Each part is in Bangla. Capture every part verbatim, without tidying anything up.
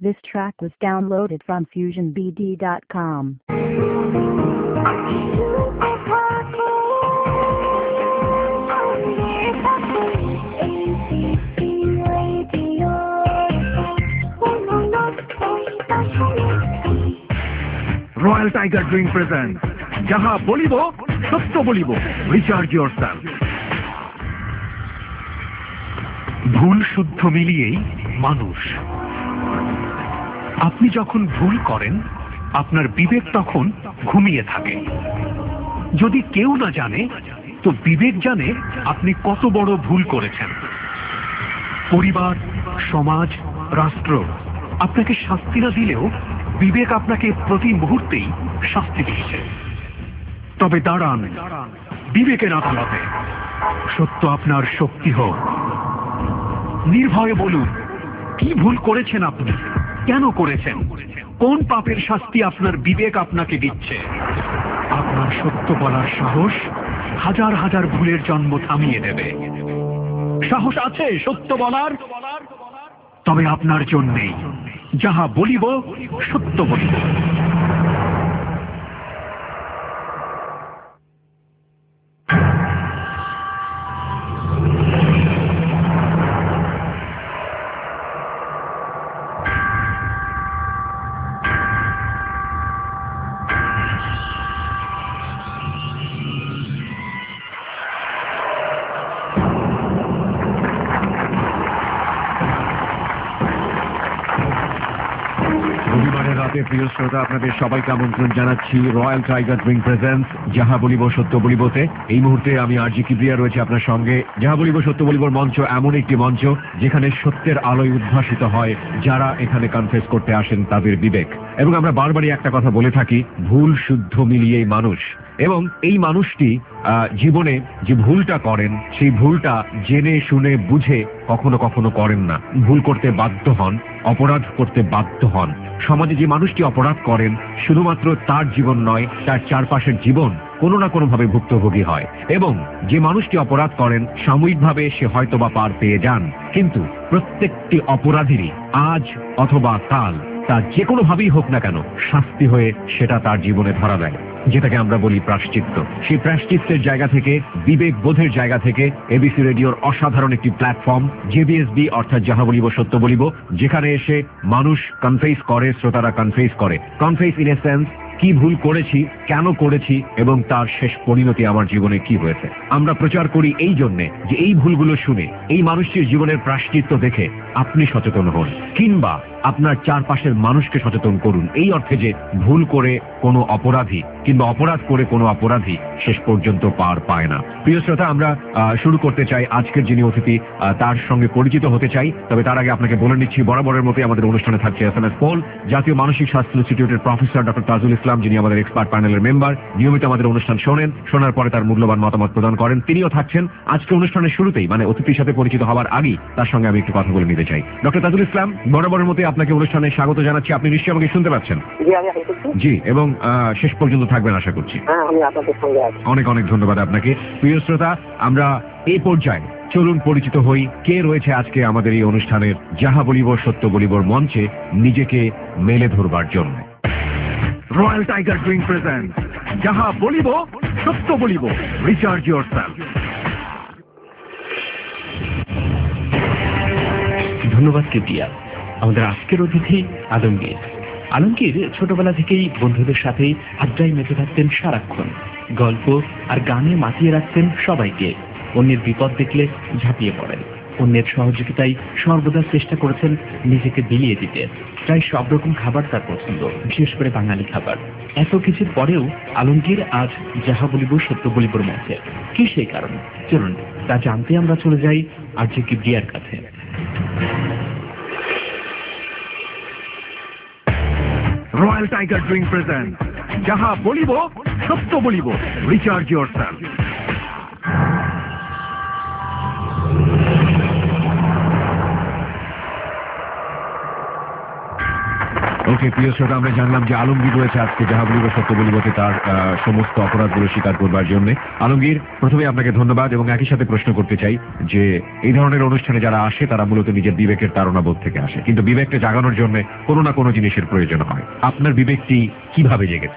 This track was downloaded from fusion b d dot com. Royal Tiger Drink presents Jaha Bolibo, Sotto Bolibo. Recharge yourself. ভুল শুদ্ধ মিলিয়েই মানুষ। আপনি যখন ভুল করেন আপনার বিবেক তখন ঘুমিয়ে থাকে। যদি কেউ না জানে তো বিবেক জানে আপনি কত বড় ভুল করেছেন। পরিবার, সমাজ, রাষ্ট্র আপনাকে শাস্তি না দিলেও বিবেক আপনাকে প্রতি মুহূর্তেই শাস্তি দিচ্ছে। তবে দাঁড়ান বিবেকের আদালতে, সত্য আপনার শক্তি হোক। নির্ভয়ে বলুন কি ভুল করেছেন আপনি, কেন করেছেন, কোন পাপের শাস্তি আপনার বিবেক আপনাকে দিচ্ছে। আপনার সত্য বলার সাহস হাজার হাজার ভুলের জন্ম থামিয়ে দেবে। সাহস আছে সত্য বলার? তবে আপনার জন্যেই যাহা বলিব সত্য বলিব। প্রিয় শ্রোতা, আপনাদের সবাইকে আমন্ত্রণ জানাচ্ছি রয়্যাল টাইগার ড্রিঙ্ক প্রেজেন্টস যাহা বলিব সত্য বলিবতে। এই মুহূর্তে আমি আরজি কিবরিয়া রয়েছে আপনার সঙ্গে। যাহা বলিব সত্য বলিবর মঞ্চ এমন একটি মঞ্চ যেখানে সত্যের আলোয় উদ্ভাসিত হয় যারা এখানে কনফেস করতে আসেন তাদের বিবেক। এবং আমরা বারবারই একটা কথা বলে থাকি, ভুল শুদ্ধ মিলিয়েই মানুষ। এবং এই মানুষটি জীবনে যে ভুলটা করেন সেই ভুলটা জেনে শুনে বুঝে কখনো কখনো করেন না, ভুল করতে বাধ্য হন, অপরাধ করতে বাধ্য হন। সমাজে যে মানুষটি অপরাধ করেন শুধুমাত্র তার জীবন নয়, তার চারপাশের জীবন কোনো না কোনো ভাবে ভুক্তভোগী হয়। এবং যে মানুষটি অপরাধ করেন সাময়িকভাবে সে হয়তোবা পার পেয়ে যান, কিন্তু প্রত্যেকটি অপরাধীরই আজ অথবা কাল তা যে কোনো ভাবেই হোক না কেন শাস্তি হয়ে সেটা তার জীবনে ধরা দেয়, যেটাকে আমরা বলি প্রায়শ্চিত্ত। সেই প্রায়শ্চিত্তের জায়গা থেকে, বিবেক বোধের জায়গা থেকে এবিসি রেডিওর অসাধারণ একটি প্ল্যাটফর্ম জেবিএসবি অর্থাৎ যাহা বলিব সত্য বলিব, যেখানে এসে মানুষ কনফেস করে, শ্রোতারা কনফেস করে। কনফেস ইন এ সেন্স, কি ভুল করেছি, কেন করেছি এবং তার শেষ পরিণতি আমার জীবনে কি হয়েছে। আমরা প্রচার করি এই জন্যে যে এই ভুলগুলো শুনে, এই মানুষটির জীবনের প্রায়শ্চিত্ত দেখে আপনি সচেতন হন, কিংবা আপনার চারপাশের মানুষকে সচেতন করুন। এই অর্থে যে ভুল করে কোনো অপরাধী কিংবা অপরাধ করে কোনো অপরাধী শেষ পর্যন্ত পার পায় না। প্রিয় শ্রোতা, আমরা শুরু করতে চাই আজকের যিনি অতিথি তার সঙ্গে পরিচিত হতে চাই। তবে তার আগে আপনাকে বলে নিচ্ছি, বরাবরের মতোই আমাদের অনুষ্ঠানে থাকছে এস এম এস পোল, জাতীয় মানসিক স্বাস্থ্য ইনস্টিটিউটের প্রফেসর ডক্টর তাজুল ইসলাম, যিনি আমাদের এক্সপার্ট প্যানেলের মেম্বার, নিয়মিত আমাদের অনুষ্ঠান শোনেন, শোনার পরে তার মূল্যবান মতামত প্রদান করেন। তিনিও থাকছেন আজকে অনুষ্ঠানের শুরুতেই, মানে অতিথির সাথে পরিচিত হওয়ার আগেই তার সঙ্গে আমি একটু কথা বলে নিতে চাই। ডক্টর তাজুল ইসলাম, বরাবরের মতোই আপনাকে অনুষ্ঠানে স্বাগত জানাচ্ছি। আপনি নিশ্চয়ই আমাকে শুনতে পাচ্ছেন? জি, এবং শেষ পর্যন্ত থাকবেন আশা করছি। অনেক অনেক ধন্যবাদ আপনাকে। প্রিয় শ্রোতা, আমরা এই পর্যায়ে চলুন পরিচিত হই কে রয়েছে আজকে আমাদের এই অনুষ্ঠানের যাহা বলিব সত্য বলিবর মঞ্চে নিজেকে মেলে ধরবার জন্য। রয়্যাল টাইগার ড্রিঙ্ক প্রেজেন্ট যাহা বলিব সত্য বলিব। Recharge yourself. ধন্যবাদ কিবরিয়া। আমাদের আজকের অতিথি আলমগীর। আলমগীর ছোটবেলা থেকেই বন্ধুদের সাথেই আড্ডায় মেতে থাকতেন সারাক্ষণ, গল্প আর গানে মাতিয়ে রাখতেন সবাইকে। অন্যের বিপদ দেখলে ঝাঁপিয়ে পড়েন, অন্যের সহযোগিতায় সর্বদা চেষ্টা করেছেন নিজেকে বিলিয়ে দিতে। প্রায় সব রকম খাবার তার পছন্দ, বিশেষ করে বাঙালি খাবার। এত কিছুর পরেও আলমগীর আজ যাহা বলিব সত্য বলিবর মঞ্চে। কি সেই কারণ? চলুন তা জানতে আমরা চলে যাই আরজি কিবরিয়ার কাছে। রয়্যাল টাইগার ড্রিঙ্ক প্রেজেন্ট যাহা বলিব সত্য বলিব। Recharge yourself. ওকে, প্রিয় শ্রোতা, আমরা জানলাম যে আলমগীর রয়েছে আজকে যাহা বলিব সত্য বলিবতে তার আহ, সমস্ত অপরাধগুলো স্বীকার করবার জন্য। আলমগীর, প্রথমে আপনাকে ধন্যবাদ এবং একই সাথে প্রশ্ন করতে চাই যে এই ধরনের অনুষ্ঠানে যারা আসে তারা মূলত নিজের বিবেকের তাড়নাবোধ থেকে আসে, কিন্তু বিবেককে জাগানোর জন্য কোনো না কোনো জিনিসের প্রয়োজন হয়। আপনার বিবেকটি কিভাবে জেগেছে?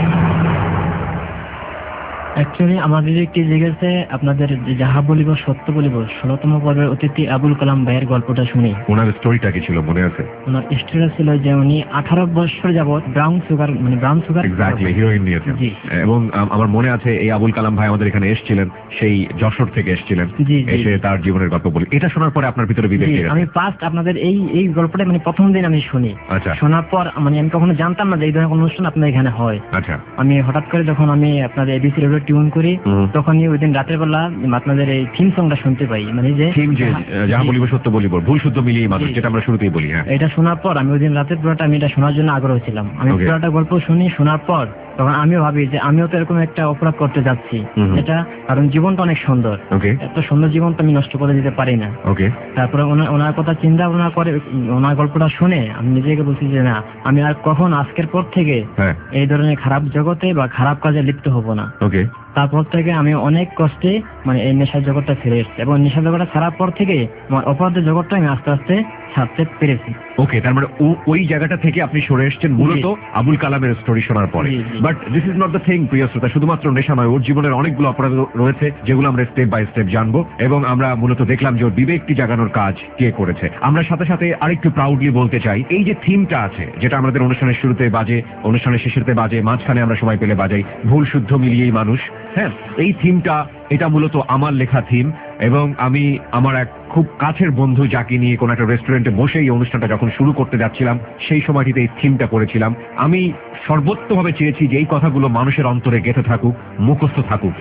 অ্যাকচুয়ালি আমার বিবেকটি জেগেছে আপনাদের যে যাহা বলিব সত্য বলিব ষোলতম পর্বের অতিথি আবুল কালাম ভাইয়ের গল্পটা শুনি। ওনার স্টোরিটা কি ছিল মনে আছে? ওনার স্টোরি ছিল যে উনি আঠারো বছর যাবৎ ব্রাউন সুগার মানে ব্রাউন সুগার এক্স্যাক্টলি হিরোইন নিয়েছেন। জি। এবং আম, আমার মনে আছে এই আবুল কালাম ভাই আমাদের এখানে এসেছিলেন, সেই যশোর থেকে এসেছিলেন, জি, জি। এসে তার জীবনের গল্প বলি। এটা শোনার পরে আপনার ভিতরে বিবেক জি, জেগেছে? আমি ফার্স্ট আপনাদের এই এই গল্পটা মানে প্রথম দিন আমি শুনি। আচ্ছা শোনার পর মানে আমি কখনো জানতাম না যে এই ধরনের কোনো অনুষ্ঠান আপনার এখানে হয়। আচ্ছা। আমি হঠাৎ করে যখন আমি আপনাদের এবিসি রেডিও টিউন করি হুম। তখনই ওই দিন রাতের বেলা আপনাদের এই থিম সংটা শুনতে পাই, মানে যে থিম যে আহ, যাহা জি। বলিব সত্য বলিব ভুল শুদ্ধ মিলিয়ে মানুষ, জি। যেটা আমরা শুরুতেই বলি। হ্যাঁ, এটা শোনার পর আমি ওই দিন রাতের পুরোটা আমি এটা শোনার জন্য আগ্রহ ছিলাম। আমি Okay. পুরোটা গল্প শুনি, শোনার পর তখন আমিও ভাবি যে আমিও তো এরকম একটা অপরাধ করতে যাচ্ছি। হুম হুম। এটা কারণ জীবনটা অনেক সুন্দর, ওকে এত সুন্দর জীবন তো আমি নষ্ট করে দিতে পারি না। ওকে তারপরে ওনার ওনার কথা চিন্তা ভাবনা করে ওনার গল্পটা শুনে আমি নিজেকে বলছি যে না, আমি আর কখন আজকের পর থেকে হ্যাঁ এই ধরনের খারাপ জগতে বা খারাপ কাজে লিপ্ত হব না। ওকে তারপর থেকে আমি অনেক কষ্টে মানে এই নেশার জগৎটা ফিরে এসেছি এবং নেশার জগৎটা ছাড়ার পর থেকে আমার অপরাধের জগৎটা আমি আস্তে আস্তে ছাড়তে পেরেছি। ওকে, তার মানে ও- ওই জায়গাটা থেকে আপনি সরে এসেছেন মূলত আবুল কালামের স্টোরি শোনার পরে। জি, জি। But this is not the thing, প্রিয় শ্রোতা, শুধুমাত্র নেশা নয়, ওর জীবনের অনেকগুলো অপরাধ রয়েছে যেগুলো আমরা স্টেপ বাই স্টেপ জানবো, এবং আমরা মূলত দেখলাম যে ওর বিবেকটি জাগানোর কাজ কে করেছে। আমরা সাথে সাথে আরেকটু প্রাউডলি বলতে চাই, এই যে থিমটা আছে যেটা আমাদের অনুষ্ঠানের শুরুতে বাজে, অনুষ্ঠানের শেষেতে বাজে, মাঝখানে আমরা সময় পেলে বাজাই, ভুল শুদ্ধ মিলিয়েই মানুষ। হ্যাঁ, এই থিমটা এটা মূলত আমার লেখা থিম, এবং আমি আমার এক খুব কাছের বন্ধু যাকে নিয়ে কোনো একটা রেস্টুরেন্টে বসে এই অনুষ্ঠানটা যখন শুরু করতে যাচ্ছিলাম সেই সময়টিতে এই থিমটা করেছিলাম। আমি সর্বোত্তভাবে চেয়েছি যে এই কথাগুলো মানুষের অন্তরে গেঁথে থাকুক, মুখস্থ থাকুক।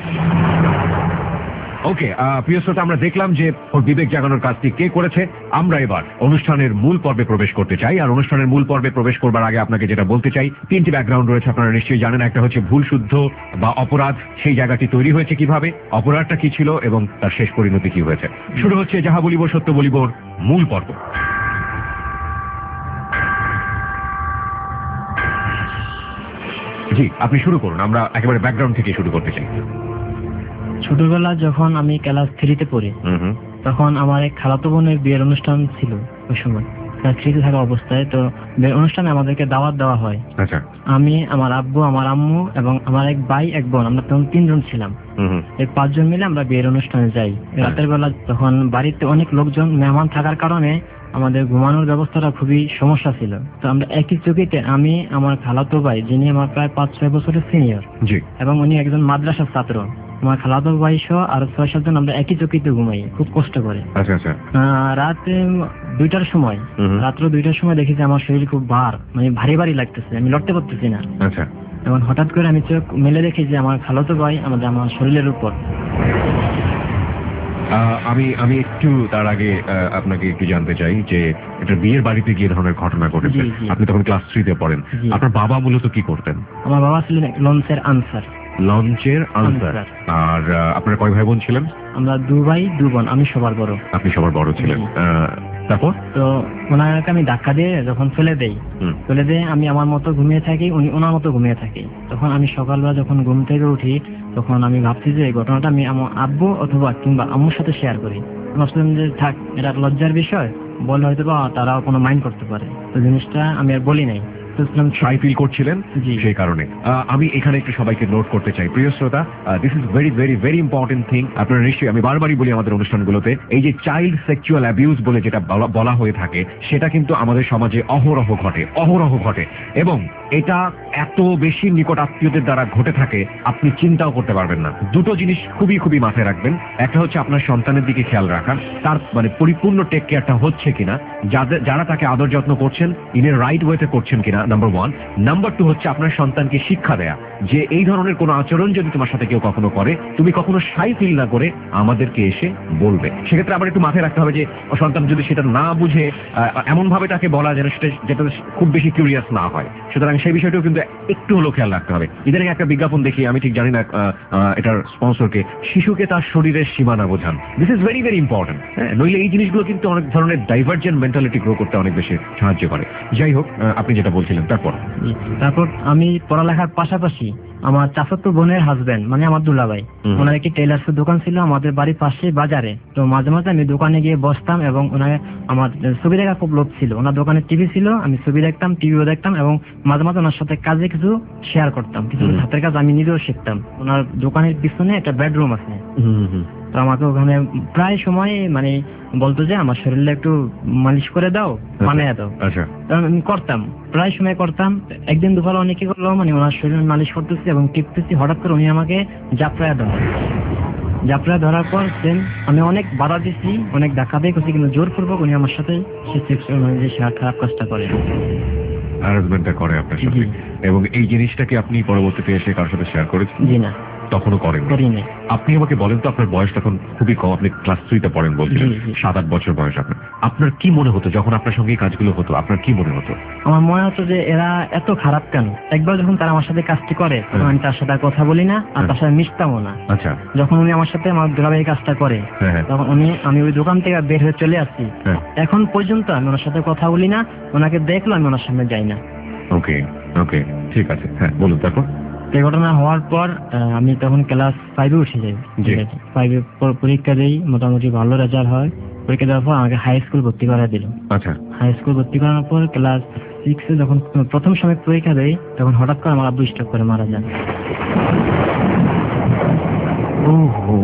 ওকে, প্রিয় শ্রোতা, আমরা দেখলাম যে ওর বিবেক জাগানোর কাজটি কে করেছে। আমরা এবার অনুষ্ঠানের মূল পর্বে প্রবেশ করতে চাই, আর অনুষ্ঠানের মূল পর্বে প্রবেশ করবার আগে আপনাকে যেটা বলতে চাই, তিনটি ব্যাকগ্রাউন্ড রয়েছে, আপনারা নিশ্চয়ই জানেন। একটা হচ্ছে ভুল শুদ্ধ বা অপরাধ, সেই জায়গাটি তৈরি হয়েছে কিভাবে, অপরাধটা কি ছিল এবং তার শেষ পরিণতি কি হয়েছে। শুরু হচ্ছে যাহা বলিব সত্য বলিবর মূল পর্ব। জি, আপনি শুরু করুন, আমরা একেবারে ব্যাকগ্রাউন্ড থেকে শুরু করতে চাই। ছোটবেলা যখন আমি ক্লাস থ্রিতে পড়ি হুম হুম তখন আমার এক খালাতো বোনের বিয়ের অনুষ্ঠান ছিল। ওই সময় ক্লাস থ্রিতে থাকা অবস্থায় তো বিয়ের অনুষ্ঠানে আমাদেরকে দাওয়াত দেওয়া হয়। আচ্ছা। আমি, আমার আব্বু, আমার আম্মু এবং আমার এক ভাই এক বোন, আমরা তখন তিনজন ছিলাম। হুম হুম এই পাঁচজন মিলে আমরা বিয়ের অনুষ্ঠানে যাই। রাতের বেলা তখন বাড়িতে অনেক লোকজন মেহমান থাকার কারণে আমাদের ঘুমানোর ব্যবস্থাটা খুবই সমস্যা ছিল। তো আমরা একই চকিতে, আমি, আমার খালাতো ভাই যিনি আমার প্রায় পাঁচ ছয় বছরের সিনিয়র জি এবং উনি একজন মাদ্রাসার ছাত্র, আমার খালাতো ভাই সহ আরো ছয় সাতজন আমরা একই চকিতে ঘুমাই খুব কষ্ট করে। আচ্ছা আচ্ছা আহ, রাত উম, দুইটার সময় হুম হুম। রাত্র দুইটার সময় দেখি যে আমার শরীর খুব ভার, মানে ভারী ভারী লাগতেছে, আমি লড়তে পারতেছি না। আচ্ছা এবং হঠাৎ করে আমি চোখ মেলে দেখি যে আমার খালাতো ভাই আমাদের আমার শরীরের উপর। আহ, আমি আমি একটু তার আগে আহ, আপনাকে একটু জানতে চাই যে এটা বিয়ের বাড়িতে গিয়ে ধরনের ঘটনা ঘটেছে। জি, জি। আপনি তখন ক্লাস থ্রিতে পড়েন। জি। আপনার বাবা মূলত কি করতেন? আমার বাবা ছিলেন লঞ্চের আনসার। লঞ্চের আনসার। আনসার। আর আহ, আপনার কয় ভাই বোন ছিলেন? আমরা দু ভাই দু বোন, আমি সবার বড়। আপনি সবার বড় ছিলেন। জি। আহ, তারপর? তো ওনাকে আমি ধাক্কা দিয়ে যখন ফেলে দেই, হুম। ফেলে দিয়ে আমি আমার মতো ঘুমিয়ে থাকি, উনি ওনার মতো ঘুমিয়ে থাকি। তখন আমি সকালবেলা যখন ঘুম থেকে উঠি তখন আমি ভাবছি যে এই ঘটনাটা আমি আমার আব্বু অথবা কিংবা আম্মুর সাথে শেয়ার করি। ভাবছিলাম যে থাক, এটা লজ্জার বিষয়, বলে হয়তো বা তারাও কোনো মাইন্ড করতে পারে, তো জিনিসটা আমি আর বলি নাই। শাই ফিল করছিলেন জি। সেই কারণে। আহ, আমি এখানে একটু সবাইকে নোট করতে চাই, প্রিয় শ্রোতা, this is very very very important thing. আপনারা নিশ্চয়ই, আমি বারবারই বলি আমাদের অনুষ্ঠানগুলোতে, এই যে চাইল্ড সেক্সুয়াল অ্যাবিউজ বলে যেটা বলা- বলা হয়ে থাকে সেটা কিন্তু আমাদের সমাজে অহরহ ঘটে, অহরহ ঘটে, এবং এটা এত বেশি নিকট আত্মীয়দের দ্বারা ঘটে থাকে আপনি চিন্তাও করতে পারবেন না। দুটো জিনিস খুবই খুবই মাথায় রাখবেন। একটা হচ্ছে আপনার সন্তানের দিকে খেয়াল রাখা, তার মানে পরিপূর্ণ টেক কেয়ারটা হচ্ছে কিনা, যাদের যারা তাকে আদর যত্ন করছেন ইন এ রাইট ওয়েতে করছেন কিনা, নাম্বার ওয়ান। নাম্বার টু হচ্ছে আপনার সন্তানকে শিক্ষা দেয়া যে এই ধরনের কোনো আচরণ যদি তোমার সাথে কেউ কখনো করে তুমি কখনো সাই ফিল না করে আমাদেরকে এসে বলবে। সেক্ষেত্রে আবার একটু মাথায় রাখতে হবে যে সন্তান যদি সেটা না বুঝে এমন ভাবে তাকে বলা যেন সেটা যেটা খুব বেশি কিউরিয়াস না হয়। সুতরাং সেই বিষয়টাও কিন্তু একটু হলো খেয়াল রাখতে হবে। ইদানিং একটা বিজ্ঞাপন দেখি, আমি ঠিক জানি না আহ, আহ, এটার স্পন্সরকে, শিশুকে তার শরীরের সীমানা বোঝান। This is very very important. হ্যাঁ, নইলে এই জিনিসগুলো কিন্তু অনেক ধরনের ডাইভার্জেন্ট মেন্টালিটি গ্রো করতে অনেক বেশি সাহায্য করে। যাই হোক, আহ, আপনি যেটা বলছিলেন তারপর। তারপর আমি পড়ালেখার পাশাপাশি আমার চাচাতো বোনের হাজবেন্ড মানে আমার দুলাভাই, হুম। ওনার একটি টেলার্সের দোকান ছিল আমাদের বাড়ির পাশে বাজারে। তো মাঝে মাঝে আমি দোকানে গিয়ে বসতাম এবং ওনার আমার ছবি দেখা খুব লোভ ছিল। ওনার দোকানে টিভি ছিল, আমি ছবি দেখতাম, টিভিও দেখতাম এবং মাঝে মাঝে ওনার সাথে কাজে কিছু শেয়ার করতাম, কিছু হুম। হাতের কাজ আমি নিজেও শিখতাম। ওনার দোকানের পিছনে একটা বেডরুম আছে, হুম হুম তো আমাকে ওখানে প্রায় সময় মানে বলতো যে আমার শরীরে একটু মালিশ করে দাও, বানিয়ে দাও। আচ্ছা। তখন আমি করতাম, প্রায় সময় করতাম। একদিন দুপুরে অনেকে করলো, মানে ওনার শরীরে মালিশ করতেছি এবং টিপতেছি, হঠাৎ করে উনি আমাকে জাপড়ায় ধরে। জাপড়ায় ধরার পর দেন আমি অনেক বাধা দিচ্ছি, অনেক ধাক্কা দিয়ে করছি, কিন্তু জোরপূর্বক উনি আমার সাথে সে সেক্সুয়াল মানে যে খারাপ কাজটা করে, হ্যারাসমেন্টটা করে আপনার সাথে। জি। এবং এই জিনিসটাকে আপনি পরবর্তীতে এসে কারোর সাথে শেয়ার করেছেন? জি না, তখনও করেন? করি নাই। আপনি আমাকে বলেন তো, আপনার বয়স তখন খুবই কম, আপনি ক্লাস থ্রিতে পড়েন বলছিলেন, জি, জি। সাত আট বছর বয়স আপনার। আপনার কি মনে হতো যখন আপনার সঙ্গে এই কাজগুলো হতো? আপনার কি মনে হতো? আমার মনে হতো যে এরা এত খারাপ কেন। একবার যখন তারা আমার সাথে কাজটি করে তখন আমি তার সাথে আর কথা বলি না, আর তার সাথে মিশতামও না। আচ্ছা। যখন উনি আমার সাথে আমার দুলাভাই কাজটা করে হ্যাঁ হ্যাঁ। তখন উনি আমি ওই দোকান থেকে বের হয়ে চলে আসছি। হ্যাঁ। এখন পর্যন্ত আমি ওনার সাথে কথা বলি না, ওনাকে দেখলো আমি ওনার সামনে যাই না। ওকে ওকে, ঠিক আছে। হ্যাঁ বলুন তারপর। এই ঘটনা হওয়ার পর আহ, আমি তখন ক্লাস ফাইভে উঠে যাই। জি। ফাইভে পরীক্ষা দিই, মোটামুটি ভালো রেজাল্ট হয়। পরীক্ষা দেওয়ার পর আমাকে হাই স্কুল ভর্তি করা দিল। আচ্ছা। হাই স্কুল ভর্তি করানোর পর ক্লাস সিক্সে যখন প্রথম সময় পরীক্ষা দেই তখন হঠাৎ করে আমার আব্বু স্ট্রোক করে মারা যান। ওহো।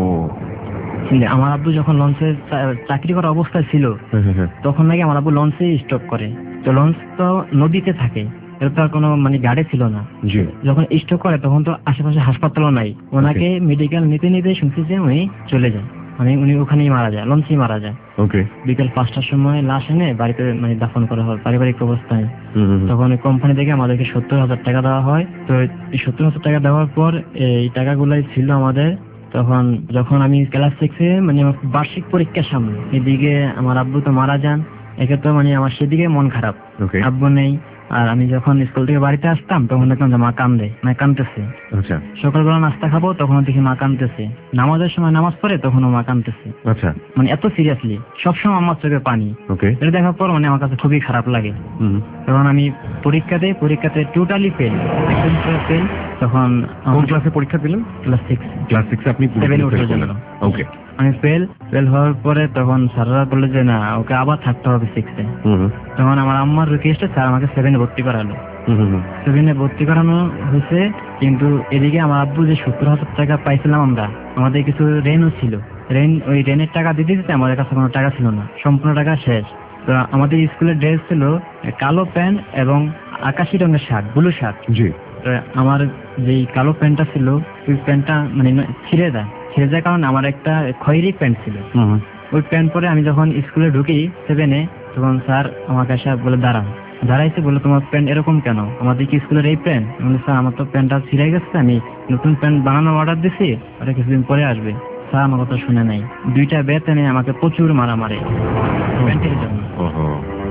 আমার আব্বু যখন লঞ্চে চাকরি করা অবস্থায় ছিল হ্যাঁ হ্যাঁ হ্যাঁ। তখন নাকি আমার আব্বু লঞ্চে স্ট্রোক করে। তো লঞ্চ তো নদীতে থাকে, এর তো আর কোনো মানে গাড়ি ছিল না। জি। যখন স্ট্রোক করে তখন তো আশেপাশে হাসপাতালও নাই, ওনাকে মেডিকেল নিতে নিতে শুনছি যে উনি চলে যায়, মানে উনি ওখানেই মারা যায়, লঞ্চেই মারা যায়। ওকে। বিকেল পাঁচটার সময় লাশ এনে বাড়িতে মানে দাফন করা হয় পারিবারিক অবস্থায়। হুম হুম হুম। তখন ওই কোম্পানি থেকে আমাদেরকে সত্তর হাজার টাকা দেওয়া হয়। তো এই সত্তর হাজার টাকা দেওয়ার পর এই টাকাগুলাই ছিল আমাদের। তখন যখন আমি ক্লাস সিক্সে মানে আমার বার্ষিক পরীক্ষার সামনে, এদিকে আমার আব্বু তো মারা যান, একে তো মানে আমার সেদিকে মন খারাপ, ওকে। আব্বু নেই। আর আমি যখন স্কুল থেকে বাড়িতে আসতাম তখন দেখলাম যে মা কান্দে, মানে কাঁদতেছে। আচ্ছা সকালবেলা নাস্তা খাবো তখন দেখি মা কাঁদতেছে, নামাজের সময় নামাজ পড়ে তখনও মা কাঁদতেছে, আচ্ছা। মানে এত সিরিয়াসলি সবসময় আমার চোখে পানি। ওকে। এটা দেখার পর মানে আমার কাছে খুবই খারাপ লাগে। হুম। তখন আমি পরীক্ষা দিই, পরীক্ষাতে টোটালি ফেল, একদম ফেল। তখন কোন ক্লাসে পরীক্ষা দিলেন? ক্লাস সিক্স ক্লাস সিক্সে আপনি সেভেনে উঠে fail করলেন। গেলাম। ওকে। আমি ফেল ফেল হওয়ার পরে তখন স্যাররা বললো যে না, ওকে আবার থাকতে হবে সিক্সে। হুম হুম তখন আমার আম্মার রিকোয়েস্টে স্যার আমাকে সেভেনে ভর্তি করালো। হুম হুম। সেভেনে ভর্তি করানো হয়েছে, কিন্তু এদিকে আমার আব্বু যে সত্তর হাজার টাকা পাইছিলাম আমরা, আমাদের কিছু রেনও ছিল, রেন ওই রেনের টাকা দিতে দিতে আমাদের কাছে কোনো টাকা ছিল না, সম্পূর্ণ টাকা শেষ। তো আমাদের স্কুলের ড্রেস ছিল কালো প্যান্ট এবং আকাশি রঙের শার্ট, ব্লু শার্ট। জি। তো আমার যেই কালো প্যান্টটা ছিল ওই প্যান্টটা মানে ছিঁড়ে যায়, ছিঁড়ে যায় কারণ আমার একটা খয়েরি প্যান্ট ছিল। হুম। ওই প্যান্ট পরে আমি যখন স্কুলে ঢুকি সেভেনে, তখন স্যার আমাকে এসে বলে দাঁড়ান, দাঁড়াইছে, বলে তোমার প্যান্ট এরকম কেন, আমাদের কি স্কুলের এই প্যান্ট? আমি বলি, স্যার আমার তো প্যান্টটা ছিঁড়ে গেছে, আমি নতুন প্যান্ট বানানোর অর্ডার দিছি, ওটা কিছুদিন পরে আসবে। স্যার আমার কথা শুনে নাই, দুইটা বেত এনে আমাকে প্রচুর মারা মারে প্যান্টের জন্য। ওহো।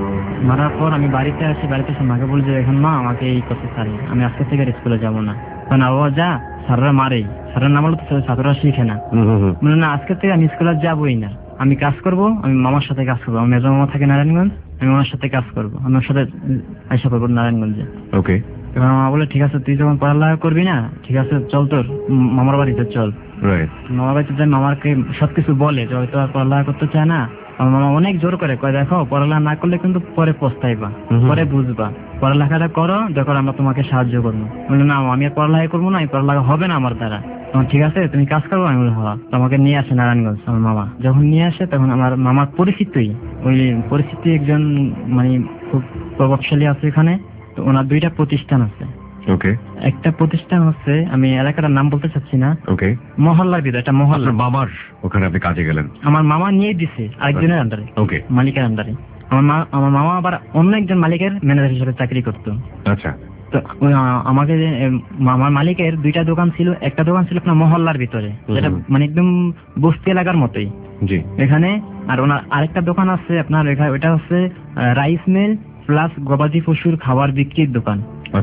মারার পর আমি বাড়িতে আসি, বাড়িতে এসে মাকে বলি যে এখন মা আমাকে এই কথা ছাড়ি, আমি আজকে থেকে আর স্কুলে যাবো না। কারণ বাবা যা, স্যাররা মারেই, স্যাররা না বললে তো ছাত্ররা শিখে না। হুম হুম হুম। বলে না, আজকে থেকে আমি স্কুলে যাবোই না, আমি কাজ করব, আমি মামার সাথে কাজ করবো, আমার মেজো মামা থাকে নারায়ণগঞ্জ, আমি ওনার সাথে কাজ করবো, আমি ওর সাথে আশা করবো নারায়ণগঞ্জে। ওকে। এবার মামা বলে ঠিক আছে, তুই যখন পড়ালেখা করবি না, ঠিক আছে চল তোর উম, মামার বাড়িতে চল। রাইট। মামার বাড়িতে যাই, মামাকে সবকিছু বলে যে হয়তো আর পড়ালেখা করতে চায় না। আমার মামা অনেক জোর করে কয়, দেখো পড়ালেখা না করলে কিন্তু পরে পস্তাইবা, হুম। পরে বুঝবা, পড়ালেখাটা করো, দেখো আমরা তোমাকে সাহায্য করবো। বললো না আমি আর পড়ালেখা করবো না, এই পড়ালেখা হবে না আমার দ্বারা। তখন ঠিক আছে তুমি কাজ করবো, আমি বলি হ্যাঁ। আমাকে নিয়ে আসে নারায়ণগঞ্জ আমার মামা, যখন নিয়ে আসে তখন আমার মামার পরিচিতই, ওই পরিচিতি একজন মানে খুব প্রভাবশালী আছে এখানে, তো ওনার দুইটা প্রতিষ্ঠান আছে। ওকে। একটা প্রতিষ্ঠান হচ্ছে, আমি এলাকাটার নাম বলতে চাচ্ছি না, ওকে। মহল্লার ভিতরে একটা মহল্লা, আপনার মামার ওখানে আপনি কাজে গেলেন? আমার মামা নিয়ে দিছে আরেকজনের আন্ডারে, ওকে। মালিকের আন্ডারে। আমার মা আমার মামা আবার অন্য একজন মালিকের ম্যানেজার হিসেবে চাকরি করতো। আচ্ছা। তো ওই, আ- আমাকে যে, এম, আমার মালিকের দুইটা দোকান ছিল, একটা দোকান ছিল আপনার মহল্লার ভিতরে, যেটা হুম। মানে একদম বস্তি এলাকার মতোই জি। এখানে। আর ওনার আরেকটা দোকান আছে আপনার এখানে, ওইটা হচ্ছে রাইস মিল প্লাস গবাদি পশুর খাবার বিক্রির দোকান। আচ্ছা।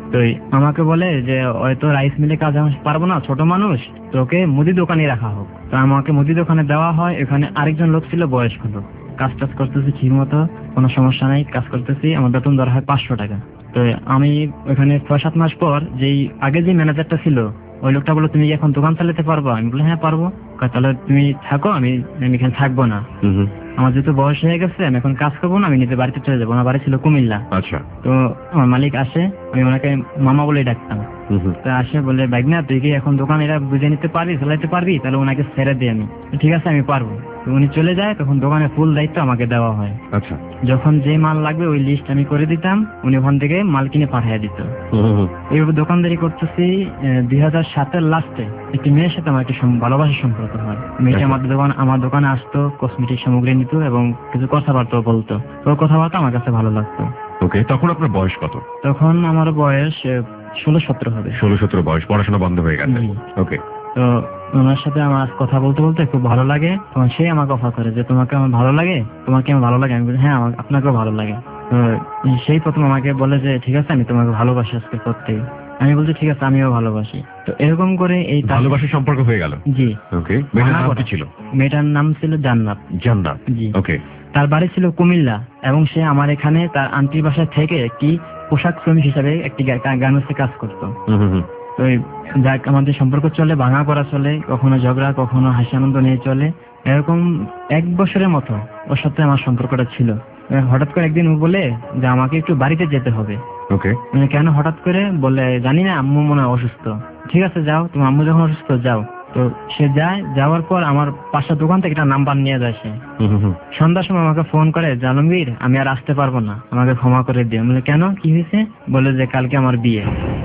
তো আমাকে বলে যে হয়তো রাইস মিলে কাজ আমি পারবো না, ছোট মানুষ, তোকে মুদি দোকানে রাখা হোক। তো আমাকে মুদি দোকানে দেওয়া হয়। এখানে আরেকজন লোক ছিল বয়স্ক লোক, কাজ টাজ করতেছি ঠিক মতো, কোনো সমস্যা নাই, কাজ করতেছি। আমার বেতন ধরা হয় পাঁচশো টাকা। তো আমি ওখানে ছয় সাত মাস পর যেই আগে যে ম্যানেজারটা ছিল ওই লোকটা বললো তুমি এখন দোকান চালাতে পারবো? আমি বললাম হ্যাঁ পারবো। তাহলে তুমি থাকো, আমি আমি এখানে থাকবো না, আমার যেহেতু বয়স হয়ে গেছে আমি এখন কাজ করবো না, আমি নিজের বাড়িতে চলে যাবো। আমার বাড়ি ছিল কুমিল্লা। আচ্ছা। তো আমার মালিক আসে, আমি ওনাকে মামা বলে ডাকতাম। তো আসে বলে বাইকনা তুই কি এখন দোকান এরা বুঝে নিতে পারবি, চালাইতে পারবি? তাহলে ওনাকে ছেড়ে দিই আমি। ঠিক আছে আমি পারবো। তো উনি চলে যায়, তখন দোকানে ফুল দায়িত্ব আমাকে দেওয়া হয়। আচ্ছা। যখন যে মাল লাগবে ওই লিস্ট আমি করে দিতাম, উনি ওখান থেকে মাল কিনে পাঠিয়ে দিত। এইভাবে দোকানদারি করতেছি। দুই হাজার সাতের লাস্টে একটি মেয়ের সাথে আমার একটি ভালোবাসার সম্পর্ক হয়। মেয়েটা আমাদের দোকান আমার দোকানে আসতো, কসমেটিক সামগ্রী নিত এবং কিছু কথাবার্তা বলতো। তো কথাবার্তা আমার কাছে ভালো লাগতো। ওকে, তখন আপনার বয়স কত? তখন আমার বয়স ষোলো সতেরো হবে। ষোলো সতেরো বয়স, পড়াশোনা বন্ধ হয়ে গেছে। ওকে। তো ওনার সাথে আমার কথা বলতে বলতে খুব ভালো লাগে। তখন সে আমাকে অফার করে যে তোমাকে আমার ভালো লাগে, তোমাকে আমার ভালো লাগে। আমি বলি হ্যাঁ আপনাকেও ভালো লাগে। তো সেই প্রথম আমাকে বলে যে ঠিক আছে আমি তোমাকে ভালোবাসি আজকে করতেই। আমি বলছি ঠিক আছে আমিও ভালোবাসি। তো এরকম করে এই ভালোবাসার সম্পর্ক হয়ে গেল। জি। ওকে। মেয়েটার নাম কি ছিল? মেয়েটার নাম ছিল জান্নাত। জান্নাত। জি। ওকে। তার বাড়ি ছিল কুমিল্লা এবং সে আমার এখানে তার আন্টির বাসায় থেকে একটি পোশাক শ্রমিক হিসাবে একটি গার্মেন্টসে কাজ করতো। তো যাক আমাদের সম্পর্ক চলে, ভাঙা করা চলে, কখনো ঝগড়া কখনো হাসি আনন্দ নিয়ে চলে। এরকম এক বছরের মতো ওর সাথে আমার সম্পর্কটা ছিল। হঠাৎ করে একদিন ও বলে যে আমাকে একটু বাড়িতে যেতে হবে। ওকে। কেন হঠাৎ করে? বলে জানি না, আম্মু মনে হয় অসুস্থ। ঠিক আছে যাও, তোমার আম্মু যখন অসুস্থ যাও। তো সে যায়, যাওয়ার পর আমার পাশের দোকান থেকে একটা নাম্বার নিয়ে যায় সে। সন্ধ্যার সময় আমাকে ফোন করে জালমগীর আমি আর আসতে পারবো না, আমাকে ক্ষমা করে দিও। বলে কেন, কি হয়েছে? বলে যে কালকে আমার বিয়ে।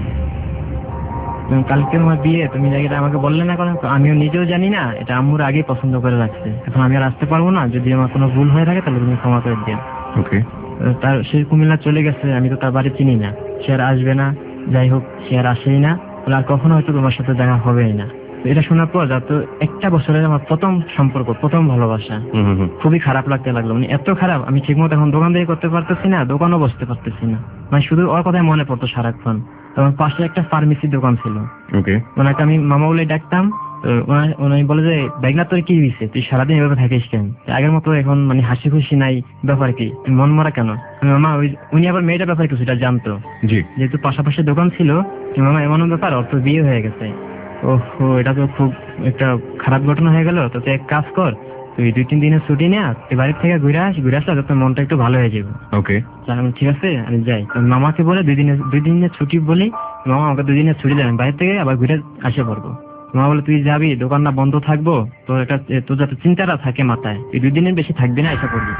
কালকে আমার বিয়ে, তুমি জায়গাটা আমাকে বললে না? কারণ আমিও নিজেও জানি না, এটা আম্মুর আগেই পছন্দ করে রাখছে। এখন আমি আর আসতে পারবো না, যদি আমার কোনো ভুল হয়ে থাকে তাহলে তুমি ক্ষমা করে দিও। ওকে। তার সে কুমিল্লা চলে গেছে, আমি তো তার বাড়ি চিনি না, সে আর আসবে না। যাই হোক সে আর আসেই না, আর কখনো হয়তো তোমার সাথে দেখা হবেই না। এটা শোনার পর যত একটা বছরের আমার প্রথম সম্পর্ক, প্রথম ভালোবাসা, খুবই খারাপ লাগতে লাগলো। মানে এত খারাপ, আমি ঠিক মতো এখন দোকানদারি করতে পারতেছি না, দোকানও বসতে পারতেছি না। মানে শুধু ওর কথাই মনে পড়তো সারাক্ষণ। তখন পাশে একটা ফার্মেসির দোকান ছিল। ওকে। ওনাকে আমি মামা বলে ডাকতাম। উনি বলে যে বাইকনা তোর কি হয়েছে, তুই সারাদিন এভাবে থাকিস কেন? আগের মতো এখন মানে হাসি খুশি নাই, ব্যাপার কি, মন মরা কেন? মামা উনি আবার মেয়েটার ব্যাপারে কিছুটা জানতো, যেহেতু পাশাপাশি দোকান ছিল। মামা এমন ব্যাপার, অত বিয়ে হয়ে গেছে। ওহো, এটা তো খুব একটা খারাপ ঘটনা হয়ে গেল। তো তুই এক কাজ কর, তুই দুই তিন দিনের ছুটি নেয়া, তুই বাড়ির থেকে ঘুরে আস, ঘুরে আসলে তোর মনটা একটু ভালো হয়ে যাবে। ওকে। ঠিক আছে আমি যাই। মামাকে বলে দুই দিনের দুই দিনের ছুটি বলি, মামা আমাকে দুই দিনের ছুটি দেবেন, বাইরে থেকে আবার ঘুরে আসে পড়বো। মামা বলে তুই যাবি, দোকানটা বন্ধ থাকবো, তোর একটা তোর যাতে চিন্তাটা থাকে মাথায়, তুই দুই দিনের বেশি থাকবি না, এসে পড়বি।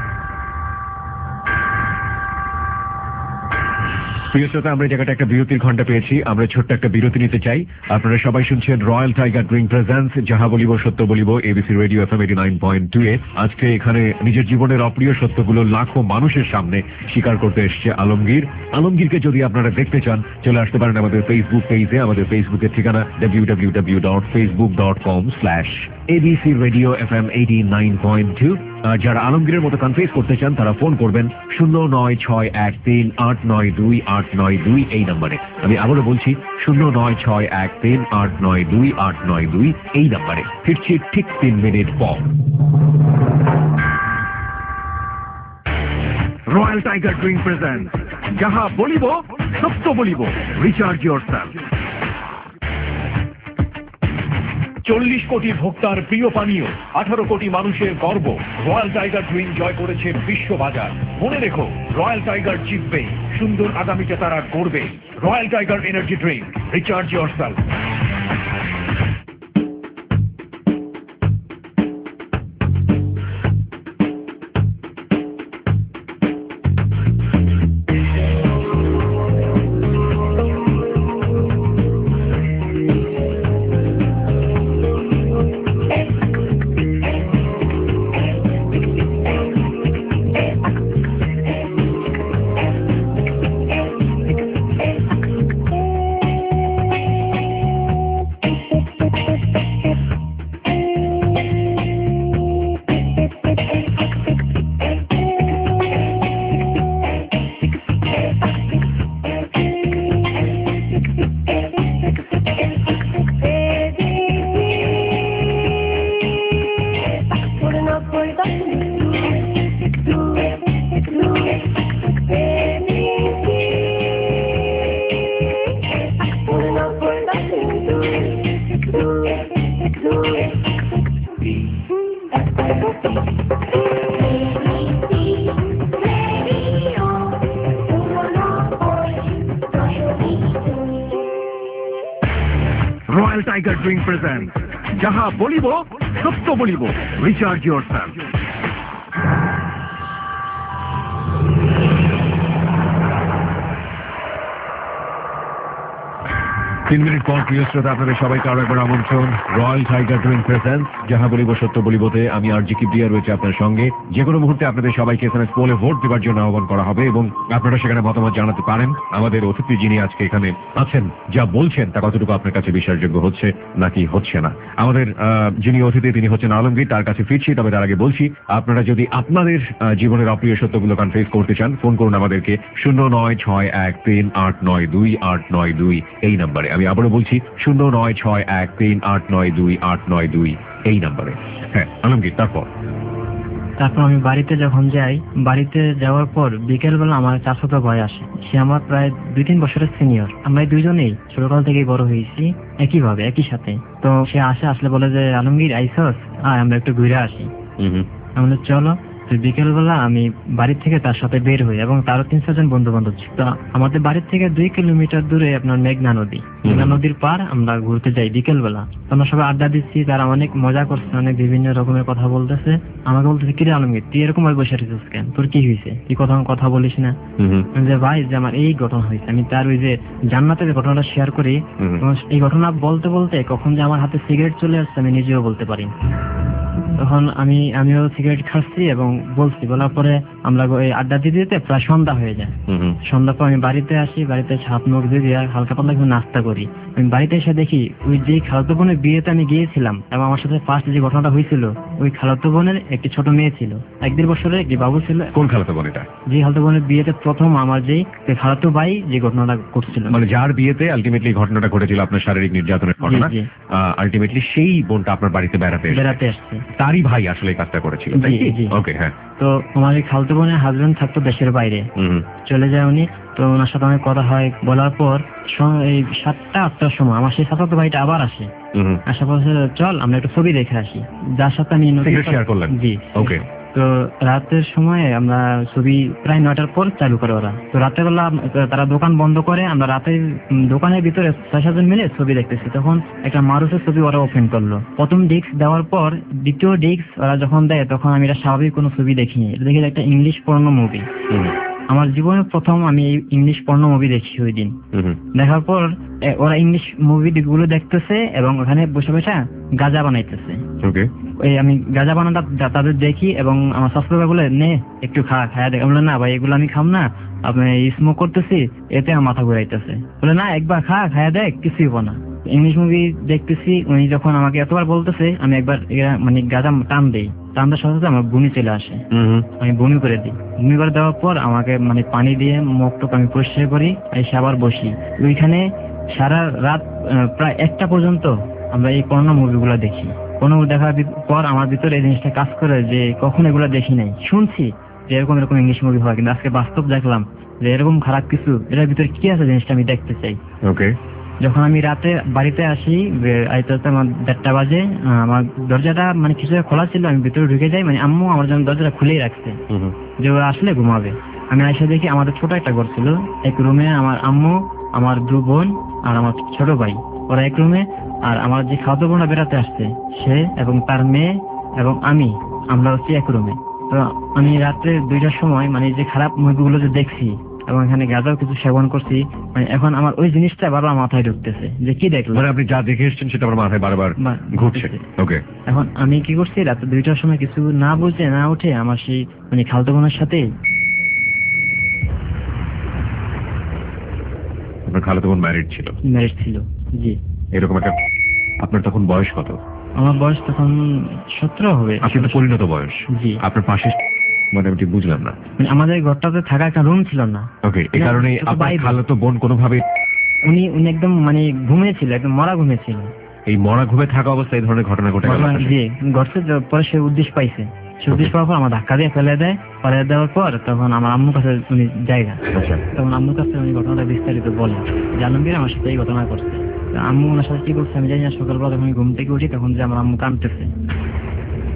প্রিয় শ্রোতা, আমরা জায়গাটা একটা বিরতির ঘন্টা পেয়েছি, আমরা ছোট্ট একটা বিরতি নিতে চাই। আপনারা সবাই শুনছেন রয়্যাল টাইগার ড্রিঙ্ক প্রেজেন্স যাহা বলিব সত্য বলিব, ABC Radio FM eighty nine point two এ। আজকে এখানে নিজের জীবনের অপ্রিয় সত্যগুলো লাখো মানুষের সামনে স্বীকার করতে এসছে আলমগীর। আলমগীরকে যদি আপনারা দেখতে চান চলে আসতে পারেন আমাদের ফেসবুক পেজে। আমাদের ফেসবুকের ঠিকানা W W W dot Facebook dot com slash ABC Radio FM eighty nine point two. যারা আলমগীরের মতো কনফেস করতে চান তারা ফোন করবেন শূন্য নয় ছয় এক তিন আট নয় দুই আট নয় দুই এই নম্বরে। আমি আবারও বলছি শূন্য নয় ছয় এক তিন আট নয় দুই আট নয় দুই এই নম্বরে। ফিরছি ঠিক তিন মিনিট পর। রয়্যাল টাইগার ড্রিঙ্ক প্রেজেন্ট যাহা বলিব সত্য বলিব, রিচার্জ ইয়োরসেলফ। চল্লিশ কোটি ভোক্তার প্রিয় পানীয়, আঠারো কোটি মানুষের গর্ব, রয়্যাল টাইগার ড্রিঙ্ক জয় করেছে বিশ্ববাজার। মনে রেখো, রয়্যাল টাইগার জিতবে, সুন্দর আগামীতে তারা গড়বে। Royal tiger energy drink, recharge yourself. Royal Tiger drink present যাহা বলিব সত্য বলিব, রিচার্জ ইয়োর সেলফ। তিন মিনিট পর প্রিয় শ্রোতা আপনাদের সবাইকে আরো একবার আমন্ত্রণ রয়্যাল টাইগার ড্রিঙ্ক প্রেজেন্ট যাহা বলিব সত্য বলিবতে। আমি আরজি কিবরিয়া রয়েছে আপনার সঙ্গে। যে কোনো মুহূর্তে আপনাদের সবাইকে এসএমএস পোলে ভোট দেওয়ার জন্য আহ্বান করা হবে এবং আপনারা সেখানে মতামত জানাতে পারেন। আমাদের অতিথি যিনি আজকে এখানে আছেন, যা বলছেন তা কতটুকু আপনার কাছে বিশ্বাসযোগ্য হচ্ছে নাকি হচ্ছে না। আমাদের যিনি অতিথি তিনি হচ্ছেন আলমগীর, তার কাছে ফিরছি। তবে তার আগে বলছি, আপনারা যদি আপনাদের জীবনের অপ্রিয় সত্যগুলো কনফেস করতে চান, ফোন করুন আমাদেরকে শূন্য নয় ছয় এক তিন আট নয় দুই আট নয় দুই এই নাম্বারে। আমি আবারও বলছি শূন্য নয় ছয় এক তিন আট নয় দুই আট নয় দুই এই নাম্বারে। হ্যাঁ আলমগীর, তারপর তারপর আমি বাড়িতে যখন যাই, বাড়িতে যাওয়ার পর বিকেলবেলা আমার চাচাতো ভাই আসে। সে আমার প্রায় দুই তিন বছরের সিনিয়র। আমরা দুইজনেই ছোটকাল থেকেই বড় হয়েছি একইভাবে একই সাথে। তো সে আসে, আসলে বলে যে আলমগীর আইসস, আয় আমরা একটু ঘুরে আসি। আমি বলি চলো। বিকেলবেলা আমি বাড়ি থেকে তার সাথে বের হই এবং তারও তিন চারজন বন্ধু বান্ধব ছিল। তো আমাদের বাড়ির থেকে দুই কিলোমিটার দূরে আপনার মেঘনা নদী, মেঘনা নদীর পার আমরা ঘুরতে যাই বিকেলবেলা। আমরা সবাই আড্ডা দিচ্ছি, তারা অনেক মজা করছে, অনেক বিভিন্ন রকমের কথা বলতেছে। আমাকে বলতেছে কিরে আলমগীর, তুই এরকম ভাবে বসে রেছিস কেন, তোর কি হয়েছে, তুই কথা কথা বলিস না? যে ভাই যে আমার এই ঘটনা হয়েছে, আমি তার ওই যে জান্নাতের ঘটনাটা শেয়ার করি। এই ঘটনা বলতে বলতে কখন যে আমার হাতে সিগারেট চলে আসছে আমি নিজেও বলতে পারি। তখন আমি আমিও সিগারেট খাচ্ছি এবং বলছি, বলার পরে আমরা আড্ডা দিতে দিতে প্রায় সন্ধ্যা হয়ে যায়। সন্ধ্যার পর আমি বাড়িতে আসি, বাড়িতে হাত মুখ দিয়ে হালকা পাতলা কিছু নাস্তা করি। আমি বাড়িতে এসে দেখি ওই যে খালাতো বোনের বিয়েতে আমি গিয়েছিলাম এবং আমার সাথে ফার্স্ট যে ঘটনাটা হয়েছিল, ওই খালাতো বোনের একটি ছোট মেয়ে ছিল, এক দেড় বছরের একটি বাবু ছিল। কোন খালাতো বোন এটা? যে খালাতো বোনের বিয়েতে প্রথম আমার যে খালাতো ভাই যে ঘটনাটা করছিল, মানে যার বিয়েতে আলটিমেটলি ঘটনাটা ঘটেছিল আপনার শারীরিক নির্যাতনের ঘটনা, আলটিমেটলি সেই বোনটা আপনার বাড়িতে বেড়াতে বেড়াতে আসছে, তারই ভাই আসলে এই কাজটা করেছিল। ওকে, হ্যাঁ। তো আমার এই খালাতো বোনের হাজবেন্ড থাকতো দেশের বাইরে, চলে যায় উনি। তো ওনার সাথে অনেক কথা হয়, বলার পর এই সাতটা আটটার সময় আমার সেই সাতটা ভাইটা আবার আসে। আসার পর চল আমরা একটু ছবি দেখে আসি, যার সাথে আমি শেয়ার করলাম। জি, ওকে। তো রাতের সময় আমরা ছবি প্রায় নয়টার পর চালু করে ওরা। তো রাতের বেলা তারা দোকান বন্ধ করে, আমরা রাতে দোকানের ভিতরে ছয় সাতজন মিলে ছবি দেখতেছি। তখন একটা মারুফের ছবি ওরা ওপেন করলো। প্রথম ডিস্ক দেওয়ার পর দ্বিতীয় ডিস্ক ওরা যখন দেয়, তখন আমি এটা স্বাভাবিক কোনো ছবি দেখিনি। এটা দেখি একটা ইংলিশ পর্নো মুভি। আমার জীবনে প্রথম আমি ইংলিশ পর্নো মুভি দেখি ওই দিন। দেখার পর ওরা ইংলিশ মুভি গুলো দেখতেছে এবং ওখানে বসে বসে গাঁজা বানাইতেছে। এই আমি গাঁজা বানাটা তাদের দেখি এবং আমার শাশুড়ি বলে নে একটু খা, খায়া দেখ। বলে না ভাই এগুলো আমি খাম না, আপনি স্মোক করতেছি, এতে আমার মাথা ঘুরাইতেছে। বলে না একবার খা, খায়া দেখ, কিছুই হবো না। ইংলিশ মুভি দেখতেছি, উনি যখন আমাকে এতবার বলতেছে, আমি একবার মানে গাঁজা টান দেই, টান দেওয়ার সাথে সাথে আমার বমি চলে আসে, আমি বমি করে দিই। বমি করে দেওয়ার পর আমাকে মানে পানি দিয়ে মুখ টুক আমি পরিষ্কার করি, এসে আবার বসি। ওইখানে সারা রাত প্রায় একটা পর্যন্ত আমরা এই পর্নো মুভিগুলো দেখি। পর্নো দেখার পর আমার ভিতরে এই জিনিসটা কাজ করে যে কখন এগুলো দেখি নাই, শুনছি যে এরকম এরকম ইংলিশ মুভি হয়, কিন্তু আজকে বাস্তব দেখলাম যে এরকম খারাপ কিছু, এটার ভিতরে কি আছে জিনিসটা আমি দেখতে চাই। ওকে। যখন আমি রাতে বাড়িতে আসি, আইতে আইতে আমার দেড়টা বাজে, আমার দরজাটা মানে কিছু খোলা ছিল, আমি ভিতরে ঢুকে যাই। মানে আম্মু আমার জন্য দরজাটা খুলেই রাখছে যে ওরা আসলে ঘুমাবে। আমি আইসা দেখি আমাদের ছোট একটা ঘর ছিল, এক রুমে আমার আম্মু, আমার দু বোন আর আমার ছোট ভাই, ওরা এক রুমে। আর আমার যে খাওয়া বোনরা বেড়াতে আসছে, সে এবং তার মেয়ে এবং আমি, আমরা হচ্ছি এক রুমে। তো আমি রাত্রে দুইটার সময় মানে যে খারাপ মুভিগুলো যে দেখছি এবং এখানে গাঁজাও কিছু সেবন করছি, মানে এখন আমার ওই জিনিসটা বারবার মাথায় ঢুকতেছে যে কি দেখলাম। মানে আপনি যা দেখে এসেছেন সেটা আমার মাথায় বারবার ঘুরছে। ওকে। এখন আমি কি করছি, রাতে দুইটার সময় কিছু না বুঝে না উঠে আমার সেই মানে খালতো বোনের সাথে। আপনার খালাতো বোন ম্যারিড ছিল? ম্যারিড ছিল, জি। এরকম একটা, আপনার তখন বয়স কত? আমার বয়স তখন সতেরো হবে। আপনার পরিণত বয়স? জি। আপনার পাশে মানে আমি ঠিক বুঝলাম না। আমাদের ঘরটাতে থাকা একটা রুম ছিল না। ওকে, এই কারণে আপনার খালাতো বোন কোনোভাবে উনি উনি একদম মানে ঘুমিয়েছিল, একদম মরা ঘুমিয়েছিল। এই মরা ঘুমে থাকা অবস্থায় এই ধরনের ঘটনা ঘটে গেল? জি, ঘটছে। পরে সে উদ্দেশ্য পাইছে, সে উদ্দেশ্য পাওয়ার পর আমার ধাক্কা দিয়ে ফেলে দেয়। ফেলে দেওয়ার পর তখন আমার আম্মুর কাছে উনি জায়গা, তখন আম্মুর কাছে উনি ঘটনাটা বিস্তারিত বলে যে আলমগীর আমার সাথে এই ঘটনা করছে। আম্মু ওনার সাথে কি করছে আমি জানি না। সকালবেলা যখন ঘুম থেকে উঠি তখন যে আমার আম্মু কাঁদতেছে,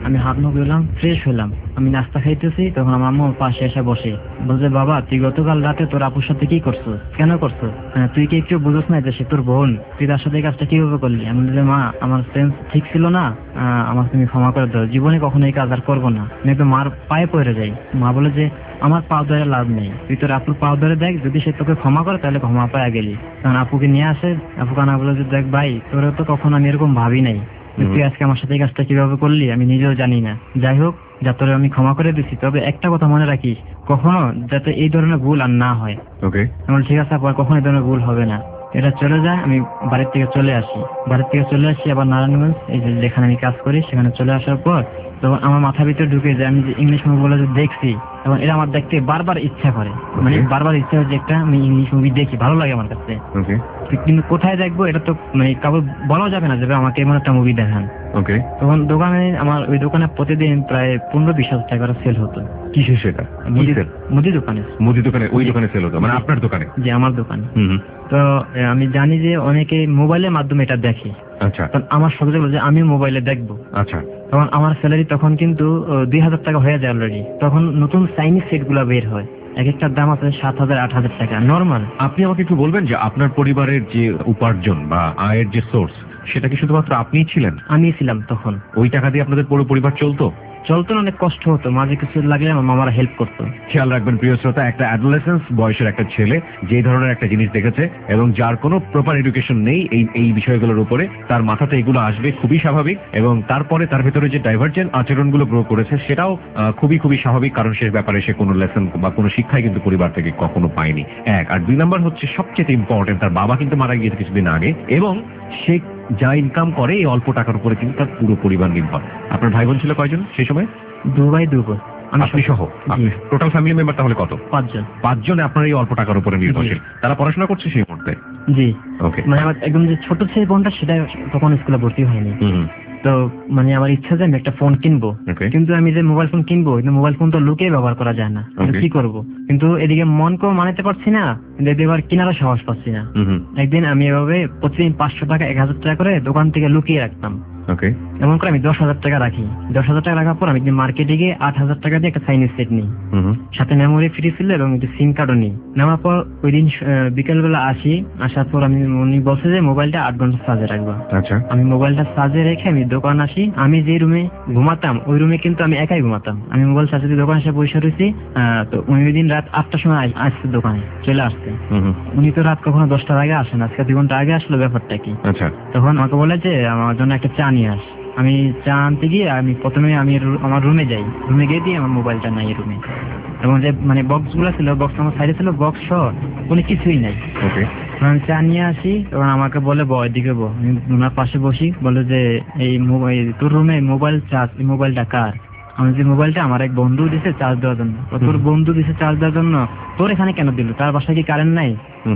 আমি হাত মুখ ধুলাম, ফ্রেশ হলাম, আমি নাস্তা খাইতেছি, তখন আমার আম্মু পাশে এসে বসে বলছে, বাবা তুই গতকাল রাতে তোর আপুর সাথে কি করছো, কেন করছো, হ্যাঁ, তুই কি একটু বুঝোস না যে সে তোর বোন, তুই তার সাথে এই কাজটা কিভাবে করলি? আমি বলছি, মা আমার সেন্স ঠিক ছিল না, আহ, আমার তুমি ক্ষমা করে দাও, জীবনে কখনো এই কাজ আর করবো না। আমি একটু মার পায়ে পড়ে যাই। মা বলে যে আমার পাও ধরে লাভ নেই, তুই তোর আপুর পাও ধরে দেখ, যদি সে তোকে ক্ষমা করে তাহলে ক্ষমা পায়ে গেলি। তখন আপুকে নিয়ে আসে, আপু কানা বলে যে দেখ ভাই, তোরা তো কখনো আমি এরকম ভাবি নাই, তুই আজকে আমার সাথে এই কাজটা কিভাবে করলি আমি নিজেও জানি না। যাই হোক, যা তোরে আমি ক্ষমা করে দিচ্ছি, তবে একটা কথা মনে রাখিস, কখনো যাতে এই ধরনের ভুল আর না হয়। ওকে, আমার ঠিক আছে আপু, কখনো এই ধরনের ভুল হবে না। এটা চলে যায়, আমি বাড়ির থেকে চলে আসি। বাড়ির থেকে চলে আসি আবার নারায়ণগঞ্জ, এই যে যেখানে আমি কাজ করি সেখানে চলে আসার পর তখন আমার মাথার ভিতরে ঢুকে যায়, আমি যে ইংলিশ মুভিগুলো যে দেখছি, এবং এরা আমার দেখতে বারবার ইচ্ছা করে, মানে বারবার ইচ্ছা হয় যে একটা আমি ইংলিশ মুভি দেখি, ভালো লাগে আমার কাছে। কিন্তু কোথায় দেখবো এটা তো মানে কাউকে বলা যাবে না যে আমাকে এমন একটা মুভি দেখান। ওকে, তখন দোকানে আমার ওই দোকানে প্রতিদিন প্রায় পনেরো বিশ হাজার টাকার সেল হতো। কিসের সেটা? মুদি দোকানে। মুদি দোকানে? ওই দোকানে সেল হতো মানে আপনার দোকানে? জি, আমার দোকানে। তো আমি জানি যে অনেকে মোবাইলের মাধ্যমে এটা দেখে। আচ্ছা, আমার শখ হলো যে আমি মোবাইলে দেখবো। আচ্ছা, তখন আমার স্যালারি তখন কিন্তু দুই হাজার টাকা হয়ে যায় অলরেডি। তখন নতুন চাইনিজ সেট গুলা বের হয়, এক একটার দাম আছে সাত হাজার আট হাজার টাকা নর্মাল। আপনি আমাকে একটু বলবেন যে আপনার পরিবারের যে উপার্জন বা আয়ের যে সোর্স, সেটা কি শুধুমাত্র আপনিই ছিলেন? আমি ছিলাম তখন। ওই টাকা দিয়ে আপনাদের পুরো পরিবার চলতো? চলতো না, অনেক কষ্ট হতো, মাঝে কিছু লাগলে আমার মামারা হেল্প করতো। খেয়াল রাখবেন প্রিয় শ্রোতা, একটা অ্যাডোলেসেন্স বয়সের একটা ছেলে যে ধরনের একটা জিনিস দেখেছে এবং যার কোনো প্রপার এডুকেশন নেই এই এই বিষয়গুলোর উপরে, তার মাথাতে এগুলো আসবে খুবই স্বাভাবিক, এবং তারপরে তার ভেতরে যে ডাইভার্জেন্ট আচরণগুলো গ্রো করেছে সেটাও খুবই খুবই স্বাভাবিক, কারণ সে ব্যাপারে সে কোনো লেসন বা কোনো শিক্ষাই কিন্তু পরিবার থেকে কখনো পায়নি। এক আর দুই নাম্বার হচ্ছে সবচেয়ে ইম্পর্টেন্ট, তার বাবা কিন্তু মারা গিয়েছে কিছুদিন আগে, এবং সে যা ইনকাম করে এই অল্প টাকার উপরে কিন্তু তার পুরো পরিবার নির্ভর। আপনার ভাই বোন ছিল কয়জন সেই সময়? দু ভাই দু বোন। আপনি সহ টোটাল ফ্যামিলি মেম্বার তাহলে কত? পাঁচজন। পাঁচজন আপনার এই অল্প টাকার উপরে নির্ভরশীল। তারা পড়াশোনা করছে সেই মুহূর্তে? জি। ওকে, মানে আমার একদম যে ছোট ছেলে বোনটা সেটা তখন স্কুলে ভর্তি হয়নি। তো মানে আমার ইচ্ছা যে আমি একটা ফোন কিনবো, কিন্তু আমি যে মোবাইল ফোন কিনবো, মোবাইল ফোন তো লুকিয়ে ব্যবহার করা যায় না, কি করব? কিন্তু এদিকে মনকেও মানাতে পারছি না, এবার কেনারও সাহস পাচ্ছি না। একদিন আমি এভাবে প্রতিদিন পাঁচশো টাকা এক হাজার টাকা করে দোকান থেকে লুকিয়ে রাখতাম। এমন করে আমি দশ হাজার টাকা রাখি। দশ হাজার টাকা রাখার পর আমি মার্কেটে গিয়ে আট হাজার টাকা দিয়ে একটা চাইনিজ সেট নিই, সাথে মেমোরি ফ্রি ছিল এবং সিম কার্ডও নিই। নেওয়ার পর ওই দিন বিকেল বেলা আসি, আসার পর আমি উনি বলছে যে মোবাইলটা আট ঘন্টা চার্জে রাখবো। আমি মোবাইলটা চার্জে রেখে আমি দোকান আসি। আমি যে রুমে ঘুমাতাম ওই রুমে কিন্তু আমি একাই ঘুমাতাম। আমি মোবাইল চার্জে দিয়ে দোকান এসে বসে রয়েছি। তো উনি ওই দিন রাত আটটার সময় আসছে, দোকানে চলে আসছে। উনি তো রাত কখনো দশটার আগে আসেন, আজকে দুই ঘন্টা আগে আসলো। ব্যাপারটা কি? তখন আমাকে বলে যে আমার জন্য একটা চা নিয়ে আস। আমি চা আনতে গিয়ে আমি প্রথমে আমি আমার রুমে যাই, রুমে গিয়ে দিয়ে আমার মোবাইলটা নাই রুমে, এবং যে মানে বক্স গুলো ছিল, বক্স আমার সাইডে ছিল, বক্স সহ কোনো কিছুই নাই। আমি চা নিয়ে আসি, তখন আমাকে বলে ব এদিকে বো। আমি ওনার পাশে বসি, বলে যে এই মোবাইল তোর রুমে মোবাইল চার্জ, এই মোবাইলটা কার? আমি যে মোবাইলটা আমার এক বন্ধু দিছে চার্জ দেওয়ার জন্য। তোর বন্ধু দিছে চার্জ দেওয়ার জন্য, তোর এখানে কেন দিল? তার বাসায় কি কারেন্ট নাই?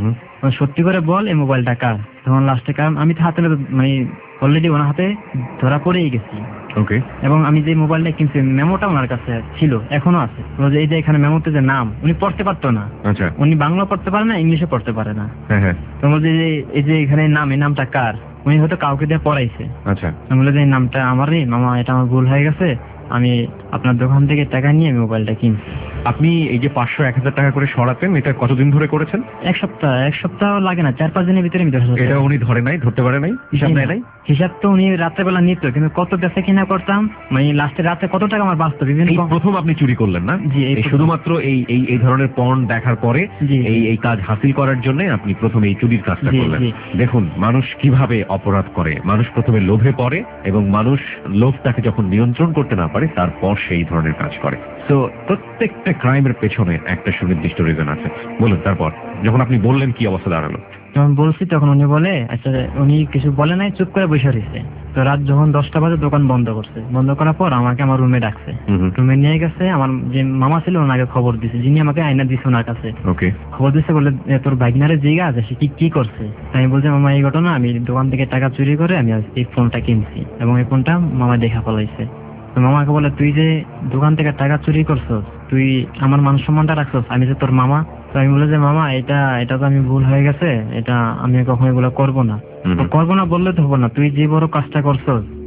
সত্যি করে বল এই মোবাইলটা কার? তখন লাস্টে কারণ আমি তো হাতে মানে অলরেডি ওনার হাতে ধরা পড়েই গেছি। ওকে, এবং আমি যে মোবাইলটা কিনছি মেমোটা ওনার কাছে ছিল, এখনো আছে। এই যে এখানে মেমোতে যে নাম, উনি পড়তে পারতো না। আচ্ছা, উনি বাংলা পড়তে পারে না, ইংলিশে পড়তে পারে না। হ্যাঁ হ্যাঁ। তো বলছে যে এই যে এখানে নাম, এই নামটা কার? উনি হয়তো কাউকে দিয়ে পড়াইছে। আচ্ছা, আমি বলে যে এই নামটা আমারই মামা, এটা আমার ভুল হয়ে গেছে, আমি আপনার দোকান থেকে টাকা নিয়ে আমি মোবাইলটা কিনছি। আপনি এই যে পাঁচশো এক হাজার টাকা করে সরাতেন, এটা কতদিন ধরে করেছেন? এক সপ্তাহ। এক সপ্তাহ লাগে না, চার পাঁচ দিনের ভিতরে আমি দশ হাজার। এটা উনি ধরে নাই, ধরতে পারে নাই, হিসাব নেয় নাই? হিসাব তো উনি রাতের বেলা নিত, কিন্তু কত বেচা কিনা করতাম, মানে লাস্টে রাতে কত টাকা আমার বাঁচত। বিভিন্ন প্রথম আপনি চুরি করলেন না? জি, শুধুমাত্র এই এই এই ধরনের পর্ন দেখার পরে এই এই কাজ হাসিল করার জন্য আপনি প্রথমে এই চুরির কাজটা করলেন। দেখুন মানুষ কিভাবে অপরাধ করে। মানুষ প্রথমে লোভে পড়ে, এবং মানুষ লোভটাকে যখন নিয়ন্ত্রণ করতে না পারে তারপর সেই ধরনের কাজ করে। তো প্রত্যেকটা ক্রাইমের পেছনে একটা সুনির্দিষ্ট রিজন আছে। বলুন, তারপর যখন আপনি বললেন কি অবস্থা দাঁড়ালো? যখন বলছি তখন উনি বলে, আচ্ছা উনি কিছু বলে নাই, চুপ করে বসে রয়েছে। তো রাত যখন দশটা বাজে দোকান বন্ধ করছে, বন্ধ করার পর আমাকে আমার রুমে ডাকছে। রুমে নিয়ে গেছে, আমার যে মামা ছিল ওনাকে খবর দিছে, যিনি আমাকে আয়না দিচ্ছে ওনার কাছে। ওকে, খবর দিচ্ছে, বলে তোর ভাগিনারে জিগা আছে, সে কি কি করছে? আমি বলছি মামা এই ঘটনা, আমি দোকান থেকে টাকা চুরি করে আমি এই ফোনটা কিনছি, এবং এই ফোনটা মামা দেখা ফলাইছে। তো মামাকে বলে, তুই যে দোকান থেকে টাকা চুরি করছস, তুই আমার মান সম্মানটা রাখছস, আমি যে তোর মামা। তো আমি বলে যে মামা এটা এটা তো আমি ভুল হয়ে গেছে, এটা আমি কখনো এগুলো করবো না। করবো না বললে তো হবো না, তুই যে বড় কাজটা করছস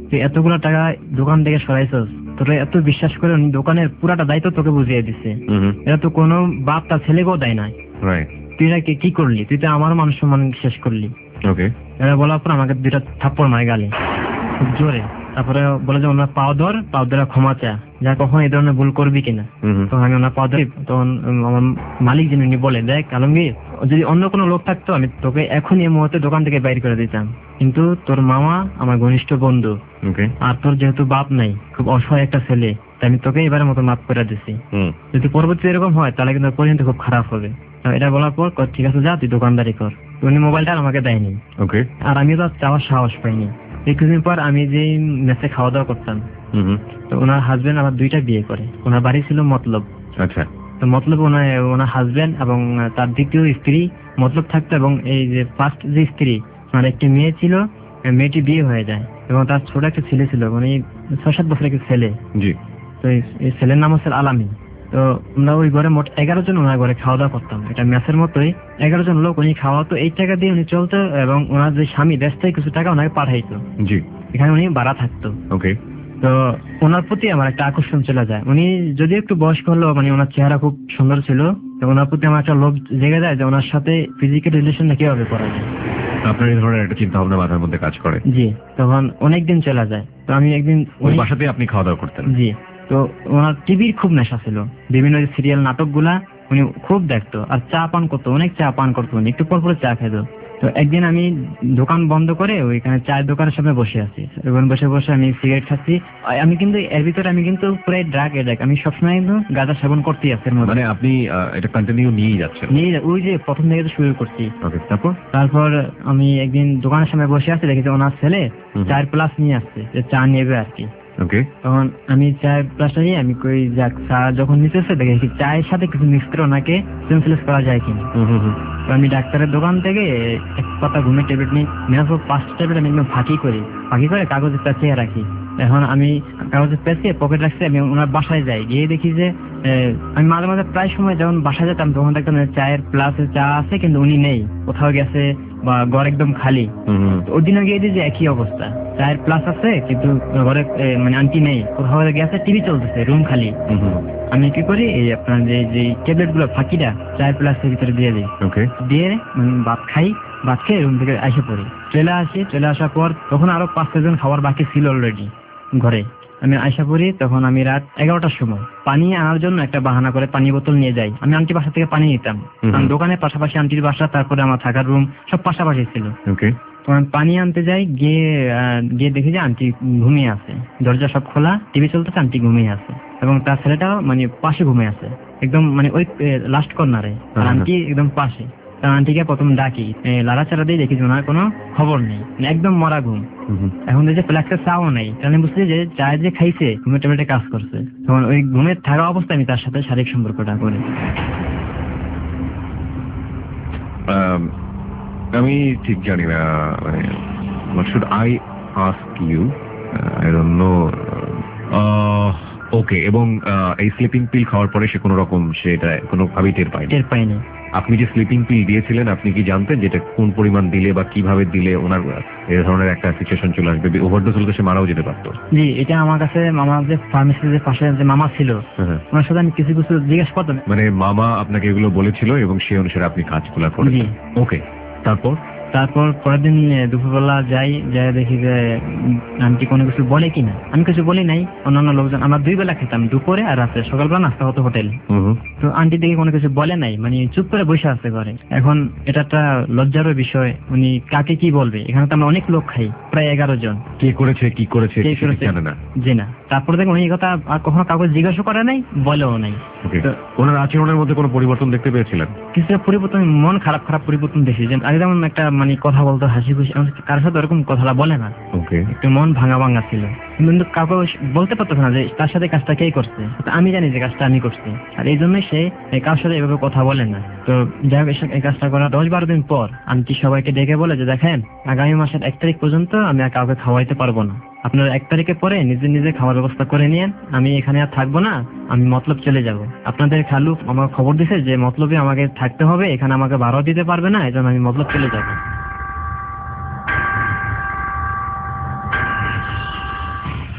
তুই এতগুলো টাকা দোকান থেকে সরাইছস, তোর এত বিশ্বাস করে উনি দোকানের পুরাটা দায়িত্ব তোকে বুঝিয়ে দিচ্ছে, এটা তো কোনো বাপ তার ছেলেকেও দেয় না, তুই এটাকে কি করলি? তুই তো আমার মানুষ সম্মান শেষ করলি। ওকে, এটা বলার পর আমাকে দুইটা থাপ্পড় মারে গালে খুব জোরে। তারপরে বলে যে ওনার পাও ধর, পাও ধরে ক্ষমা চা, যা কখন এই ধরনের ভুল করবি কিনা। তখন আমি ওনার পাও ধরি, তখন আমার মালিক যিনি উনি বলে, দেখ আলমগীর, যদি অন্য কোনো লোক থাকতো আমি তোকে এখন এই মুহূর্তে দোকান থেকে বাইর করে দিতাম, কিন্তু তোর মামা আমার ঘনিষ্ঠ বন্ধু, আর তোর যেহেতু বাপ নাই, খুব অসহায় একটা ছেলে, তাই আমি তোকে এবারের মতো মাফ করে দিছি। যদি পরবর্তী এরকম হয় তাহলে কিন্তু পর্যন্ত খুব খারাপ হবে। এটা বলার পর ঠিক আছে যা, তুই দোকানদারি কর। উনি মোবাইলটা আমাকে দেয়নি, আর আমি তো চাওয়ার সাহস পাইনি। কিছুদিন পর আমি যে মেসে খাওয়া দাওয়া করতাম, তো ওনার হাজবেন্ড আবার দুইটা বিয়ে করে। ওনার বাড়ি ছিল মতলব। আচ্ছা, তো মতলব ওনার ওনার হাজবেন্ড এবং তার দ্বিতীয় স্ত্রী মতলব থাকতো, এবং এই যে ফার্স্ট যে স্ত্রী, মানে একটি মেয়ে ছিল, মেয়েটি বিয়ে হয়ে যায় এবং তার ছোট একটা ছেলে ছিল, মানে ছয় সাত বছর একটা ছেলে। তো এই ছেলের নাম হচ্ছে আলামী। তো আমরা ওই ঘরে মোট এগারো জন ওনার ঘরে খাওয়া দাওয়া করতাম, এটা মেসের মতোই এগারো জন লোক উনি খাওয়া, তো এই টাকা দিয়ে উনি চলতো, এবং ওনার যে স্বামী দেশ থেকে কিছু টাকা ওনাকে পাঠাইতো, এখানে উনি ভাড়া থাকতো। ওকে, তো ওনার প্রতি আমার একটা আকর্ষণ চলে যায়। উনি যদি একটু বয়স্ক হলো, মানে ওনার চেহারা খুব সুন্দর ছিল, তো ওনার প্রতি আমার একটা লোভ জেগে যায় যে ওনার সাথে ফিজিক্যাল রিলেশনটা কিভাবে করা যায়। আপনার এই ধরনের একটা চিন্তা ভাবনা মাথার মধ্যে কাজ করে? জি, তখন অনেকদিন চলে যায়। তো আমি একদিন ওই বাসাতে আপনি খাওয়া দাওয়া করতেন? জি, তো ওনার টিভির খুব নেশা ছিল, বিভিন্ন সিরিয়াল নাটকগুলা উনি খুব দেখতো, আর চা পান করতো, অনেক চা পান করতো উনি, একটু পর পরে চা খেতো। তো একদিন আমি দোকান বন্ধ করে ওইখানে চায়ের দোকানের সামনে বসে আছি, এবং বসে বসে আমি সিগারেট খাচ্ছি। আমি কিন্তু এর ভিতরে আমি কিন্তু পুরো ড্রাগ এডিক্ট, আমি সবসময় কিন্তু গাঁজা সেবন করতেই আছি। মানে আপনি এটা কন্টিনিউ নিয়ে যাচ্ছেন? নিয়ে ওই যে প্রথম থেকে শুরু করছি। তারপর তারপর আমি একদিন দোকানের সামনে বসে আছি, দেখি যে ওনার ছেলে চায়ের প্লাস নিয়ে আসছে, চা নেবে আর কি। তখন আমি চায়ের প্লাসটা নিয়ে আমি কই যাক, চা যখন নিতেছে দেখি চায়ের সাথে কিছু মিক্স করে ওনাকে সেন্সলেস করা যায় কিনা। তো আমি ডাক্তারের দোকান থেকে এক পাতা ঘুমের ট্যাবলেট নিই, নেওয়ার পর পাঁচটা ট্যাবলেট আমি একদম ফাঁকি করি, ফাঁকি করে কাগজে পেঁচিয়ে রাখি। এখন আমি কাগজে পেঁচিয়ে পকেট রাখছি, আমি ওনার বাসায় যাই, গিয়ে দেখি যে আমি মাঝে মাঝে প্রায় সময় যখন বাসায় যেতাম তখন দেখতাম চায়ের প্লাসে চা আছে কিন্তু উনি নেই, কোথাও গেছে বা ঘর একদম খালি। ওই দিনও গিয়ে দিই যে একই অবস্থা, চায়ের প্লাস আছে কিন্তু ঘরে মানে আন্টি নেই, কোথাও গেছে, টিভি চলতেছে, রুম খালি। আমি কি করি, এই আপনার যে যে ট্যাবলেট গুলো ফাঁকিটা চায়ের প্লাসের ভিতরে দিয়ে দিই, দিয়ে ভাত খাই, ভাত খেয়ে রুম থেকে এসে পড়ি, চলে আসি। চলে আসার পর তখন আরো পাঁচ ছজন খাবার বাকি ছিল অলরেডি ঘরে। আমি আশা করি তখন আমি রাত এগারোটার সময় পানি আনার জন্য একটা বাহানা করে পানি বোতল নিয়ে যাই। আমি আন্টি বাসা থেকে পানি নিতাম, কারণ দোকানের পাশাপাশি আন্টির বাসা, তারপরে আমার থাকার রুম সব পাশাপাশি ছিল। পানি আনতে যাই, গিয়ে গিয়ে দেখি যে আন্টি ঘুমিয়ে আছে, দরজা সব খোলা, টিভি চলতেছে, আন্টি ঘুমিয়ে আছে, এবং তার ছেলেটাও মানে পাশে ঘুমিয়ে আছে, একদম মানে ওই লাস্ট কর্নারে, আর আন্টি একদম পাশে। আন্টিকে প্রথম ডাকি, লাড়াচাড়া দিয়ে দেখি ওনার কোনো খবর নেই, একদম মরা ঘুম। এখন যে ফ্ল্যাক্সের চাও নেই, তাহলে বুঝছি যে চায় যে খাইছে ঘুমের ট্যাবলেটে কাজ করছে। তখন ওই ঘুমের থাকা অবস্থায় আমি তার সাথে শারীরিক সম্পর্কটা করি। আমি ঠিক জানি না, মানে what should I ask you? I don't know. ওকে, এবং এই স্লিপিং পিল খাওয়ার পরে সে কোনো রকম সেটা কোনো ভাবে টের পায়নি? টের পাইনি। আপনি যে স্লিপিং পিল দিয়েছিলেন আপনি কি জানতেন যেটা কোন পরিমাণ দিলে বা কিভাবে দিলে ওনার এই ধরনের একটা সিচুয়েশন চলে আসবে, ওভারডোজ হলে সে মারাও যেতে পারতো? জি, এটা আমার কাছে মামা যে ফার্মেসির যে পাশে যে মামা ছিল ওনার সাথে আমি কিছু কিছু জিজ্ঞেস করতাম। মানে মামা আপনাকে এগুলো বলেছিল এবং সেই অনুসারে আপনি কাজগুলো করেছেন? ওকে, তারপর তারপর পরের দিন দুপুরবেলা যাই, যাই দেখি যে আন্টি কোনো কিছু বলে কিনা। আমি কিছু বলি নাই, অন্যান্য লোকজন, আমরা দুই বেলা খেতাম, দুপুরে আর রাতে, সকালবেলা নাস্তা হতো হোটেলে। তো আন্টি দেখি কোনো কিছু বলে নাই, মানে চুপ করে বসে আছে ঘরে। এখন এটা একটা লজ্জারও বিষয়, উনি কাকে কি বলবে, এখানে তো আমরা অনেক লোক খাই, প্রায় এগারো জন। কে করেছে কি করেছে জানে না? জি না। তারপরে দেখুন এই কথা আর কখনো কাউকে জিজ্ঞাসা করে নাই, বলেও নাই। ওনার আচরণের মধ্যে কোনো পরিবর্তন দেখতে পেয়েছিলেন? কিছুটা পরিবর্তন, মন খারাপ খারাপ পরিবর্তন দেখি। আগে যেমন একটা মানে কথা বলতো হাসি খুশি, কারোর সাথে ওরকম কথা বলে না, একটু মন ভাঙা ভাঙা ছিল, কিন্তু কাউকে বলতে পারতো না যে তার সাথে কাজটা কে করছে। আমি জানি যে কাজটা আমি করছি, আর এই জন্যই সে কারোর সাথে এভাবে কথা বলে না। তো যাই হোক, এই কাজটা করার দশ বারো দিন পর আন্টি সবাইকে ডেকে বলে যে দেখেন, আগামী মাসের এক তারিখ পর্যন্ত আমি আর কাউকে খাওয়াইতে পারবো না, আপনারা এক তারিখের পরে নিজে নিজে খাওয়ার ব্যবস্থা করে নিয়েন, আমি এখানে আর থাকবো না, আমি মতলব চলে যাব। আপনাদের খালু আমার খবর দিছে যে মতলবে আমাকে থাকতে হবে, এখানে আমাকে ভাড়াও দিতে পারবে না, এই জন্য আমি মতলব চলে যাবো।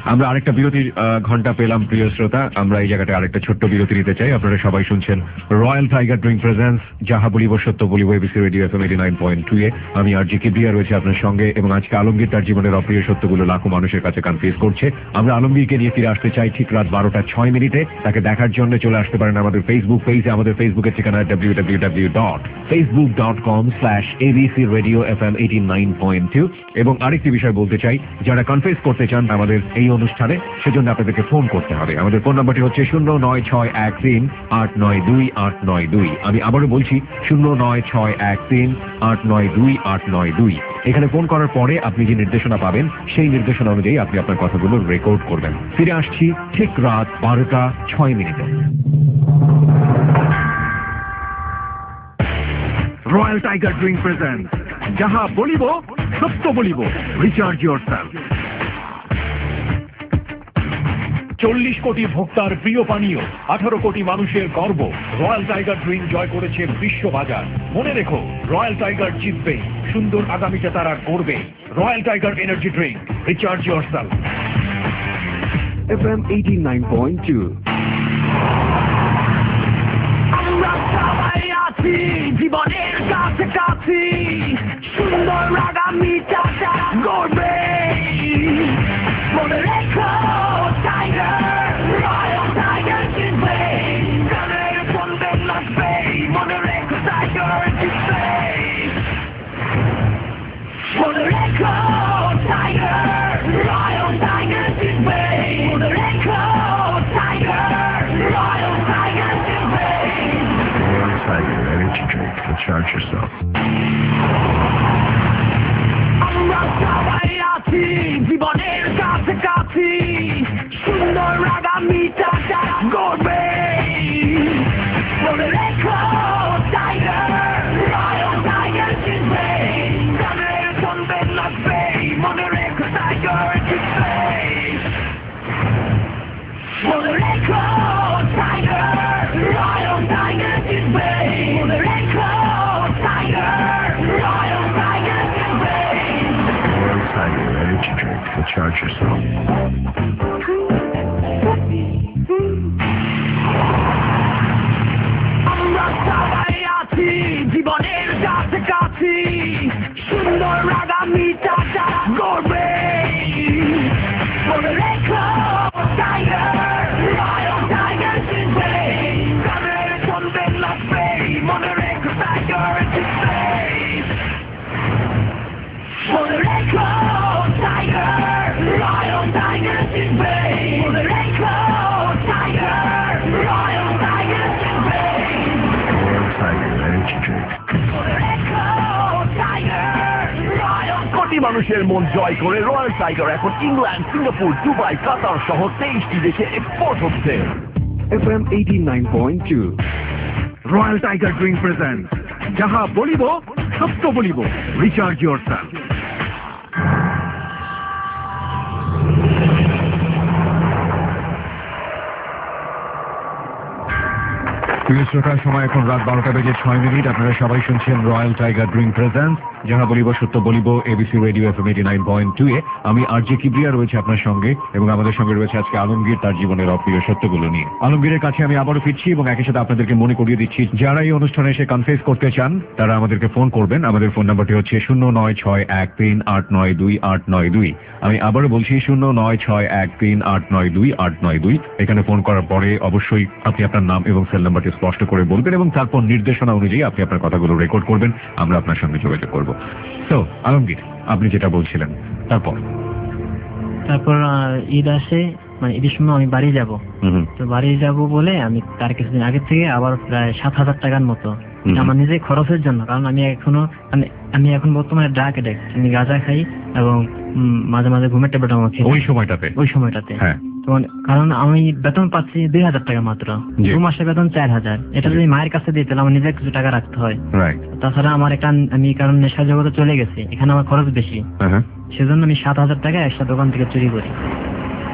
আমরা আরেকটা বিরতির আহ, ঘন্টা পেলাম প্রিয় শ্রোতা। আমরা এই জায়গাটা আরেকটা ছোট্ট বিরতি নিতে চাই। আপনারা সবাই শুনছেন রয়্যাল টাইগার ড্রিঙ্ক প্রেজেন্স যাহা বলিব সত্য বলিব ABC Radio FM eighty nine point two এ। আমি আর জি কিবরিয়া রয়েছে আপনার সঙ্গে এবং আজকে আলমগীর তার জীবনের অপ্রিয় সত্যগুলো লাখো মানুষের কাছে কনফিউজ করছে। আমরা আলমগীরকে নিয়ে ফিরে আসতে চাই ঠিক রাত বারোটা ছয় মিনিটে। তাকে দেখার জন্য চলে আসতে পারেন আমাদের ফেসবুক পেজে। আমাদের ফেসবুকের ঠিকানা W W W dot Facebook dot com slash ABC Radio F M eighty nine point two. এবং আরেকটি বিষয় বলতে চাই, যারা কনফিউজ করতে চান আমাদের এই অনুষ্ঠানে, সেজন্য আপনাদেরকে ফোন করতে হবে। আমাদের ফোন নাম্বারটি হচ্ছে শূন্য নয় ছয় এক তিন আট নয় দুই আট নয় দুই। আমি আবারও বলছি শূন্য নয় ছয় এক তিন আট নয় দুই আট নয় দুই। এখানে ফোন করার পরে আপনি যে নির্দেশনা পাবেন সেই নির্দেশনা অনুযায়ী আপনি আপনার কথাগুলো রেকর্ড করবেন। ফিরে আসছি ঠিক রাত বারোটা ছয় মিনিটে। রয়্যাল টাইগার ড্রিঙ্ক প্রেজেন্ট যাহা বলিব সত্য বলিব, রিচার্জ ইয়োরসেলফ। চল্লিশ কোটি ভোক্তার প্রিয় পানীয়, আঠারো কোটি মানুষের গর্ব, রয়্যাল টাইগার ড্রিঙ্ক জয় করেছে বিশ্ববাজার। মনে রেখো, রয়্যাল টাইগার জিতবে, সুন্দর আগামীতে তারা করবে। Royal tiger energy drink, recharge yourself. F M eighty nine point two. আমরা সবাই আছি জীবনের কাছাকাছি, সুন্দর আগামীটা তারা গড়বে। মনে রেখো টাইগার, রয়্যাল টাইগার জিতবে, গানের বলবে নাচবে। মনে রেখো টাইগার জিতবে, মনে রেখো টাইগার, রয়্যাল টাইগার জিতবে। মনে রেখো টাইগার, রয়্যাল টাইগার জিতবে। Royal Tiger Energy Drink, recharge yourself. আমরা সবাই আছি জীবনের কাছাকাছি, সুন্দর আগামীটা তারা গড়বে। মনে রেখো টাইগার, রয়্যাল টাইগার জিতবে, গানের শুনবে নাচবে। মনে রেখো টাইগার জিতবে, মনে রেখো টাইগার, রয়্যাল টাইগার জিতবে। মনে রেখো টাইগার, রয়্যাল টাইগার জিতবে। Royal Tiger Energy Drink, recharge yourself. আমরা সবাই আছি জীবনের কাছাকাছি, সুন্দর আগামীটা তারা গড়বে। মনে রেখো টাইগার, রয়্যাল টাইগার জিতবে, গানের শুনবে নাচবে। মনে রেখো টাইগার জিতবে, মনে রেখো টাইগার, রয়্যাল টাইগার জিতবে। মনে রেখো টাইগার, রয়্যাল টাইগার জিতবে। Royal Tiger Energy Drink. মনে রেখো টাইগার, রয়্যাল। কোটি মানুষের মন জয় করে রয়্যাল টাইগার এখন ইংল্যান্ড, সিঙ্গাপুর, দুবাই, কাতার সহ তেইশটি দেশে এক্সপোর্ট হচ্ছে। F M eighty nine point two. Royal Tiger drink present যাহা বলিব সত্য বলিব, রিচার্জ ইয়োরসেলফ। প্রিয় শ্রোতার সময় এখন রাত বারোটা বেজে ছয় মিনিট। আপনারা সবাই শুনছেন রয়্যাল টাইগার ড্রিঙ্ক প্রেজেন্স যাহা বলিব সত্য বলিব ABC Radio FM eighty nine point two এ। আমি আর জি কিবরিয়া রয়েছে আপনার সঙ্গে এবং আমাদের সঙ্গে রয়েছে আজকে আলমগীর তার জীবনের অপ্রিয় সত্যগুলো নিয়ে। আলমগীরের কাছে আমি আবারও ফিরছি এবং একই সাথে আপনাদেরকে মনে করিয়ে দিচ্ছি, যারা এই অনুষ্ঠানে এসে কনফেস করতে চান তারা আমাদেরকে ফোন করবেন। আমাদের ফোন নাম্বারটি হচ্ছে শূন্য নয় ছয় এক তিন আট নয় দুই আট নয় দুই। আমি আবারও বলছি শূন্য নয় ছয় এক তিন আট নয় দুই আট নয় দুই। এখানে ফোন করার পরে অবশ্যই আপনি আপনার নাম এবং সেল নাম্বারটি স্পষ্ট করে বলবেন এবং তারপর নির্দেশনা অনুযায়ী আপনি আপনার কথাগুলো রেকর্ড করবেন। আমরা আপনার সঙ্গে যোগাযোগ করব। তো আলমগীর, আপনি যেটা বলছিলেন তারপর তারপর আহ, ঈদ আসে, মানে ঈদের সময় আমি বাড়ি যাব। তো বাড়ি যাব বলে আমি তার কিছুদিন আগে থেকে আবার প্রায় সাত হাজার টাকার মতো আমার নিজে খরচের জন্য, কারণ আমি এখনো মানে আমি এখন বর্তমানে ড্রাগ এডিক্ট, আমি গাঁজা খাই এবং উম, মাঝে মাঝে ঘুমের ট্যাবলেট আমার খেয়ে ওই সময়টাতে ওই সময়টাতে হ্যাঁ। তো কারণ আমি বেতন পাচ্ছি দুই হাজার টাকা মাত্র, দু মাসে বেতন চার হাজার। এটা যদি মায়ের কাছে দিতে আমার নিজের কিছু টাকা রাখতে হয়। রাইট। তাছাড়া আমার একটা আমি কারণ নেশা জগতে চলে গেছি, এখানে আমার খরচ বেশি, হ্যাঁ। সেজন্য আমি সাত হাজার টাকা একটা দোকান থেকে চুরি করি।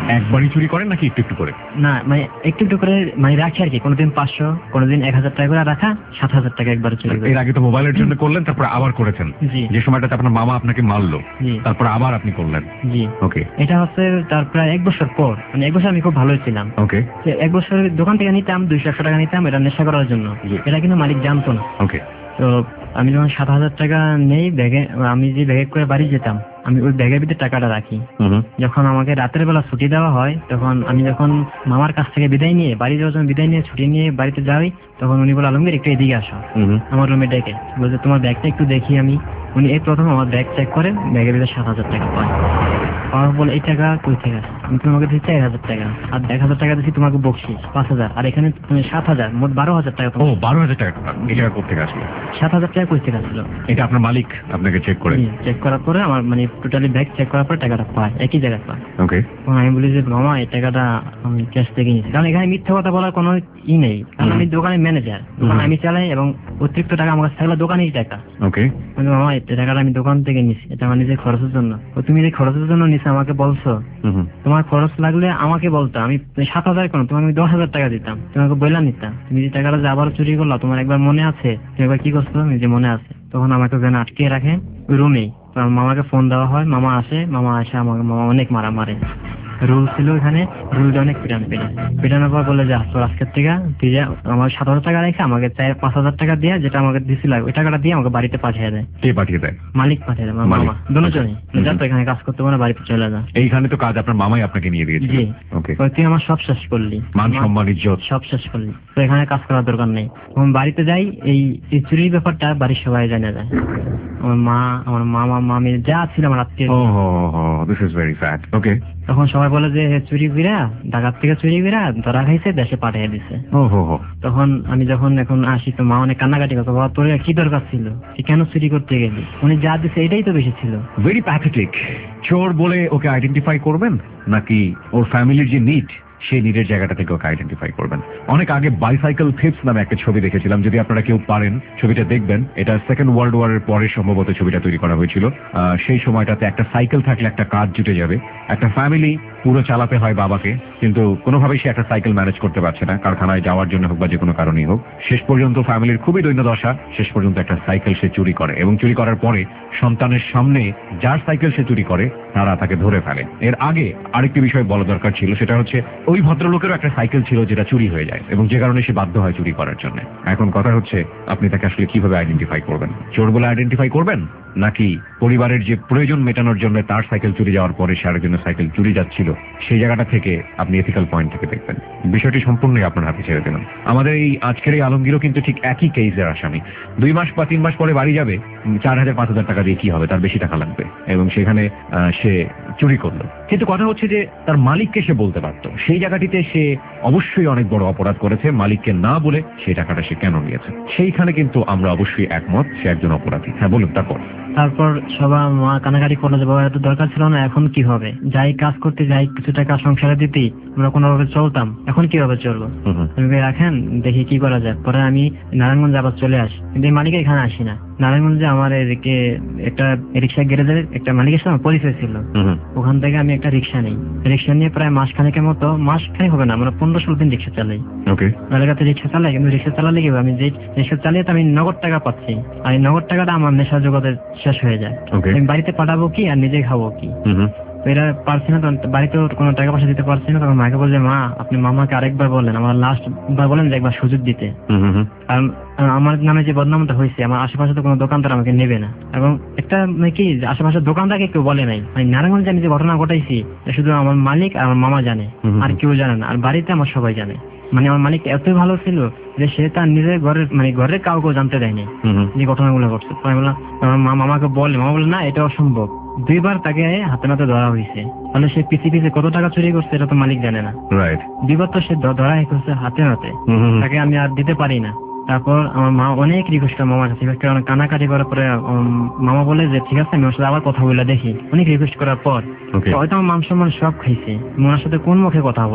একবারই চুরি করেন নাকি একটু একটু করে? না মানে একটু একটু করে মানে রাখি আর কি, কোনোদিন পাঁচশো, কোনোদিন এক হাজার টাকা করে রাখা, সাত হাজার টাকা একবার চুরি করে। এর আগে তো মোবাইলের জন্য করলেন, তারপর আবার করেছেন। জি। যে সময়টাতে আপনার মামা আপনাকে মারলো, জি। তারপর আবার আপনি করলেন। জি। ওকে এটা হচ্ছে তার প্রায় এক বছর পর, মানে এক বছর আমি খুব ভালোই ছিলাম। ওকে যে এক বছরের দোকান থেকে নিতাম দুইশো একশো টাকা নিতাম, এটা নেশা করার জন্য। জি। এটা কিন্তু মালিক জানতো না। ওকে তো আমি যখন সাত হাজার টাকা নেই ব্যাগে, আমি যে ব্যাগে করে বাড়ি যেতাম, আমি ওই ব্যাগের ভিতরে টাকাটা রাখি। যখন আমাকে রাতের বেলা ছুটি দেওয়া হয়, তখন আমি যখন মামার কাছ থেকে বিদায় নিয়ে বাড়ি যাওয়ার জন্য বিদায় নিয়ে ছুটি নিয়ে বাড়িতে যাই, তখন উনি বলে আলমগীর একটু এদিকে আসো। আমার রুমে ডেকে বলছে তোমার ব্যাগটা একটু দেখি আমি। উনি এই প্রথম আমার ব্যাগ চেক করে, ব্যাগের ভিতরে সাত হাজার টাকা পায়। পাওয়ার বলে এই টাকা কই থেকে আসে? আমি তোমাকে দিচ্ছি চার হাজার টাকা, আর এক হাজার টাকা দিচ্ছি তোমাকে বকশিস পাঁচ হাজার, আর এখানে তুমি সাত হাজার, মোট বারো হাজার টাকা। ও বারো হাজার টাকা এই টাকা কোথা থেকে আসলো? সাত হাজার টাকা কই থেকে আসলো? এটা আপনার মালিক আপনাকে চেক করে? চেক করার পরে আমার মানে টোটালি ব্যাগ চেক করার পরে টাকাটা পায়, একই জায়গায় পায়। ওকে আমি বলি যে মামা এই টাকাটা আমি ক্যাশ থেকে নিয়েছি, কারণ এখানে মিথ্যা কথা বলার কোনো ই নেই, কারণ আমি দোকানের ম্যানেজার, দোকান আমি চালাই এবং অতিরিক্ত টাকা আমার কাছে থাকলে দোকানেই টাকা। ওকে মামা এই টাকাটা আমি দোকান থেকে নিছি, এটা আমার নিজের খরচের জন্য। ও তুমি যে খরচের জন্য নিছো আমাকে বলছো, তোমার খরচ লাগলে আমাকে বলতো, আমি সাত হাজার কেন তোমাকে আমি দশ হাজার টাকা দিতাম, তোমাকে বইলা নিতাম। তুমি যে টাকাটা যে আবার চুরি করলা, তোমার একবার মনে আছে তুমি একবার কি করছো? নিজে মনে আছে। তখন আমাকে যেন আটকে রাখে ওই রুমেই। মামাকে ফোন দেওয়া হয়, মামা আসে, মামা আসে আমাকে মামা অনেক মারা মারে। রুল ছিল এখানে, রুলটা অনেক পিটানো পিটানো পিটানোর পর বলে যে তোর আজকের থেকে তুই যে আমার সাত হাজার টাকা রেখে আমাকে চাই পাঁচ হাজার টাকা দিয়ে, যেটা আমাকে দিছিল ওই টাকাটা দিয়ে আমাকে বাড়িতে পাঠিয়ে দেয়। কে পাঠিয়ে দেয়? মালিক পাঠিয়ে দেয়, মামা দুজনই। যা তো এখানে কাজ করতে পারে, বাড়িতে চলে যা। এইখানে তো কাজ আপনার মামাই আপনাকে নিয়ে দিয়েছে। জি। ওকে তুই আমার সব শেষ করলি, মান সম্মান ইজ্জত সব শেষ করলি, তো এখানে কাজ করার দরকার নেই। তখন বাড়িতে যাই, এই চুরির ব্যাপারটা বাড়ির সবাই জানা যায়। আমার মা, আমার মামা, মামি যা ছিল আমার আত্মীয়। ও হো হো, দিস ইজ ভেরি স্যাড। ওকে তখন সবাই বলে যে চুরি কইরা, ঢাকার থেকে চুরি কইরা ধরা খাইছে, দেশে পাঠিয়ে দিছে। ও হো হো। তখন আমি যখন এখন আসি, তো মা অনেক কান্নাকাটি করতো, বাবা তোর কি দরকার ছিল, তুই কেন চুরি করতে গেলি? উনি যা দিছে এটাই তো বেশি ছিল। Very pathetic. চোর বলে ওকে আইডেন্টিফাই করবেন, নাকি ওর ফ্যামিলির যে নিড সেই নিডের জায়গাটা থেকে ওকে আইডেন্টিফাই করবেন? অনেক আগে বাইসাইকেল থিপস নামে একটা ছবি দেখেছিলাম, যদি আপনারা কেউ পারেন ছবিটা দেখবেন। এটা সেকেন্ড ওয়ার্ল্ড ওয়ারের পরে সম্ভবত ছবিটা তৈরি করা হয়েছিল। সেই সময়টাতে একটা সাইকেল থাকলে একটা কাজ জুটে যাবে। একটা ফ্যামিলি পুরো চালাতে হয় বাবাকে, কিন্তু কোনোভাবেই সে একটা সাইকেল ম্যানেজ করতে পারছে না, কারখানায় যাওয়ার জন্য হোক বা যে কোনো কারণেই হোক। শেষ পর্যন্ত ফ্যামিলির খুবই দৈন্যদশা, শেষ পর্যন্ত একটা সাইকেল সে চুরি করে, এবং চুরি করার পরে সন্তানের সামনে যার সাইকেল সে চুরি করে তারা তাকে ধরে ফেলে। এর আগে আরেকটি বিষয় বলা দরকার ছিল, সেটা হচ্ছে ওই ভদ্রলোকেরও একটা সাইকেল ছিল যেটা চুরি হয়ে যায়, এবং যে কারণে সে বাধ্য হয় চুরি করার জন্য। এখন কথা হচ্ছে আপনি তাকে আসলে কিভাবে আইডেন্টিফাই করবেন? চোর বলে আইডেন্টিফাই করবেন, নাকি পরিবারের যে প্রয়োজন মেটানোর জন্য তার সাইকেল চুরি যাওয়ার পরে সে আরেকজনের সাইকেল চুরি যাচ্ছিল, সেই জায়গাটা থেকে আপনি এথিক্যাল পয়েন্ট থেকে দেখবেন? বিষয়টি সম্পূর্ণই আপনার হাতে ছেড়ে দিলাম। আমাদের এই আজকের এই আলমগীরও কিন্তু ঠিক একই কেসের আসামি। দুই মাস বা তিন মাস পরে বাড়ি যাবে, চার হাজার পাঁচ হাজার টাকা দিয়ে কি হবে, তার বেশি টাকা লাগবে, এবং সেখানে সে চুরি করলো। কিন্তু কথা হচ্ছে যে তার মালিককে সে বলতে পারতো, সেই জায়গাটিতে সে অবশ্যই অনেক বড় অপরাধ করেছে। মালিককে না বলে সেই টাকাটা সে কেন নিয়েছে, সেইখানে কিন্তু আমরা অবশ্যই একমত, সে একজন অপরাধী। হ্যাঁ বলুন। তারপর তারপর সবাই মা কানাকাটি করলো যে বাবা এত দরকার ছিল না, এখন কি হবে? যাই কাজ করতে যাই, কিছু টাকা সংসারে দিতেই আমরা কোনোভাবে চলতাম, এখন কিভাবে চলবো? তুমি রাখেন, দেখি কি করা যায়। পরে আমি নারায়ণগঞ্জে আবার চলে আসি, কিন্তু এই মালিকের এখানে আসি না। নারায়ণগঞ্জে আমার এদিকে একটা রিক্সা গ্যারেজের একটা মালিকের সাথে পরিচয় ছিল, ওখান থেকে আমি একটা রিক্সা নেই। রিক্সা নিয়ে প্রায় মাস খানেকের মতো, মাস খানিক হবে না, আমরা পনেরো ষোলো দিন রিক্সা চালাই। এলাকাতে রিক্সা চালাই, কিন্তু রিক্সা চালালে কি আমি যে রিক্সা চালিয়ে তো আমি নগদ টাকা পাচ্ছি, আর এই নগদ টাকাটা আমার নেশা জগতে শেষ হয়ে যায়। আমি বাড়িতে পাঠাবো কি আর নিজে খাবো কি? এরা পারছি না, বাড়িতে কোনো টাকা পয়সা দিতে পারছি না। তখন মাকে বলছে মা আপনি মামাকে আরেকবার বললেন, আমার লাস্ট বার বলেন যে একবার সুযোগ দিতে, কারণ আমার নামে যে বদনামটা হয়েছে, আমার আশেপাশে তো কোনো দোকানদার আমাকে নেবে না। এবং একটা কি আশেপাশের দোকানদারকে কেউ বলে নাই, মানে নারায়ণগঞ্জে আমি যে ঘটনা ঘটাইছি শুধু আমার মালিক আর আমার মামা জানে, আর কেউ জানে না। আর বাড়িতে আমার সবাই জানে, মানে আমার মালিক এতই ভালো ছিল যে সে তার নিজের ঘরের মানে ঘরের কাউকে জানতে দেয়নি যে ঘটনাগুলো ঘটছে। আমার মা মামাকে বলে, মামা বলে না এটা অসম্ভব। দুইবার তাকে হাতে নাতে ধরা হয়েছে, তাহলে সে পিছিয়ে পিছিয়ে কত টাকা চুরি করছে এটা তো মালিক জানে না। দুইবার তো সে ধরা করছে হাতে নাতে, তাকে আমি আর দিতে পারি না। তারপর আমার মা অনেক রিকোয়েস্ট করে মামার কাছে, অনেক কানাকাটি করার পরে মামা বলে যে ঠিক আছে আমি ওর সাথে আবার কথা বলে দেখি। অনেক রিকোয়েস্ট করার পর হয়তো আমার মান সম্মান সব খাইছে, ওনার সাথে কোন মুখে কথা বলবো?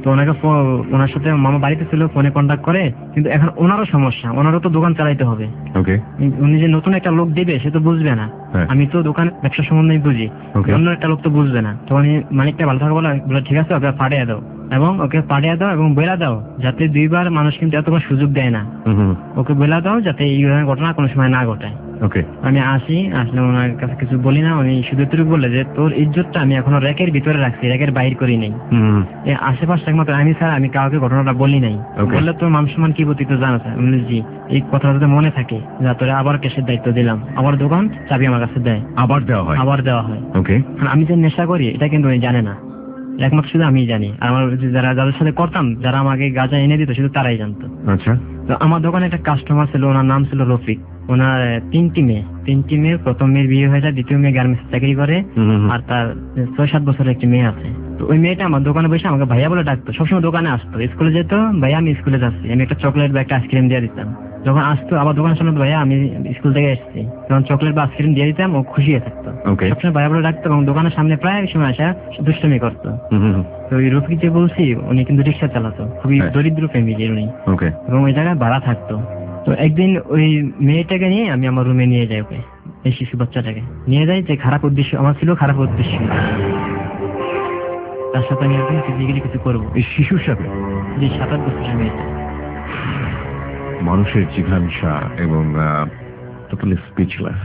তো ওনাকে ফো- ওনার সাথে মামা বাড়িতে ছিল, ফোনে কন্ট্যাক্ট করে, কিন্তু এখন ওনারও সমস্যা, ওনারও তো দোকান চালাইতে হবে। ওকে উনি যে নতুন একটা লোক দেবে সে তো বুঝবে না, হ্যাঁ। আমি তো দোকান ব্যবসা সম্বন্ধে বুঝি, Okay. অন্য একটা লোক তো বুঝবে না। তো উনি মালিকটা ভালো থাকা বলে বলে ঠিক আছে ওকে পাঠিয়ে দাও, এবং ওকে পাঠিয়ে দাও এবং বেলা দাও, যাতে দুইবার মানুষ কিন্তু এতবার সুযোগ দেয় না, ওকে বেলা দাও যাতে এই ধরনের ঘটনা কোনো সময় না ঘটায়। ওকে আমি আসি, আসলে ওনার কাছে কিছু বলি না, উনি শুধু এতটুকু বললে যে তোর ইজ্জতটা আমি এখনো র্যাকের ভিতরে রাখছি, র্যাকের বাইর করি নাই, এই আশেপাশে একমাত্র আমি স্যার, আমি কাউকে ঘটনাটা বলি নাই। Okay. বললে তোর মান সম্মান কি প্রতি তো জানো স্যার। আমি বলি, জি, এই কথাটা যদি মনে থাকে যা তোরে আবার কেসের দায়িত্ব দিলাম, আবার দোকান চাবি আমার কাছে দেয়, আবার দেওয়া হয়? আবার দেওয়া হয়। ওকে কারণ আমি যে নেশা করি এটা কিন্তু উনি জানে না, একমাত্র শুধু আমিই জানি, আর আমার যে যারা যাদের সাথে করতাম, যারা আমাকে গাঁজা এনে দিত শুধু তারাই জানতো। আচ্ছা তো আমার দোকানে একটা কাস্টমার ছিল, ওনার নাম ছিল রফিক, ওনার আহ, তিনটি মেয়ে, তিনটি মেয়ে, প্রথম মেয়ের বিয়ে হয়ে যায়, দ্বিতীয় মেয়ে গার্মেন্টস চাকরি করে, হুম, হুম, হুম। আর তার ছয় সাত বছরের একটি মেয়ে আছে। তো ওই মেয়েটা আমার দোকানে বসে আমাকে ভাইয়া বলে ডাকতো, সবসময় দোকানে আসতো, স্কুলে যেত, ভাইয়া আমি স্কুলে যাচ্ছি, আমি একটা চকলেট বা একটা আইসক্রিম দিয়ে দিতাম। যখন আসতো আবার দোকানের সামনে, ভাইয়া আমি স্কুল থেকে এসেছি, তখন চকলেট বা আইসক্রিম দিয়ে দিতাম, ও খুশি হয়ে থাকতো। ওকে সবসময় ভাইয়া বলে ডাকতো এবং দোকানের সামনে প্রায় সময় আসা দুষ্টমি করতো। হুম, হুম, হুম। তো ওই রফিক যে বলছি, উনি কিন্তু রিক্সা চালাতো, খুবই হ্যাঁ। দরিদ্র ফ্যামিলির উনি, ওকে এবং ওই জায়গায় ভাড়া থাকতো। তো একদিন ওই মেয়েটাকে নিয়ে আমি আমার রুমে নিয়ে যাই, ওকে, এই শিশু বাচ্চাটাকে নিয়ে যাই, যে খারাপ উদ্দেশ্য আমার ছিল, খারাপ উদ্দেশ্য তার সাথে আমি একদিন ফিজিক্যালি কিছু করবো। এই শিশুর সাথে যে সাত আট বছরের মেয়েটা, মানুষের জিঘাংসা এবং টোটালি স্পিচলেস।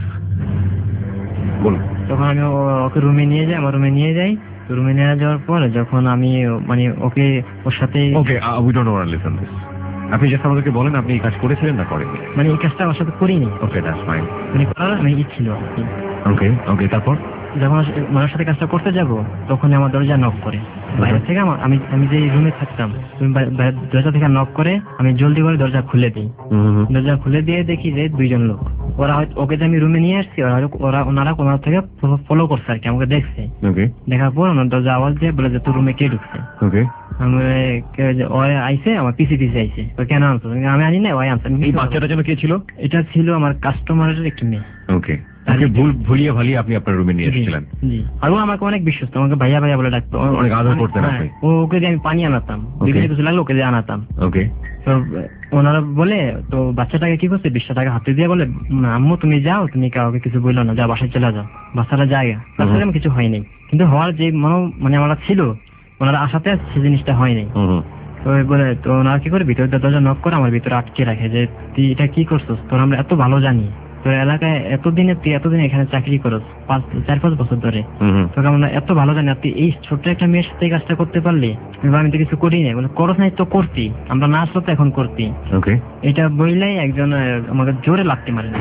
বলুন। তখন আমি ও- ওকে রুমে নিয়ে যাই, আমার রুমে নিয়ে যাই। তো রুমে নিয়ে যাওয়ার পর যখন আমি মানে ওকে ওর সাথে okay we don't want to listen this. আপনি জাস্ট আমাদেরকে বলেন আপনি এই কাজ করেছিলেন না করেননি। মানে এই কাজটা ওর সাথে করিনি, ওকে দ্যাটস ফাইন। মানে করার আমি ইচ্ছে ছিল আর কি। ওকে ওকে তারপর? যখন ওর সাথে- মানুষের সাথে কাজটা করতে যাব, তখন আমার দরজা নক করে বাইরে থেকে, আমার আমি আমি যে রুমে থাকতাম, তুমি বাই- বাই- দরজা থেকে নক করে আমি জলদি করে দরজা খুলে দিই। হুম, হুম, হুম। দরজা খুলে দিয়ে দেখি যে দুইজন লোক, ওরা হয়তো ওকে যে আমি রুমে নিয়ে আসছি, ওরা হয়তো- ওরা ওনারা কোনো থেকে ফলো করছে আর কি, আমাকে দেখছে। ওকে দেখার পর ওনার দরজা আওয়াজ দিয়ে বলে যে তোর রুমে কে ঢুকছে। ওকে আমি বলে, "কে- যে ওই আইছে, আমার পিসি পিসি আইছে, তো কেন আনছো?" আমি আনি না, ওই আনছে। আমি এই কিছু- বাচ্চাটা যেন কে ছিল? এটা ছিল আমার কাস্টমারের একটি মেয়ে। ওকে ওকে ভুল ভুলিয়ে ভালিয়ে আপনি আপনার রুমে নিয়ে এসেছিলেন। জি, আর ও আমাকে অনেক বিশ্বস্ত, আমাকে ভাইয়া ভাইয়া বলে ডাকতো, ও- অনেক আদর করতেন হ্যাঁ, আপনি। ও ওকে দিয়ে আমি পানি আনাতাম, বিকেলে কিছু লাগলো ওকে দিয়ে আনাতাম। ওকে তো ওনারা বলে, তো বাচ্চাটাকে কি করছে, বিশটা টাকা হাতে দিয়ে বলে, "উম, আম্মু তুমি যাও, তুমি কাউকে কিছু বললো না, যা বাসায় চলে যাও, বাচ্চারা জায়গা বাচ্চারা আমার কিছু হয়নি।" কিন্তু হওয়ার যে মনো মানে আমরা ছিল, ওনারা আশাতে সে জিনিসটা হয়নি। হুম, হুম। তো ওই বলে, তো ওনারা কি করে ভিতরে দরজা নক করে আমার ভিতরে আটকে রাখে, যে তুই এটা কি করছিস, তোর আমরা এত ভালো জানি, তোর এলাকায় এতদিনে তুই এতদিন এখানে চাকরি করস, পাঁচ চার পাঁচ বছর ধরে, হুম, হুম। তোকে আমরা এত ভালো জানি, আর তুই এই ছোট্ট একটা মেয়ের সাথে এই কাজটা করতে পারলি। আমি বললাম, আমি তো কিছু করি নাই। বলে, করস নাই তো করতি, আমরা না আসলো তো এখন করতি। ওকে এটা বললেই একজন আহ, আমাকে জোরে লাগতে মারে,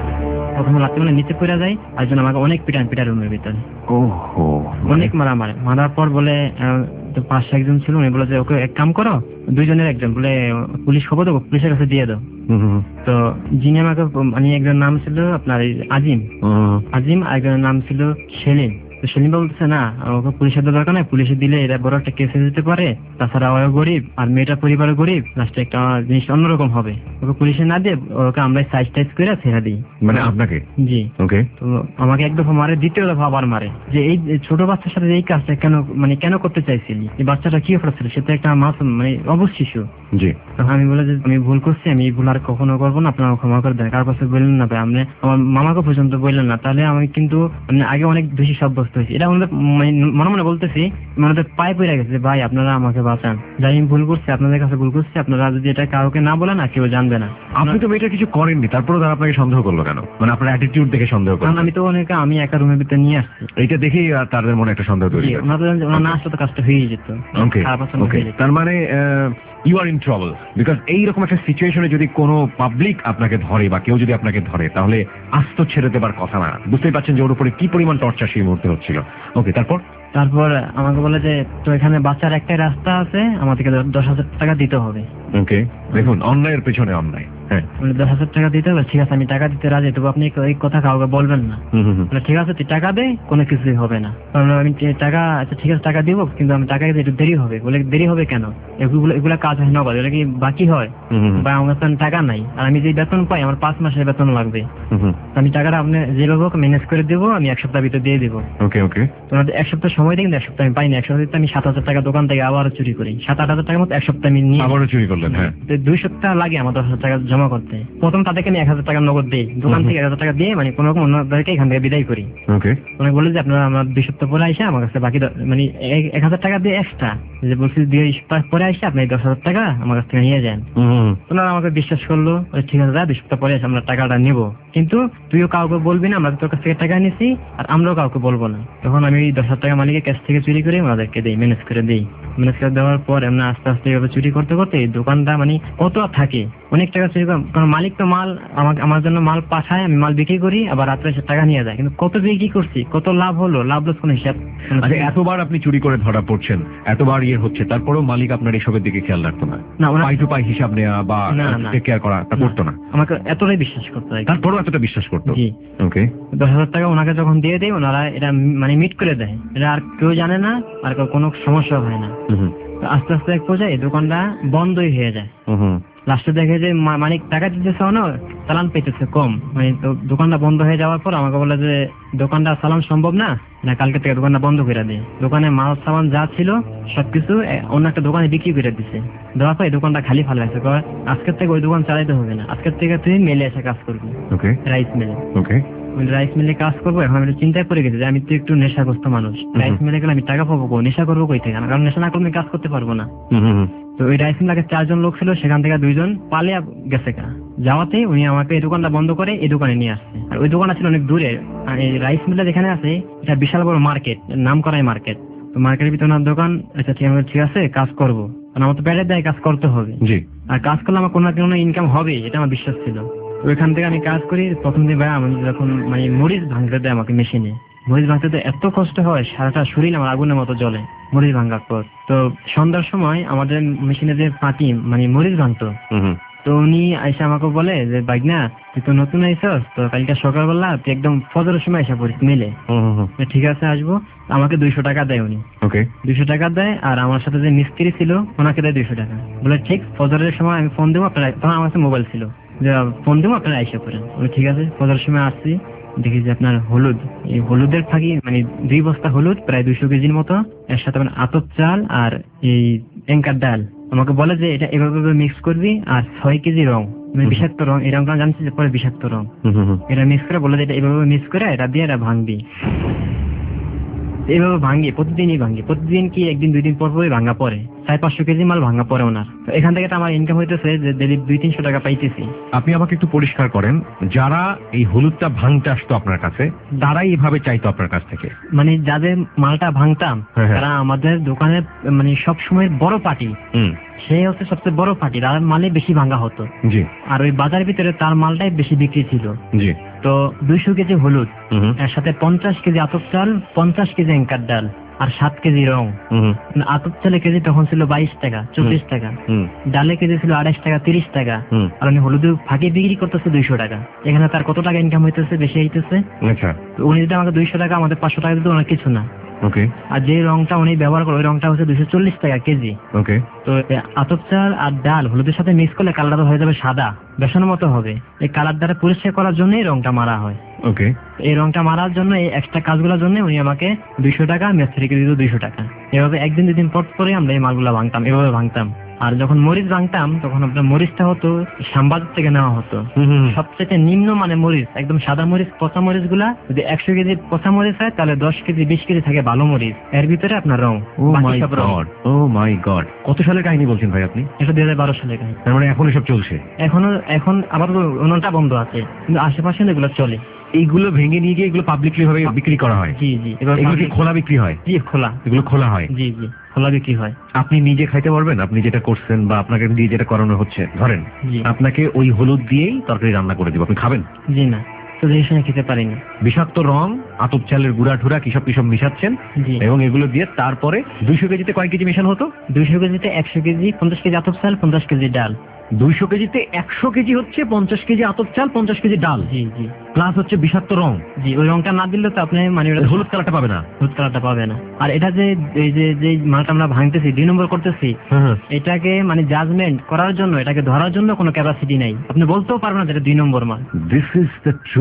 প্রথমে লাগতে মানে নিচে পড়ে যায়, আর একজন আমাকে অনেক পিটান পিটার রুমের ভিতরে, ওহো অনেক মারা মারে। মারার পর বলে, আহ, তো পাশে একজন ছিল, উনি বলে যে ওকে এক কাম করো, দুইজনের একজন বলে পুলিশ খবর দেবো, পুলিশের কাছে দিয়ে দাও। হুম, হুম, তো যিনি আমাকে মানে একজন নাম ছিল আপনার এই আজিম, হুম। আজিম, আর একজনের নাম ছিল সেলিম। তো সেলিম বলতেছে, না ওকে পুলিশের দেওয়ার দরকার নাই, পুলিশে দিলে এটা বড় একটা কেসে দিতে পারে, তাছাড়া ও গরিব আর মেয়েটার পরিবারও গরিব, লাস্টে একটা জিনিস অন্যরকম হবে, ওকে পুলিশে না দিয়ে ওকে আমরা সাইজ টাইজ করে ছেড়ে দিই। মানে আপনাকে? জি। ওকে তো আমাকে এক দফা মারে, দ্বিতীয় দফা আবার মারে, যে এই এই ছোট বাচ্চার সাথে এই কাজটা কেন মানে কেন করতে চাইছিলি, এই বাচ্চাটা কি অপরাধ ছিল, সে তো একটা মাসুম মানে অবুঝ শিশু। জি তখন আমি বলে যে আমি ভুল করছি, আমি এই ভুল আর কখনো করবো না, আপনারা ক্ষমা করে দেন। কার কাছে বললেন না ভাই, আপনি আমার মামাকে পর্যন্ত বললেন না, তাহলে আমি কিন্তু মানে আগে অনেক বেশি সাব্যস্ত হয়েছি। এটা আমাদের মানে মনে মনে বলতেছি, আমাদের পায়ে পড়ে গেছে যে ভাই আপনারা আমাকে বাঁচান, যাই আমি ভুল করছি, আপনাদের কাছে ভুল করছি, আপনারা যদি এটা কাউকে না বলেন না, কেউ জানবে না। আপনি তো মেয়েটা কিছু করেননি, তারপরেও তারা আপনাকে সন্দেহ করলো কেন? মানে আপনার অ্যাটিটিউড দেখে সন্দেহ কারণ করলো? আমি তো অনেকে আমি একা রুমের ভিতরে নিয়ে আসছি, এইটা দেখেই আর তাদের মনে একটা সন্দেহ তৈরি হয়েছে। ওনাদের ওনার না আসলে তো কাজটা হয়েই যেত, ওকে খারাপ আচরণ ওকে হয়ে যেত। তার মানে you are in trouble, because এইরকম একটা সিচুয়েশনে যদি কোনো পাবলিক আপনাকে ধরে বা কেউ যদি আপনাকে ধরে, তাহলে আস্ত ছেড়ে দেবার কথা না। বুঝতেই পারছেন যে ওর উপরে কি পরিমাণ টর্চার সেই মুহূর্তে হচ্ছিল। ওকে তারপর? তারপর আমাকে বলে যে তো এখানে বাচ্চার একটাই রাস্তা আছে, আমাদেরকে দশ হাজার টাকা দিতে হবে। ওকে দেখুন, অন্যায়ের পেছনে অন্যায়। হ্যাঁ বলে দশ হাজার টাকা দিতে হবে, ঠিক আছে আমি টাকা দিতে রাজি, তবু আপনি এই কথা কাউকে বলবেন না। হুম, হুম, হুম। বলে ঠিক আছে তুই টাকা দে, কোনো কিছুই হবে না। বললাম, আমি যে টাকা, আচ্ছা ঠিক আছে টাকা দিব, কিন্তু আমি টাকা দিতে একটু দেরি হবে। বলে দেরি হবে কেন, এগুলো এগুলা কাজ হয় নগদ, এটা কি বাকি হয়? হুম, হুম, হুম। বা আমার কাছে টাকা নাই, আর আমি যে বেতন পাই আমার পাঁচ মাসের বেতন লাগবে, হুম, হুম। আমি টাকাটা আপনি যেভাবে হোক ম্যানেজ করে দেবো, আমি এক সপ্তাহ ভিতরে দিয়ে দেবো। ওকে ওকে তো ওনাদের এক সপ্তাহ সময় দিই, কিন্তু এক সপ্তাহ আমি পাইনি। এক সপ্তাহে আমি সাত হাজার টাকা দোকান থেকে আবার চুরি করি, সাত আট হাজার টাকার মতো এক সপ্তাহ আমি নিয়ে আবারও চুরি করলেন? হ্যাঁ। তো দুই সপ্তাহ লাগে আমার দশ হাজার টাকা জমা করতে। প্রথম তাদেরকে আমি এক হাজার টাকা নগদ দিই, দোকান থেকে এক হাজার টাকা দিয়ে মানে কোনো রকম অন্যদেরকে এখান থেকে বিদায় করি। ওকে। অনেক বলে যে আপনারা আমার দুই সপ্তাহ পরে আসে আমার কাছে বাকি দ- মানে এক- এক হাজার টাকা দিয়ে এক্সট্রা, যে বলছি দুই সপ্তাহ পরে আসে আপনি দশ হাজার টাকা আমার কাছ থেকে নিয়ে যান। হুম। ওনারা আমাকে বিশ্বাস করলো, বলে, ঠিক আছে দুই সপ্তাহ পরে এসে আমরা টাকাটা নিবো, কিন্তু তুইও কাউকে বলবি না আমরা তোর কাছ থেকে টাকা নিছি, আর আমরাও কাউকে বলবো না। তখন আমি দশ হাজার টাকা মালিকের কাছ থেকে চুরি করে ওনাদেরকে দিই, ম্যানেজ করে দিই। ম্যানেজ করে দেওয়ার পর আমরা আস্তে আস্তে এভাবে চুরি করতে করতে এই দোকানটা মানে কত আর থাকে, অনেক টাকা চুরি করে, কারণ মালিক তো মাল আমাকে আমার জন্য মাল পাঠায়, আমি মাল বিক্রি করি, আবার রাত্রে এসে টাকা নিয়ে যায়, কিন্তু কত বিক্রি করছি, কত লাভ হলো, লাভ লস কোনো হিসাব। আচ্ছা, এতবার আপনি চুরি করে ধরা পড়ছেন, এতবার ইয়ে হচ্ছে, তারপরেও মালিক আপনার এসবের দিকে খেয়াল রাখতো না? না, ওরা- পাই টু পাই হিসাব নেওয়া বা না, না। টেক কেয়ার করা তা করতো না? আমাকে এতটাই বিশ্বাস করতে হয়। তারপরেও এতটা বিশ্বাস করতো? জি। ওকে। দশ হাজার টাকা ওনাকে যখন দিয়ে দেয়, ওনারা এটা মানে মিট করে দেয়, এটা আর কেউ জানে না, আর কেউ কোনো সমস্যা হয় না। হুম তো আস্তে আস্তে এক পর্যায়ে এই দোকানটা বন্ধই হয়ে যায়। হুম। লাস্টে দেখে যে মা- মালিক টাকা দিতেছে না, চালান পেতেছে কম, মানে তো দোকানটা বন্ধ হয়ে যাওয়ার পর আমাকে বলে যে দোকানটা চালান সম্ভব না, না কালকে থেকে দোকানটা বন্ধ করে দেয়। দোকানে মাল সামান যা ছিল সবকিছু এ- অন্য একটা দোকানে বিক্রি করে দিছে। দেওয়ার পর এই দোকানটা খালি ফালাইছে, কয় আজকের থেকে ওই দোকান চালাইতে হবে না, আজকের থেকে তুই মেলে এসে কাজ করবি, ওকে। রাইস মিলে। ওকে। রাইস মিলে কাজ করবো, এখন আমি একটু চিন্তায় পড়ে গেছি যে আমি তো একটু নেশাগ্রস্ত মানুষ, রাইস মিলে গেলে আমি টাকা পাবো কই, নেশা করবো কই থেকে, কারণ নেশা না করলে আমি কাজ করতে পারবো না। হুম হুম। তো ওই রাইস মিলে চারজন লোক ছিল, সেখান থেকে দুইজন পালিয়ে গেছে কা যাওয়াতে উনি আমাকে এই দোকানটা বন্ধ করে এই দোকানে নিয়ে আসছে। আর ওই দোকানটা ছিল অনেক দূরে, আর এই রাইস মিলটা যেখানে আছে এটা বিশাল বড় মার্কেট, নাম করাই মার্কেট। তো মার্কেটের ভিতরে ওনার দোকান, আচ্ছা ঠিক আছে ঠিক আছে কাজ করবো, কারণ আমার তো পেটের দায় কাজ করতে হবে। জি। আর কাজ করলে আমার কোনো না কোনো ইনকাম হবে, এটা আমার বিশ্বাস ছিল। তো ওইখান থেকে আমি কাজ করি। প্রথম দিন ভাই আমি যখন মানে মরিচ ভাঙতে দেয় আমাকে মেশিনে, মরিচ ভাঙতে দেয় এত কষ্ট হয়, সারাটা শরীর আমার আগুনের মতো জ্বলে মরিচ ভাঙার পর। তো সন্ধ্যার সময় আমাদের মেশিনে যে পাটি মানে মরিচ ভাঙতো, হুম। তো উনি আইসা আমাকে বলে যে বাইগনা তুই তো নতুন আইসস, তো কালকে সকালবেলা তুই একদম ফজরের সময় আইসা পড়িস মিলে। ঠিক আছে আসবো। আমাকে দুইশো টাকা দেয় উনি, ওকে। দুইশো টাকা দেয়, আর আমার সাথে যে মিস্ত্রি ছিল ওনাকে দেয় দুইশো টাকা। বলে ঠিক ফজরের সময় আমি ফোন দেবো আপনারা, তখন আমার কাছে মোবাইল ছিল, যে ফোন দেবো আপনারা আইসা পড়েন। বলে ঠিক আছে। ফজরের সময় আসছি, দেখি যে আপনার হলুদ, এই হলুদের ফাঁকি মানে দুই বস্তা হলুদ প্রায় দুইশো কেজির মতো, এর সাথে মানে আতপ চাল আর এই এঙ্কার ডাল। আমাকে বলে যে এটা এভাবে মিক্স করবি, আর ছয় কেজি রং মানে বিষাক্ত রং, এই রংটা জানছি যে পরে বিষাক্ত রং, এটা মিক্স করে বলে যে এটা এভাবে মিক্স করে এটা দিয়ে এটা ভাঙবি। এইভাবে ভাঙি, প্রতিদিনই ভাঙি, প্রতিদিন কি একদিন দুই দিন পর পরই ভাঙা পড়ে, চার পাঁচশো কেজি মাল ভাঙা পড়ে ওনার। তো এখান থেকে তো আমার ইনকাম হইতেছে যে ডেলি দুই তিনশো টাকা পাইতেছি। আপনি আমাকে একটু পরিষ্কার করেন, যারা এই হলুদটা ভাঙতে আসতো আপনার কাছে তারাই এইভাবে চাইতো আপনার কাছ থেকে? মানে যাদের মালটা ভাঙতাম হ্যাঁ, হ্যাঁ। তারা আমাদের দোকানের মানে সব সময় বড় পার্টি, হুম। সে হচ্ছে সবচেয়ে বড় পার্টি, তার মালে বেশি ভাঙা হতো। জি। আর ওই বাজার ভিতরে তার মালটাই বেশি বিক্রি ছিল। জি। তো দুইশো কেজি হলুদ, হুম এর সাথে পঞ্চাশ কেজি আতপ চাল, পঞ্চাশ কেজি এঙ্কার ডাল, আর সাত কেজি রং। হুম আতপ চালের কেজি তখন ছিল বাইশ টাকা চব্বিশ টাকা, হুম ডালের কেজি ছিল আড়াইশ টাকা তিরিশ টাকা, হুম। আর উনি হলুদ ফাঁকে বিক্রি করতেছে দুইশো টাকা। এখানে তার কত টাকা ইনকাম হইতেছে, বেশি হইতেছে। আচ্ছা। তো উনি যদি আমাকে দুইশো টাকা আমাদের পাঁচশো টাকা দিত, ওনার কিছু না। ওকে। আর যে রংটা উনি ব্যবহার করে ওই রংটা হচ্ছে দুইশো চল্লিশ টাকা কেজি। ওকে। তো আতপ চাল আর ডাল হলুদের সাথে মিক্স করলে কালারটা হয়ে যাবে সাদা, বেসনের মতো হবে। এই কালার দ্বারা পরিষ্কার করার জন্য এই রংটা মারা হয়। ওকে। এই রংটা মারার জন্য এই এক্সট্রা কাজগুলোর জন্য উনি আমাকে দুইশো টাকা, মিস্ত্রিকে দিত দুইশো টাকা। এভাবে একদিন দুদিন পর পরে আমরা এই মালগুলা ভাঙতাম, এভাবে ভাঙতাম। আর যখন মরিচ ভাঙতাম তখন আপনার মরিচটা হতো শ্যামবাজার থেকে নেওয়া হতো, সবচেয়ে নিম্ন মানে মরিচ, একদম সাদা মরিচ। পচা মরিচ গুলা যদি একশো কেজি পচা মরিচ হয় তাহলে দশ কেজি বিশ কেজি থাকে ভালো মরিচ, এর ভিতরে আপনার রং। ও বাকি মাই সব রং। God, oh my god. কত সালের কাহিনী বলছেন ভাই আপনি? এটা দুই হাজার বারো সালে কাহিনী। তার মানে এখন এসব চলছে? এখনো এখন আবার উনুনটা বন্ধ আছে, কিন্তু আশেপাশে এগুলো চলে। এইগুলো ভেঙে নিয়ে গিয়ে এগুলো পাবলিকলি ভাবে বিক্রি করা হয়? জি জি। এবার এগুলো কি খোলা বিক্রি হয়? জি খোলা, এগুলো খোলা হয়? জি জি খোলা বিক্রি হয়। আপনি নিজে খাইতে পারবেন? আপনি যেটা করছেন বা আপনাকে দিয়ে যেটা করানো হচ্ছে, ধরেন জি। আপনাকে ওই হলুদ দিয়েই তরকারি রান্না করে দিব, আপনি খাবেন? জি না, তো এই সময় খেতে পারিনি। বিষাক্ত রং, আতপ চালের গুঁড়া ঠুরা কিসব কিসব মিশাচ্ছেন, জি। এবং এগুলো দিয়ে তারপরে দুইশো কেজিতে কয় কেজি মেশানো হতো? দুইশো কেজিতে একশো কেজি, পঞ্চাশ কেজি আতপ চাল, পঞ্চাশ কেজি ডাল। দুইশো কেজিতে একশো কেজি হচ্ছে পঞ্চাশ কেজি আতপ চাল, পঞ্চাশ কেজি ডাল, জি জি প্লাস হচ্ছে বিষাক্ত রং। জি। ওই রংটা না দিলে তো আপনি মানে ওটা হলুদ কালারটা পাবে না, হলুদ কালারটা পাবে না। আর এটা যে এই যে যে মালটা আমরা ভাঙতেছি, দুই নম্বর করতেছি, এটাকে মানে জাজমেন্ট করার জন্য, এটাকে ধরার জন্য কোনো ক্যাপাসিটি নাই। আপনি বলতেও পারবেন না যে এটা দুই নম্বর মাল। This is the truth. Oh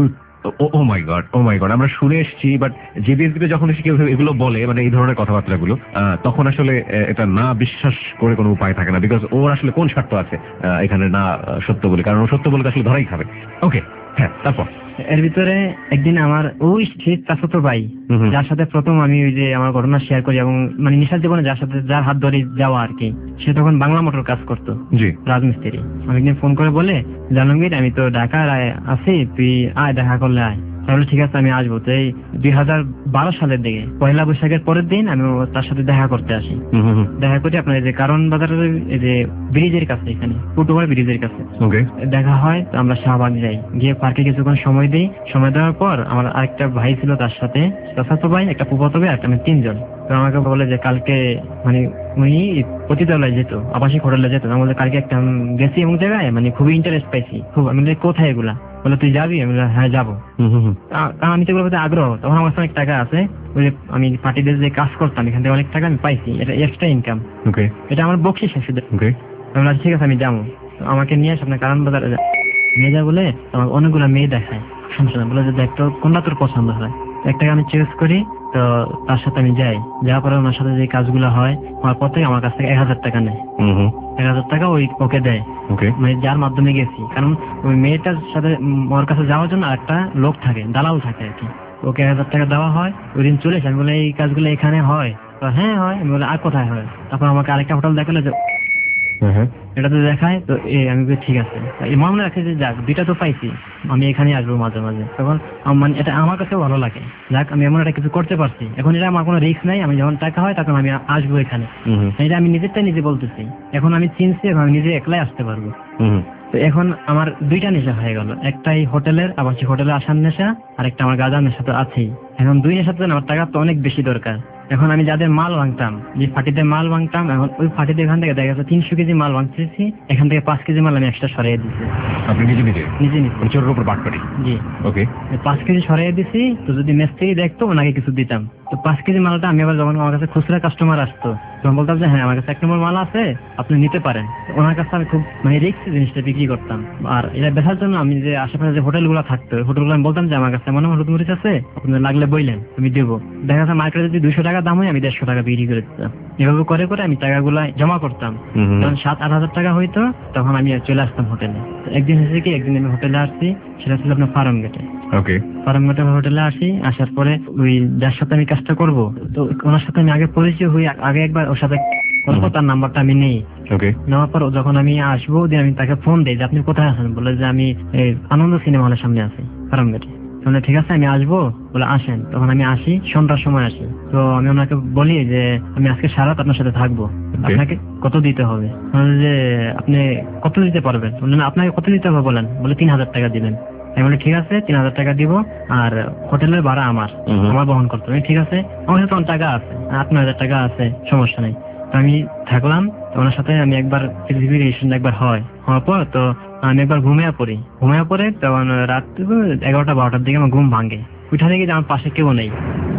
oh oh my God oh my God আমরা শুনে এসেছি, বাট জেবিএসবিতে যখন এসে কেউ এগুলো বলে মানে এই ধরনের কথাবার্তাগুলো আহ, তখন আসলে আহ, এটা না বিশ্বাস করে কোনো উপায় থাকে না, বিকজ ওর আসলে কোন স্বার্থ আছে আহ, এখানে না আহ, সত্য বলে, কারণ ও সত্য বলে আসলে ধরাই খাবে। ওকে হ্যাঁ, তারপর এর ভিতরে একদিন আমার ওই শীত চাচাতো ভাই, হুম হুম। যার সাথে প্রথম আমি ওই যে আমার ঘটনা শেয়ার করি এবং মানে নিশার জীবনে যার সাথে যার হাত ধরে যাওয়া আর কি, সে তখন বাংলা মোটর কাজ করতো, জি রাজমিস্ত্রি। আমি একদিন ফোন করে বলে, জাহাঙ্গীর আমি তো ঢাকার আছি, তুই আয় দেখা করলে আয়। তাহলে ঠিক আছে আমি আসবো। তো এই দুই হাজার বারো সালের দিকে পয়লা বৈশাখের পরের দিন আমি তার সাথে দেখা করতে আসি। হুম হুম হুম। দেখা করি আপনার এই যে কারণ বাজারের এই যে ব্রিজের কাছে, এখানে ফুটওভার ব্রিজের কাছে ওকে দেখা হয়। তো আমরা শাহবাগ যাই, গিয়ে পার্কে কিছুক্ষণ সময় দিই। সময় দেওয়ার পর আমার আরেকটা ভাই ছিল তার সাথে, চাচাতো ভাই, একটা ফুফাতো ভাই, একটা আমি তিনজন। তো আমাকে বলে যে কালকে মানে উনি পতিতালয়ে যেত, আবাসিক হোটেলে যেত। আমি বলে কালকে একটা গেছি এমন জায়গায় মানে খুবই ইন্টারেস্ট পাইছি খুব। আমি বলি কোথায় এগুলা? বলে তুই যাবি? আমি বললাম হ্যাঁ যাবো। হুম হুম হুম। কা- কারণ আমি তো এগুলোর প্রতি আগ্রহ, তখন আমার কাছে অনেক টাকা আছে। ওই যে আমি পার্টিদের যে কাজ করতাম এখান থেকে অনেক টাকা আমি পাইছি, এটা এক্সট্রা ইনকাম, ওকে এটা আমার বকশিস শুধু। ওকে আমি বললাম ঠিক আছে আমি যাবো। তো আমাকে নিয়ে আসে আপনার কারণ বাজারে যা- নিয়ে যা বলে আমার অনেকগুলো মেয়ে দেখায়, শুনছিলাম বলে যে দেখ তোর কোনটা তোর পছন্দ হয়। একটাকে আমি চয়েস করি, তো তার সাথে আমি যাই। যাওয়ার পরে ওনার সাথে যে কাজগুলো হয়, আমার পর থেকে আমার কাছ থেকে এক হাজার টাকা নেয়। হুম হুম। এক হাজার টাকা ওই ওকে দেয়, ওকে মানে যার মাধ্যমে গেছি। কারণ ওই মেয়েটার সাথে উম, ওর কাছে যাওয়ার জন্য একটা লোক থাকে, দালাল থাকে আর কি। ওকে এক হাজার টাকা দেওয়া হয়। ওই দিন চলে এসে আমি বলে এই কাজগুলো এখানে হয়? তো হ্যাঁ হয়। আমি বলে আর কোথায় হয়? তারপর আমাকে আরেকটা হোটেল দেখালো যে হ্যাঁ হ্যাঁ এটা তো দেখায়। তো এই আমি বলি ঠিক আছে, এই মনে রাখে যে যাক দুইটা তো পাইছি, আমি এখানে আসবো মাঝে মাঝে। তখন আম- মানে এটা আমার কাছেও ভালো লাগে, যাক আমি এমন একটা কিছু করতে পারছি। এখন এটা আমার কোনো রিস্ক নাই, আমি যখন টাকা হয় তখন আমি আসবো এখানে। হুম হুম এটা আমি নিজেরটা নিজে বলতেছি, এখন আমি চিনছি, এখন আমি নিজে একলাই আসতে পারবো। হুম হুম। তো এখন আমার দুইটা নেশা হয়ে গেল, একটাই হোটেলের আবাসিক হোটেলে আসার নেশা, আর একটা আমার গাঁজার নেশা তো আছেই। এখন দুই নেশাতে আমার টাকা তো অনেক বেশি দরকার। এখন আমি যাদের মাল ভাঙতাম, যে ফাটিতে মাল ভাঙতাম, এখন ওই ফাটিতে এখান থেকে দেখা যাচ্ছে তিনশো কেজি মাল ভাঙতেছি, এখান থেকে পাঁচ কেজি মাল আমি এক্সট্রা সরিয়ে দিচ্ছি আপনি নিজে নিজে নিজে নিজে। মানে চোরের উপর বাট পারি। জি, ওকে এই পাঁচ কেজি সরিয়ে দিছি। তো যদি মিস্ত্রি দেখতো ওনাকে কিছু দিতাম। তো পাঁচ কেজি মালটা আমি আবার যখন আমার কাছে খুচরা কাস্টমার আসতো তখন বলতাম যে হ্যাঁ আমার কাছে এক নম্বর মাল আছে, আপনি নিতে পারেন। তো ওনার কাছে আমি খুব মানে রিস্কি জিনিসটা বিক্রি করতাম। আর এটা বেচার জন্য আমি যে আশেপাশে যে হোটেলগুলো থাকতো হোটেলগুলো আমি বলতাম যে আমার কাছে মনে হলুদ মরিচ আছে, আপনার লাগলে বললেন আমি দেবো। দেখা যাচ্ছে মার্কেটে যদি দুইশো টাকা দাম হয় আমি দেড়শো টাকা বিক্রি করে দিতাম। এভাবে করে করে আমি টাকাগুলো জমা করতাম। হুম হুম। যখন সাত আট হাজার টাকা হইতো তখন আমি চলে আসতাম হোটেলে। তো একদিন হয়েছে কি, একদিন আমি হোটেলে আসছি, সেটা ছিল আপনার ফার্ম গেটে। ওকে ফার্ম গেটে হোটেলে আসি, আসার পরে ওই যার সাথে আমি কাজটা করবো, তো ওনার সাথে আমি আগে পরিচয় হই, আগে একবার ওর সাথে করবো, তার নাম্বারটা আমি নেই। ওকে নেওয়ার পর যখন আমি আসবো দিন আমি তাকে ফোন দিই যে আপনি কোথায় আছেন। বলে যে আমি এই আনন্দ সিনেমা হলের সামনে আছি ফার্ম গেটে। তাহলে ঠিক আছে আমি আসবো, বলে আসেন। তখন আমি আসি, সন্ধ্যার সময় আসি। তো আমি ওনাকে বলি যে আমি আজকে সারা রাত আপনার সাথে থাকবো, আপনাকে কত দিতে হবে? বলে যে আপনি কত দিতে পারবেন? বললেন আপনাকে কত দিতে হবে বলেন। বলে তিন হাজার টাকা দিবেন। আমি বলি ঠিক আছে তিন হাজার টাকা দিব, আর হোটেলের ভাড়া আমার হুম হুম। আমার বহন করতে হবে। ঠিক আছে, আমার কাছে তখন টাকা আছে, আট নয় হাজার টাকা আছে, সমস্যা নেই। তো আমি থাকলাম। তো ওনার সাথে আমি একবার রিলেশন একবার হয়, হওয়ার পর তো আমি একবার ঘুমিয়ে পড়ি। ঘুমিয়ে পড়ে তখন রাত এগারোটা বারোটার দিকে আমার ঘুম ভাঙে। উঠা দেখি যে আমার পাশে কেউ নেই।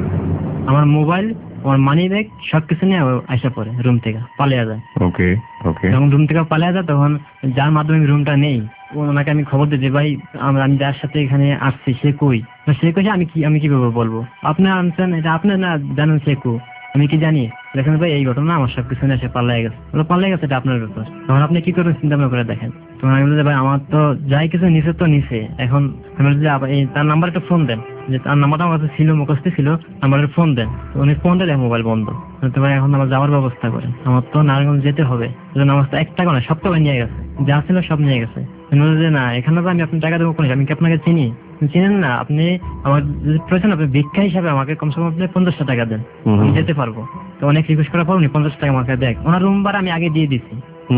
আমার মোবাইল, আমার মানি ব্যাগ সবকিছু নিয়ে আসা পড়ে, রুম থেকে পালিয়ে যায়। ওকে ওকে যখন রুম থেকে পালিয়ে যায় তখন যার মাধ্যমে রুমটা নেই ওনাকে আমি খবর দিই যে ভাই আমরা আমি যার সাথে এখানে আসছি সে কই। তো সে কইছে আমি কি আমি কিভাবে বলবো, আপনি আনছেন এটা আপনি না জানেন সে কো, আমি কি জানি? দেখেন ভাই এই ঘটনা আমার সবকিছু নিয়ে এসে পাল্লাই গেছে। বলে পাল্লাই গেছে এটা আপনার ব্যাপার, তখন আপনি কি করবেন চিন্তা ভাবনা করে দেখেন। তখন আমি বলি যে ভাই আমার তো যাই কিছু নিচে তো নিচে, এখন আমি বলি যে আবার এই তার নাম্বার একটা ফোন দেন, যে তার নাম্বারটা আমার কাছে ছিল, মুখস্থ ছিল, নাম্বারের ফোন দেন। তো উনি ফোন দেয়, মোবাইল বন্ধ। তো ভাই এখন আমার যাওয়ার ব্যবস্থা করেন, আমার তো নারায়ণগঞ্জ যেতে হবে। আমার তো এক টাকা নয়, সব টাকা নিয়ে গেছে, যা ছিল সব নিয়ে গেছে। আমি বলি যে না এখানে তো আমি আপনার টাকা দেবো কোন, আমি কি আপনাকে চিনি? চিনেন না আপনি, আমার যদি প্রয়োজন আপনি ভিক্ষা হিসাবে আমাকে কমসে কম আপনি পঞ্চাশটা টাকা দেন, আমি যেতে পারবো। তো অনেক রিকোয়েস্ট করার পর উনি পঞ্চাশ টাকা আমাকে দেয়, ওনার রুম ভাড়া আমি আগে দিয়ে দিছি।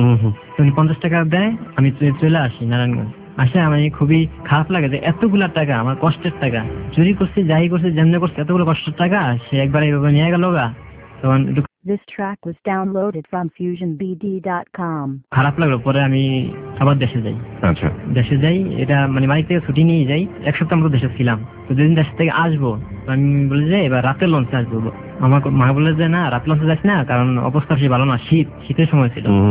তো উনি পঞ্চাশ টাকা দেয়, আমি চলে আসি নারায়ণগঞ্জ। আসে আমি খুবই খারাপ লাগে যে এতগুলা টাকা আমার কষ্টের টাকা চুরি করছি, যাই করছি, যেমনি করছি, এতগুলো কষ্টের টাকা সে একবার এইভাবে নিয়ে গেল গা। তখন একটু This track was downloaded from fusion b d dot com. খারাপ লাগলো। পরে আমি আবার দেশে যাই। আচ্ছা দেশে যাই, এটা মানে বাড়ি থেকে ছুটি নিয়ে যাই, এক সপ্তাহ মতো দেশে ছিলাম। তো যেদিন দেশ থেকে আসবো আমি বলি যে এবার রাতের লঞ্চে আসবো। আমার মা বলে যে না রাত লঞ্চে যাস না, কারণ অবস্থা সে ভালো না, শীত শীতের সময় ছিল।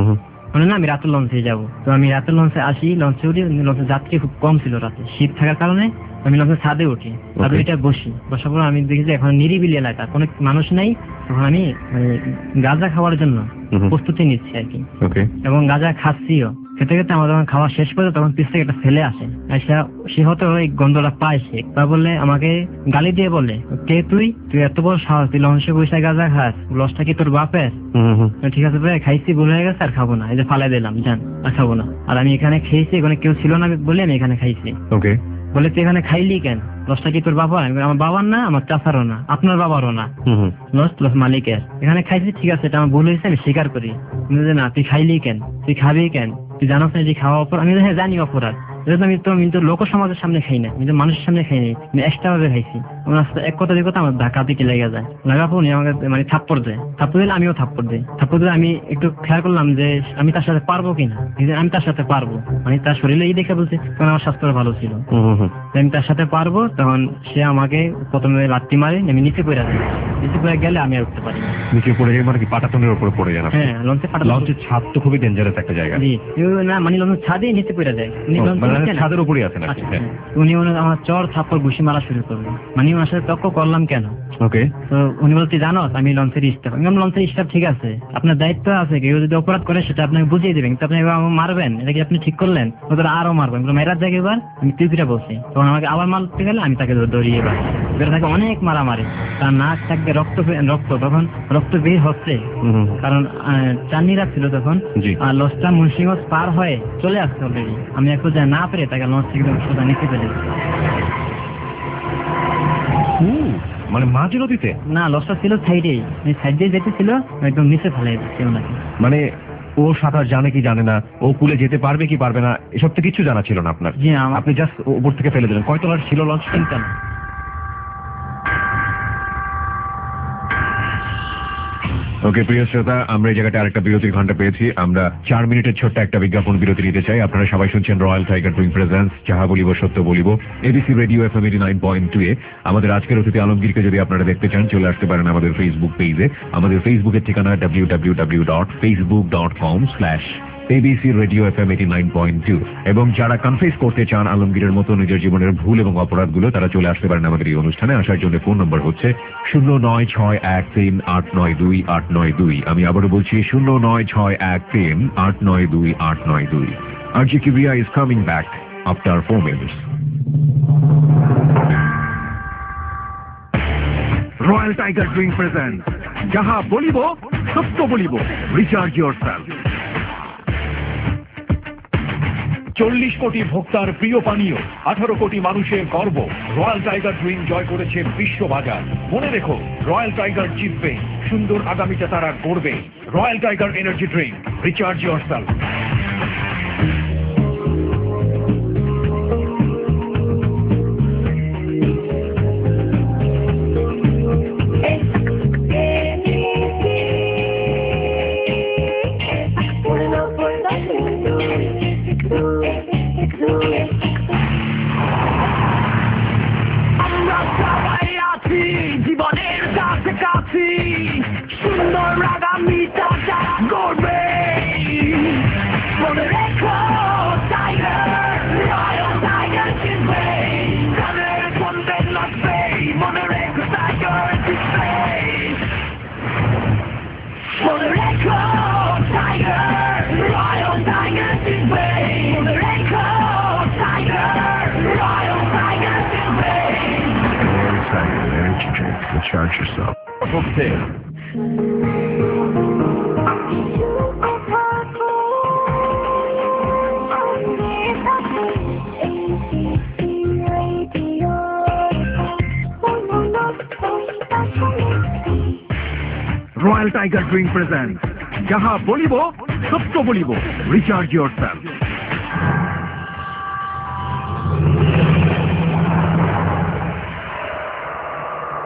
মানে না আমি রাতের লঞ্চে যাবো। তো আমি রাতের লঞ্চে আসি, লঞ্চে উঠি, লঞ্চের যাত্রী খুব কম ছিল রাতে, শীত থাকার কারণে আমি লঞ্চের ছাদে উঠি, ছাদে উঠে বসি। বসার পর আমি দেখি যে এখন নিরিবিলি এলাকা, কোনো মানুষ নেই। তখন আমি মানে গাঁজা খাওয়ার জন্য প্রস্তুতি নিচ্ছি আর কি, এবং গাঁজা খাচ্ছিও। খেতে খেতে আমার যখন খাওয়া শেষ করে তখন পিছ থেকে একটা ছেলে আসে, আসা সে হয়তো ওই গন্ধটা পায়, সে তা বললে আমাকে গালি দিয়ে বলে, কে তুই তুই এত বড় সাহস, তুই লঞ্চে বসে গাঁজা খাস, লঞ্চটা কি তোর বাপের? ঠিক আছে ভাই, খাইছি ভুল হয়ে গেছে, আর খাবো না, এই যে ফালাই দিলাম, জান আর খাবো না। আর আমি এখানে খেয়েছি, এখানে কেউ ছিল না বলে আমি এখানে খাইছি। বলে তুই এখানে খাইলি কেন? লসটা কি তোর বাবা? আমার বাবার না, আমার চাচারও না, আপনার বাবারও না, লস লস মালিকের। এখানে খাইছি, ঠিক আছে, এটা আমার ভুল হয়েছে, আমি স্বীকার করি। না তুই খাইলি কেন? তুই খাবি কেন? তুই জানাস না যে খাওয়া অপরাধ? আমি হ্যাঁ জানি অপরাধ, আমি তো আমি তো লোক সমাজের সামনে খাই না, আমি তো মানুষের সামনে খাই নাই, আমি এক্সট্রা ভাবে খাইছি। আমার এক কথা দুই কথা আমার ধাক্কা দিকে লেগে যায়, লাগার পর উনি আমাকে মানে থাপ্পড় দেয়, থাপ্পড় দিলে আমিও থাপ্পড় দিই। থাপ্পড় দিলে আমি একটু খেয়াল করলাম যে আমি তার সাথে পারবো কিনা, আমি তার সাথে পারবো, মানে তার শরীরে এই দেখে বলছে, তখন আমার স্বাস্থ্য ভালো ছিল, আমি তার সাথে পারবো। তখন সে আমাকে প্রথমে লাত্তি মারে, আমি নিচে পড়ে যাই, নিচে পড়ে গেলে আমি আর উঠতে পারি না। নিচে পড়ে যাই মানে কি পাটাতনের উপরে পড়ে যান? হ্যাঁ, লঞ্চে পাটা, লঞ্চের ছাদ তো খুবই ডেঞ্জারাস একটা জায়গা। জি না, মানে লঞ্চের ছাদে নিচে পড়ে যায়, ছাদের উপরে আছে না? উনি আমার চর থাপ্পড় ঘুষি মারা শুরু করলো, মানে ওনার সাথে তর্ক করলাম কেন। ওকে, তো উনি বলতে জানো আমি লঞ্চের স্টাফ। আমি লঞ্চের স্টাফ, ঠিক আছে, আপনার দায়িত্ব আছে, কেউ যদি অপরাধ করে সেটা আপনাকে বুঝিয়ে দেবেন, কিন্তু আপনি মারবেন, এটা কি আপনি ঠিক করলেন? ওদের আরো মারবেন, মেয়েরার জায়গায় এবার আমি তিলপিটা বলছি। তখন আমাকে আবার মারতে গেলে আমি তাকে দৌড়িয়ে এবার বের থাকে, অনেক মারামারি, তার নাক থাকবে রক্ত রক্ত তখন রক্ত বের হচ্ছে, কারণ চান্নিরা ছিল তখন। আর লঞ্চটা মুন্সিগঞ্জ পার হয়ে চলে আসছে অলরেডি। আমি একটু যা না পেরে তাকে লঞ্চ থেকে সোজা নিচে ফেলেছি। মানে মাঝ নদীতে? না, লঞ্চটা ছিল সাইডেই, সাইড দিয়ে যেতে ছিল, একদম নিচে ফেলে দিচ্ছে ওনাকে। মানে ও সাঁতার জানে কি জানে না, ও কুলে যেতে পারবে কি পারবে না, এসব তো কিছু জানা ছিল না আপনার? জি, আপনি জাস্ট উপর থেকে ফেলে দিলেন। কয় তলার ছিল লঞ্চ? তিনতলা। ওকে প্রিয় শ্রোতা, আমরা এই জায়গাটা আরেকটা বিরতির ঘন্টা পেয়েছি। আমরা চার মিনিটের ছোট্ট একটা বিজ্ঞাপন বিরতি নিতে চাই। আপনারা সবাই শুনছেন রয়্যাল টাইগার ড্রিঙ্ক প্রেজেন্স যাহা বলিব সত্য বলিব, ABC Radio FM eighty nine point two এ। আমাদের আজকের অতিথি আলমগীরকে যদি আপনারা দেখতে চান, চলে আসতে পারেন আমাদের ফেসবুক পেজে। আমাদের ফেসবুকের ঠিকানা W W W dot Facebook dot com slash ABC Radio FM eighty nine point two. এবং যারা কনফেস করতে চান আলমগীরের মতো নিজের জীবনের ভুল এবং অপরাধগুলো, তারা চলে আসতে পারেন আমাদের এই অনুষ্ঠানে। আসার জন্য ফোন নম্বর হচ্ছে শূন্য নয় ছয় এক তিন আট নয় দুই আট নয় দুই। আমি আবারও বলছি শূন্য নয় ছয় এক তিন আট নয় দুই আট নয় দুই। RJ Kibria is coming back after four minutes. Royal Tiger drink present যাহা বলিব সত্য বলিব, রিচার্জ ইয়োরসেলফ। চল্লিশ কোটি ভোক্তার প্রিয় পানীয়, আঠারো কোটি মানুষের গর্ব, রয়্যাল টাইগার ড্রিঙ্ক জয় করেছে বিশ্ববাজার। মনে রেখো, রয়্যাল টাইগার জিতবে, সুন্দর আগামীটা তারা করবে। Royal tiger energy drink, recharge yourself. জীবনের কাছাকাছি সুন্দর আগামীটা যারা গড়বে, মনে রেখো টাইগার, রয়্যাল টাইগার জিতবে, গানের বন্ধে লাগবে, মনে রেখো টাইগার জিতবে, মনে রেখো টাইগার, রয়্যাল টাইগার জিতবে, মনে রেখো টাইগার, রয়্যাল টাইগার জিতবে। Energy drink, recharge yourself. Royal Tiger drink present যাহা বলিব সত্য বলিব, রিচার্জ ইয়োরসেলফ।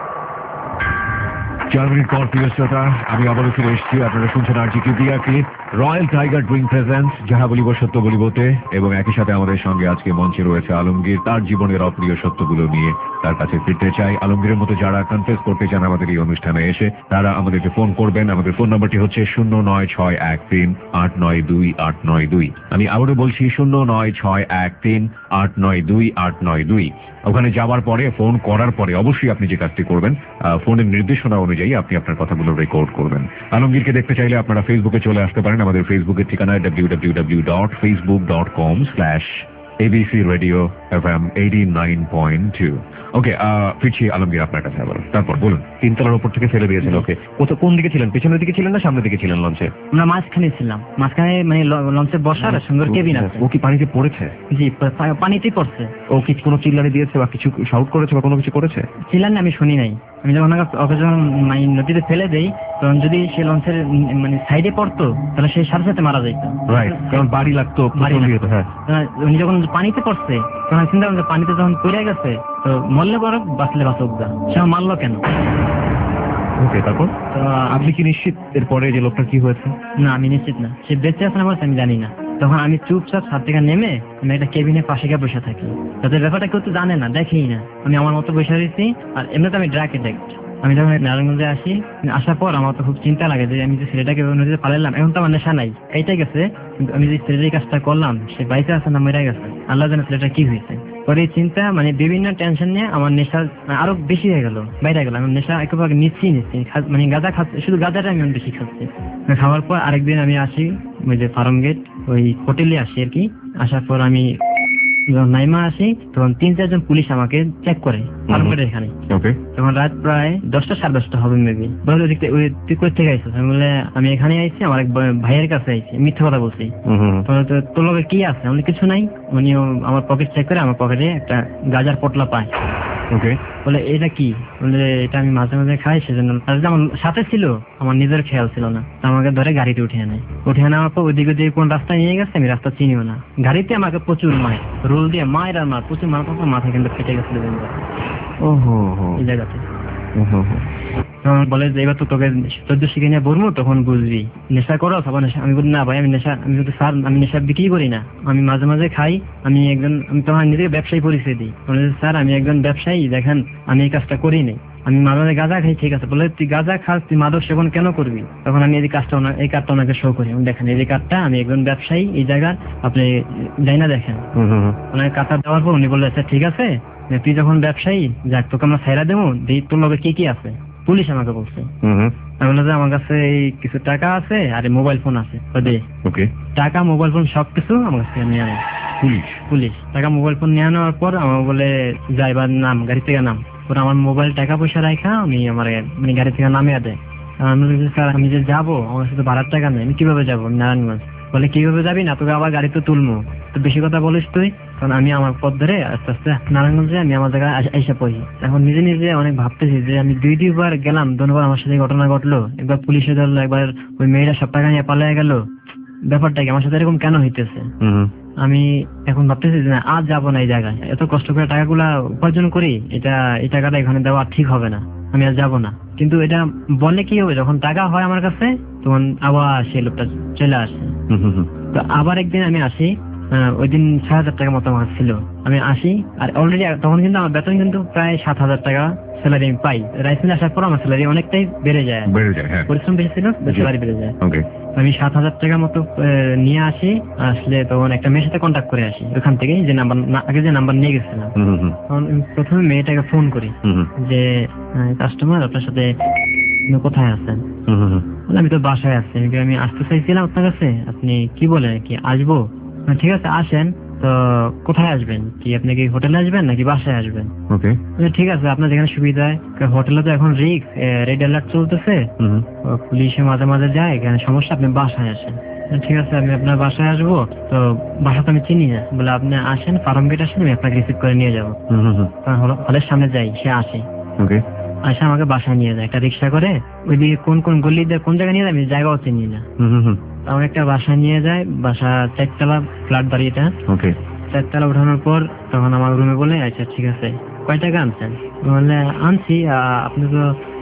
চার মিনিট পর প্রিয় শ্রোতা, আমি আবারও ফিরে এসেছি। আপনারা শুনছেন আরজি কিবরিয়াকে রয়্যাল টাইগার ড্রিঙ্ক প্রেজেন্স যাহা বলিব সত্য বলিবতে, এবং একই সাথে আমাদের সঙ্গে আজকে মঞ্চে রয়েছে আলমগীর। তার জীবনের অপ্রিয় সত্যগুলো নিয়ে তার কাছে ফিরতে চাই। আলমগীরের মতো যারা কনফেস করতে চান আমাদের এই অনুষ্ঠানে এসে, তারা আমাদেরকে ফোন করবেন। আমাদের ফোন নাম্বারটি হচ্ছে শূন্য নয় ছয় এক তিন আট নয় দুই আট নয় দুই। আমি আবারও বলছি শূন্য নয় ছয় এক তিন আট নয় দুই আট নয় দুই। ওখানে যাওয়ার পরে, ফোন করার পরে অবশ্যই আপনি যে কাজটি করবেন, ফোনের নির্দেশনা অনুযায়ী আপনি আপনার কথাগুলো রেকর্ড করবেন। আলমগীরকে দেখতে চাইলে আপনারা ফেসবুকে চলে আসতে পারেন। আমাদের ফেসবুকের ঠিকানা W W W dot Facebook dot com slash ABC Radio F M eighty nine point two. Okay, ফিরছি আলমগীর আপনার কাছে আবার। তারপর বলুন, তিনতলার উপর থেকে ফেলে দিয়েছেন, ওকে। কোথা কোন দিকে ছিলেন, পেছনের দিকে ছিলেন না সামনের দিকে ছিলেন লঞ্চে? আমরা মাঝখানে ছিলাম, মাঝখানে মানে লঞ্চে বসার সুন্দর কেবিন আছে। ও কি পানিতে পড়েছে? জি, পা- পানিতেই পড়ছে। ও কি কোনো চিল্লানি দিয়েছে বা কিছু শাউট করেছে বা কোনো কিছু করেছে? চিল্লানি আমি শুনি নাই। আমি যখন ওনাকে- ওকে যখন মানে নদীতে ফেলে দেই, তখন যদি সে লঞ্চের উম মানে সাইডে পড়তো তাহলে সে সাথে সাথে মারা যেত। রাইট, কারণ বাড়ি লাগতো, বাড়ি প্রচন্ড লাগতো। ইয়েতে, হ্যাঁ। আহ, উনি যখন পানিতে পড়ছে তখন আমি চিন্তা করলাম যে পানিতে যখন পড়ে গেছে তো মরলে বড়, বাঁচলে বাঁচুক গা। সে আমার মারলো কেন? ওকে, তারপর তো আপনি কি নিশ্চিত এরপরে যে লোকটা কি হয়েছে? না, আমি নিশ্চিত না সে বেঁচে আছে না বলছে আমি জানি না। তখন আমি চুপচাপ ছাদ থেকে নেমে আমি একটা কেবিনের পাশে গিয়ে বসে থাকি। তাদের ব্যাপারটা কেউ তো জানে না, দেখেই না। আমি আমার মতো বসে রয়েছি, আর এমনিতে আমি ড্রাগ এডিক্ট। আমি যখন নারায়ণগঞ্জে আসি, আসার পর আমার তো খুব চিন্তা লাগে যে আমি যে ছেলেটাকে নদীতে পালাইলাম, এখন তো আমার নেশা নাই, এইটাই গেছে, কিন্তু আমি যে ছেলেটার কাজটা করলাম সে বাইরে আছে না মেরে গেছে, আল্লাহ জানে ছেলেটা কি হয়েছে। পরে এই চিন্তা মানে বিভিন্ন টেনশন নিয়ে আমার নেশা আরো বেশি হয়ে গেল, বাইরে গেল। আমি নেশা একেবারে নিচ্ছি নিচ্ছি খা- মানে গাঁজা খাচ্ছি, শুধু গাঁজাটা আমি বেশি খাচ্ছি। খাওয়ার পর আরেকদিন আমি আসি ওই যে ফার্ম গেট ওই হোটেলে আসি আর কি। আসার পর আমি যখন নাইমা আসি তখন তিন চারজন পুলিশ আমাকে চেক করে ফার্ম গেটের এখানে। ওকে, তখন রাত প্রায় দশটা সাড়ে দশটা হবে মেবি। বলে ওই দিক- ওই তুই কোথা থেকে আইছিস? আমি বলে আমি এখানে আইছি, আমার এক ব- ভাইয়ের কাছে আইছি, মিথ্যা কথা বলছি। তখন তো তোর লগে কি আছে? আমি বলি, কিছু নাই। উনি আমার পকেট চেক করে আমার পকেটে একটা গাজার পটলা পায়। ওকে, বলে এটা কি? বলে এটা আমি মাঝে মাঝে খাই, সেজন্য। আর যে আমার সাথে ছিল আমার নিজের খেয়াল ছিল না, তো আমাকে ধরে গাড়িতে উঠিয়ে নেয়। উঠিয়ে নেওয়ার পর ওইদিকে ওদিকে কোন রাস্তায় নিয়ে গেছে আমি রাস্তা চিনিও না। গাড়িতে আমাকে প্রচুর মায়, রোল দিয়ে মায়ের আর মার প্রচুর মার পর মাথা কিন্তু ফেটে গেছিল ওহো হো, এই জায়গাতে। ওহো হো। তখন বলে যে এবার তো তোকে চোদ্দ শিখে নিয়ে বলবো, তখন বুঝবি নেশা করো সবার নেশা। আমি বলি না ভাই, আমি নেশা আমি কিন্তু স্যার আমি নেশা বিক্রি করি না, আমি মাঝে মাঝে খাই। আমি একজন আমি তোমার নিজেকে ব্যবসায়ী পরিচয় দিই। বলে স্যার আমি একজন ব্যবসায়ী, দেখেন আমি এই কাজটা করি নাই, আমি মাঝে মাঝে গাঁজা খাই। ঠিক আছে, বলে তুই গাঁজা খাস, তুই মাদক সেবন কেন করবি? তখন আমি এই কাজটা ওনার এই কার্ডটা ওনাকে শো করি। আমি দেখেন এই যে কার্ডটা, আমি একজন ব্যবসায়ী এই জায়গার, আপনি যাই না দেখেন। ওনাকে কার্ডটা দেওয়ার পর উনি বললো আচ্ছা ঠিক আছে, তুই যখন ব্যবসায়ী যাক তোকে আমরা ছাইরা দেবো, দিই তোর লগে কি কি আছে? পুলিশ আমাকে বলছে। আমি বললাম যে আমার কাছে এই কিছু টাকা আছে আর মোবাইল ফোন আছে। ওকে, টাকা মোবাইল ফোন সবকিছু আমার কাছে নিয়ে নেয় পুলিশ। পুলিশ টাকা মোবাইল ফোন নিয়ে নেওয়ার পর আমার বলে যাইবার নাম, গাড়ি থেকে নাম। ওরা আমার মোবাইল টাকা পয়সা রাখা আমি আমার মানে গাড়ি থেকে নামিয়ে দেয়। আমি বলি, স্যার আমি যে যাবো আমার সাথে ভাড়ার টাকা নেই, আমি কিভাবে যাবো নারায়ণগঞ্জ? বলে কিভাবে যাবি না, তোকে আবার গাড়িতে তুলবো, তো বেশি কথা বলিস তুই। কারণ আমি আমার পথ ধরে আস্তে আস্তে নারায়ণগঞ্জে আমি আমার জায়গায় এসে পড়ি। এখন নিজে নিজে অনেক ভাবতেছি যে আমি দুই দুইবার গেলাম, দুবার আমার সাথে ঘটনা ঘটলো। একবার পুলিশে ধরলো, একবার ওই মেয়েরা সব টাকা নিয়ে পালিয়ে গেল। ব্যাপারটা কি আমার সাথে এরকম কেন হইতেছে? আমি এখন ভাবতেছি যে না, আজ যাবো না এই জায়গায়, এত কষ্ট করে টাকাগুলা উপার্জন করি, এটা এই টাকাটা এখানে দেওয়া ঠিক হবে না, আমি আর যাবো না। কিন্তু এটা বললে কি হবে, যখন টাকা হয় আমার কাছে তখন আবার সেই লোকটা চলে আসে। তো আবার একদিন আমি আসি, ওই দিন ছয় হাজার টাকা মতো আমার ছিল। আমি আসি আর অলরেডি তখন কিন্তু আমার বেতন কিন্তু প্রায় সাত হাজার টাকা স্যালারি আমি পাই। রাইস মিল আসার পর আমার স্যালারি অনেকটাই বেড়ে যায়, বেড়ে যায়, হ্যাঁ। পরিশ্রম বেশি ছিল, স্যালারি বেড়ে যায়। ওকে, আমি সাত হাজার টাকার মতো নিয়ে আসি। আসলে তখন একটা মেয়ের সাথে কন্ট্যাক্ট করে আসি ওখান থেকে, যে নাম্বার আগে যে নাম্বার নিয়ে গেছিলাম। তখন প্রথমে মেয়েটাকে ফোন করি যে কাস্টমার আপনার সাথে কোথায় আছেন? আমি তো বাসায় আছি, আমি আসতে চাইছিলাম আপনার কাছে, আপনি কি বলেন কি আসবো? ঠিক আছে আসেন, তো কোথায় আসবেন? কি আপনি কি হোটেলে আসবেন নাকি বাসায় আসবেন? ওকে, ঠিক আছে আপনার যেখানে সুবিধা হয়। হোটেলে তো এখন রিস্ক, রেড অ্যালার্ট চলতেছে, পুলিশে মাঝে মাঝে যায়, এখানে সমস্যা, আপনি বাসায় আসেন। ঠিক আছে আমি আপনার বাসায় আসবো, তো বাসা তো আমি চিনি না। বলে আপনি আসেন, ফার্ম গেট আসেন, আমি আপনাকে রিসিভ করে নিয়ে যাবো। হলের সামনে যাই, সে আসে। ওকে, আসে আমাকে বাসায় নিয়ে যায় একটা রিক্সা করে। ওইদিকে কোন কোন গলি দিয়ে কোন জায়গায় নিয়ে যায় আমি জায়গাও চিনি না। আমার একটা বাসা নিয়ে যায়, বাসা চারতলা ফ্ল্যাট বাড়ি এটা। ওকে, চারতলা উঠানোর পর তখন আমার রুমে বলে আচ্ছা ঠিক আছে কয় টাকা আনছেন? বললে আনছি, আপনি তো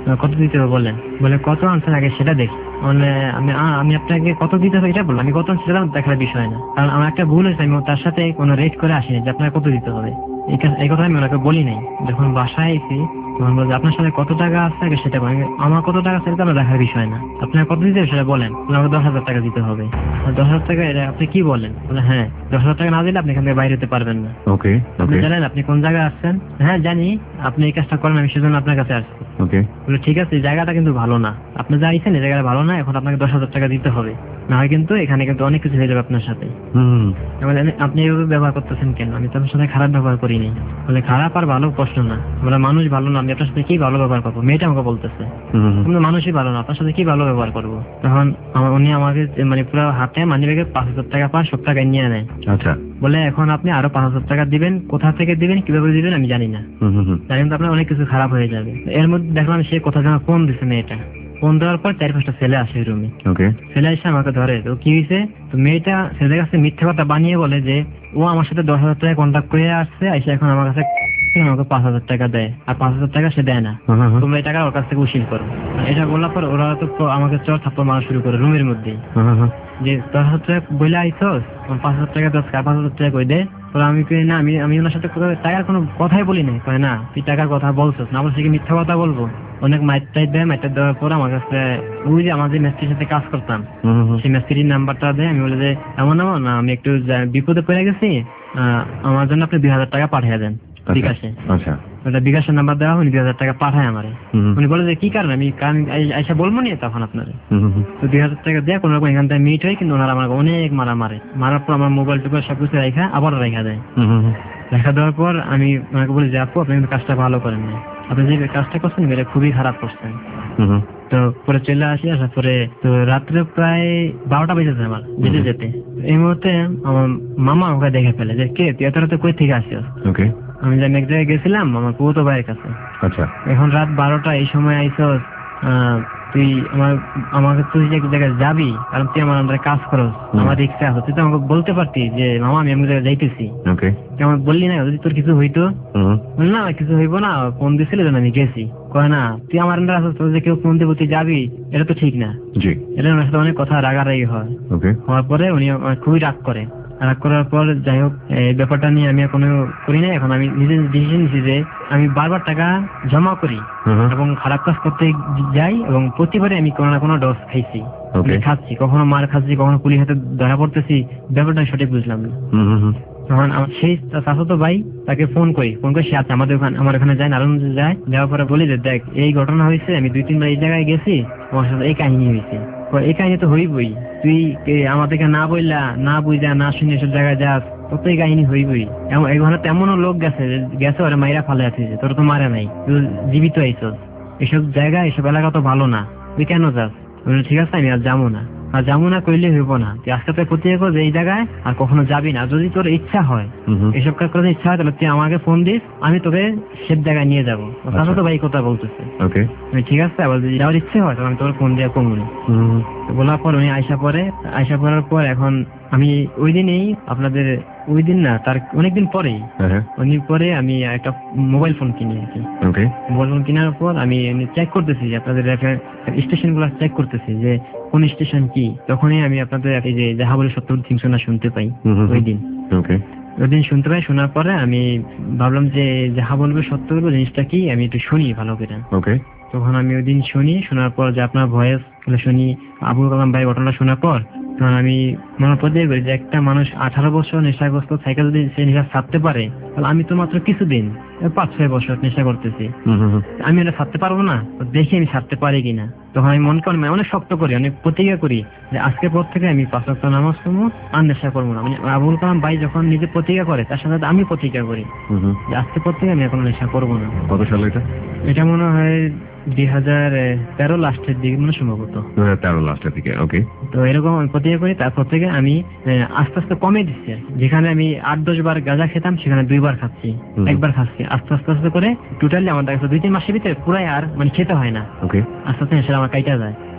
কত দিতে হবে বললেন, বলে কত আনছেন আগে সেটা দেখি। মানে আমি আ- আমি আপনাকে কত দিতে হবে এটা বললাম, আমি কত আনছি সেটা দেখার বিষয় না, কারণ আমার একটা ভুল হয়েছে, আমি তার সাথে কোনো রেট করে আসিনি যে আপনার কত দিতে হবে, এই কা- এই কথা আমি ওনাকে বলি নাই। যখন বাসায় এসি তখন বলছে আপনার সাথে কত টাকা আছে আগে সেটা বলেন, আমার কত টাকা আছে এটা আমার দেখার বিষয় না, আপনার কত দিতে হবে সেটা বলেন, আমাকে দশ হাজার টাকা দিতে হবে। আর দশ হাজার টাকা এটা আপনি কি বলেন, বলে হ্যাঁ দশ হাজার টাকা না দিলে আপনি এখান থেকে বাইরে হতে পারবেন না। ওকে আপনি ওকে জানেন আপনি কোন জায়গায় আসছেন? হ্যাঁ জানি, আপনি এই কাজটা করেন, আমি সেজন্য আপনার কাছে আসছি। ওকে বলে ঠিক আছে, এই জায়গাটা কিন্তু ভালো না, আপনি যা আইছেন এই জায়গাটা ভালো না, এখন আপনাকে দশ হাজার টাকা দিতে হবে, না হয় কিন্তু এখানে কিন্তু অনেক কিছু হয়ে যাবে আপনার সাথে। হুম বলে আপনি এইভাবে ব্যবহার করতেছেন কেন, আমি তো আপনার সাথে খারাপ ব্যবহার করিনি। বলে খারাপ আর ভালো প্রশ্ন না, আমরা মানুষ ভালো না, আমি আপনার সাথে কি ভালো ব্যবহার করবো, মেয়েটা আমাকে বলতেছে হুম কিন্তু মানুষই ভালো না, আপনার সাথে কি ভালো ব্যবহার করবো। তখন আমার- উনি আমাকে মানে পুরো হাতে মানি ব্যাগে পাঁচ হাজার টাকা পাঁচ সব টাকা নিয়ে নেয়। আচ্ছা বলে এখন আপনি আরো পাঁচ হাজার টাকা দিবেন, কোথা থেকে দিবেন কিভাবে দিবেন আমি জানি না, হুম হুম হুম তাই কিন্তু আপনার অনেক কিছু খারাপ হয়ে যাবে। এর মধ্যে দেখলাম সে কোথা যেন ফোন দিছে মেয়েটা, ফোন দেওয়ার পর চার পাঁচটা ছেলে আসে রুমে, ওকে ছেলে এসে আমাকে ধরে, তো কি হয়েছে, তো মেয়েটা ছেলেদের কাছে মিথ্যে কথা বানিয়ে বলে যে ও আমার সাথে দশ হাজার টাকা কন্ট্যাক্ট করে আসছে, এসে এখন আমার কাছে আমাকে পাঁচ হাজার টাকা দেয়, আর পাঁচ হাজার টাকা সে দেয় না, হুম হুম তোমরা এই টাকা ওর কাছ থেকে উসিল করো। আর এটা বলার পর ওরা তো প- আমাকে চর থাপ্পড় মারা শুরু করে রুমের মধ্যেই, হুম হুম যে দশ হাজার টাকা বলে আইসস, পাঁচ হাজার টাকা দশ পাঁচ হাজার টাকা কই দে। ওরা আমি কই না, আমি আমি ওনার সাথে কোনো- টাকার কোনো কথাই বলি নাই। কয় না তুই টাকার কথা বলছস না, বলছি কি মিথ্যা কথা বলবো। অনেক মাইট টাইট দেয়, মাইট দেওয়ার পর আমার কাছে ওই যে আমার যে মিস্ত্রির সাথে কাজ করতাম হুম হুম সেই মিস্ত্রির নাম্বারটা দেয়, আমি বলে যে এমন এমন না, আমি একটু যা- বিপদে পড়ে গেছি, আহ, আমার জন্য আপনি দুই হাজার টাকা পাঠিয়ে দেন বিকাশে। আচ্ছা ওটা বিকাশের নাম্বার দেওয়া, উনি দুই হাজার টাকা পাঠায় আমারে। হুম হুম উনি বলে যে কি কারণে, আমি কারণ আইসা বলবো নি তখন আপনারে। হুম হুম তো দুই হাজার টাকা দিয়ে কোনো রকম এখান থেকে মিট হয়, কিন্তু ওনারা আমাকে অনেক মারা মারে, মারার পর আমার মোবাইল টোবাইল সবকিছু রেখা আবার রেখা দেয়। হুম হুম রেখা দেওয়ার পর আমি ওনাকে বলি যে আপু আপনি কিন্তু কাজটা ভালো করেন নাই, আপনি যে কাজটা করছেন এটা খুবই খারাপ করছেন। হুম হুম তো পরে চলে আসি, আসার পরে তো রাত্রে প্রায় বারোটা বেজেছে আমার যেতে যেতে। এই মুহূর্তে আমার মামা ওকে দেখে ফেলে যে কে তুই এত রাতে কই থেকে আসিস। ওকে আমি যে আমি এক জায়গায় গেছিলাম আমার পুরো ভাইয়ের কাছে, আচ্ছা এখন রাত বারোটা এই সময় আইসস, আহ, তুই আমার আমাকে তুই যে এক জায়গায় যাবি, কারণ তুই আমার আন্ডারে কাজ করস, হুম। আমার রিক্সা আছে, তুই তো আমাকে বলতে পারতি যে মামা আমি এমন জায়গায় যাইতেছি, ওকে তুই আমাকে বললি না, যদি তোর কিছু হইতো। হুম বললি না কিছু হইব না, ফোন দিছিল যেন আমি গেছি। কয় না তুই আমার আন্ডারে আসস, তোর যে কেউ ফোন দেবো তুই যাবি, এটা তো ঠিক না। জি এটা ওনার সাথে অনেক কথা রাগারাগি হয়, ওকে হওয়ার পরে উনি আমাকে খুবই রাগ করে। রাগ করার পর যাই হোক এই ব্যাপারটা নিয়ে আমি আর কোনো করি না। এখন আমি নিজে ডিসিশন নিচ্ছি যে আমি বারবার টাকা জমা করি হুম হুম এবং খারাপ কাজ করতে যাই, এবং প্রতিবারে আমি কোনো না কোনো ডোজ খাইছি, Okay. আমি খাচ্ছি, কখনো মার খাচ্ছি, কখনো পুলিশ হাতে ধরা পড়তেছি, ব্যাপারটা আমি সঠিক বুঝলাম না। হুম হুম হুম তখন আমার সেই চাচাতো ভাই তাকে ফোন করি, ফোন করে সে আছে আমাদের ওখানে, আমার ওখানে যায়, নারায়ণগঞ্জে যায়। যাওয়ার পরে বলি যে দেখ এই ঘটনা হয়েছে, আমি দুই তিনবার এই জায়গায় গেছি, আমার সাথে এই কাহিনী হয়েছে। কয়, এই কাহিনী তো হইবই, তুই এ, আমাদেরকে না বললা না বুঝা না শুনে এসব জায়গায় যাস, তোর তো এই কাহিনী হইবই। এমন এই ঘরে তেমনও লোক গেছে যে গেছে ওরা মাইরা ফালে আছে, তোর তো মারে নাই, তুই জীবিত আইসস, এসব জায়গা এসব এলাকা তো ভালো না, তুই কেন যাস। বললো, ঠিক আছে আমি আর যাবো না, আর যাবো না কইলে হইব না, তুই আজকে তো প্রতিজ্ঞা কর যে এই জায়গায় আর কখনো যাবি না। যদি তোর ইচ্ছা হয় হুম হুম এসব কাজ করতে ইচ্ছা হয়, তাহলে তুই আমাকে ফোন দিস, আমি তোকে সে জায়গায় নিয়ে যাবো। তাহলে তো ভাই কথা বলতেছে, ওকে আমি ঠিক আছে আবার যদি যাওয়ার ইচ্ছে হয় তাহলে আমি তোর ফোন দিয়ে কমুনি। হুম হুম বলার পর উনি আইসা পরে আইসা পড়ার পর এখন আমি ওই দিনেই আপনাদের ওই দিন না তার অনেকদিন পরেই হ্যাঁ অনেক পরে আমি একটা মোবাইল ফোন কিনি আর কি। ওকে মোবাইল ফোন কেনার পর আমি চেক করতেছি যে আপনাদের স্টেশন গুলো চেক করতেছি যে কোন স্টেশন কি। তখনই আমি আপনাদের এই যে যাহা বলে সত্য থিম শোনা শুনতে পাই হুম হুম ওই দিন। ওকে ওই দিন শুনতে পাই, শোনার পরে আমি ভাবলাম যে যাহা বলবে সত্য বলবো, জিনিসটা কি আমি একটু শুনি ভালো করে। ওকে তখন আমি ওই দিন শুনি, শোনার পর যে আপনার ভয়েস শুনি, আবুল কালাম ভাই ঘটনা শোনার পর তখন আমি মনে পড়ে করি যে একটা মানুষ আঠারো বছর নেশাগ্রস্ত সাইকেল যদি সে নেশা ছাড়তে পারে, তাহলে আমি তো মাত্র কিছুদিন পাঁচ ছয় বছর নেশা করতেছি, হুম হুম হুম আমি এটা ছাড়তে পারবো না, তো দেখি আমি ছাড়তে পারি কিনা। তখন আমি মন করি অনেক শক্ত করি, অনেক প্রতিজ্ঞা করি যে আজকের পর থেকে আমি পাঁচ ওয়াক্ত নামাজ পড়বো আর নেশা করবো না। মানে আবুল কালাম ভাই যখন নিজে প্রতিজ্ঞা করে তার সাথে আমি প্রতিজ্ঞা করি হুম হুম যে আজকের পর থেকে আমি এখন নেশা করবো না। কত সালে এটা? এটা মনে হয় দুই হাজার তেরো লাস্টের দিকে মনে সম্ভবত। দু হাজার তেরো লাস্টের দিকে। ওকে তো এরকম আমি প্রতিজ্ঞা করি, তারপর থেকে আমি আহ, আস্তে আস্তে কমে দিচ্ছি আর কি। যেখানে আমি আট দশ বার গাঁজা খেতাম সেখানে দুইবার খাচ্ছি, হুম। একবার খাচ্ছি, আস্তে আস্তে আস্তে করে টোটালি আমার দেখা যাচ্ছে দুই তিন মাসের ভিতরে পুরাই আর মানে খেতে হয় না, ওকে আস্তে আস্তে সেটা আমার কাইটা যায়।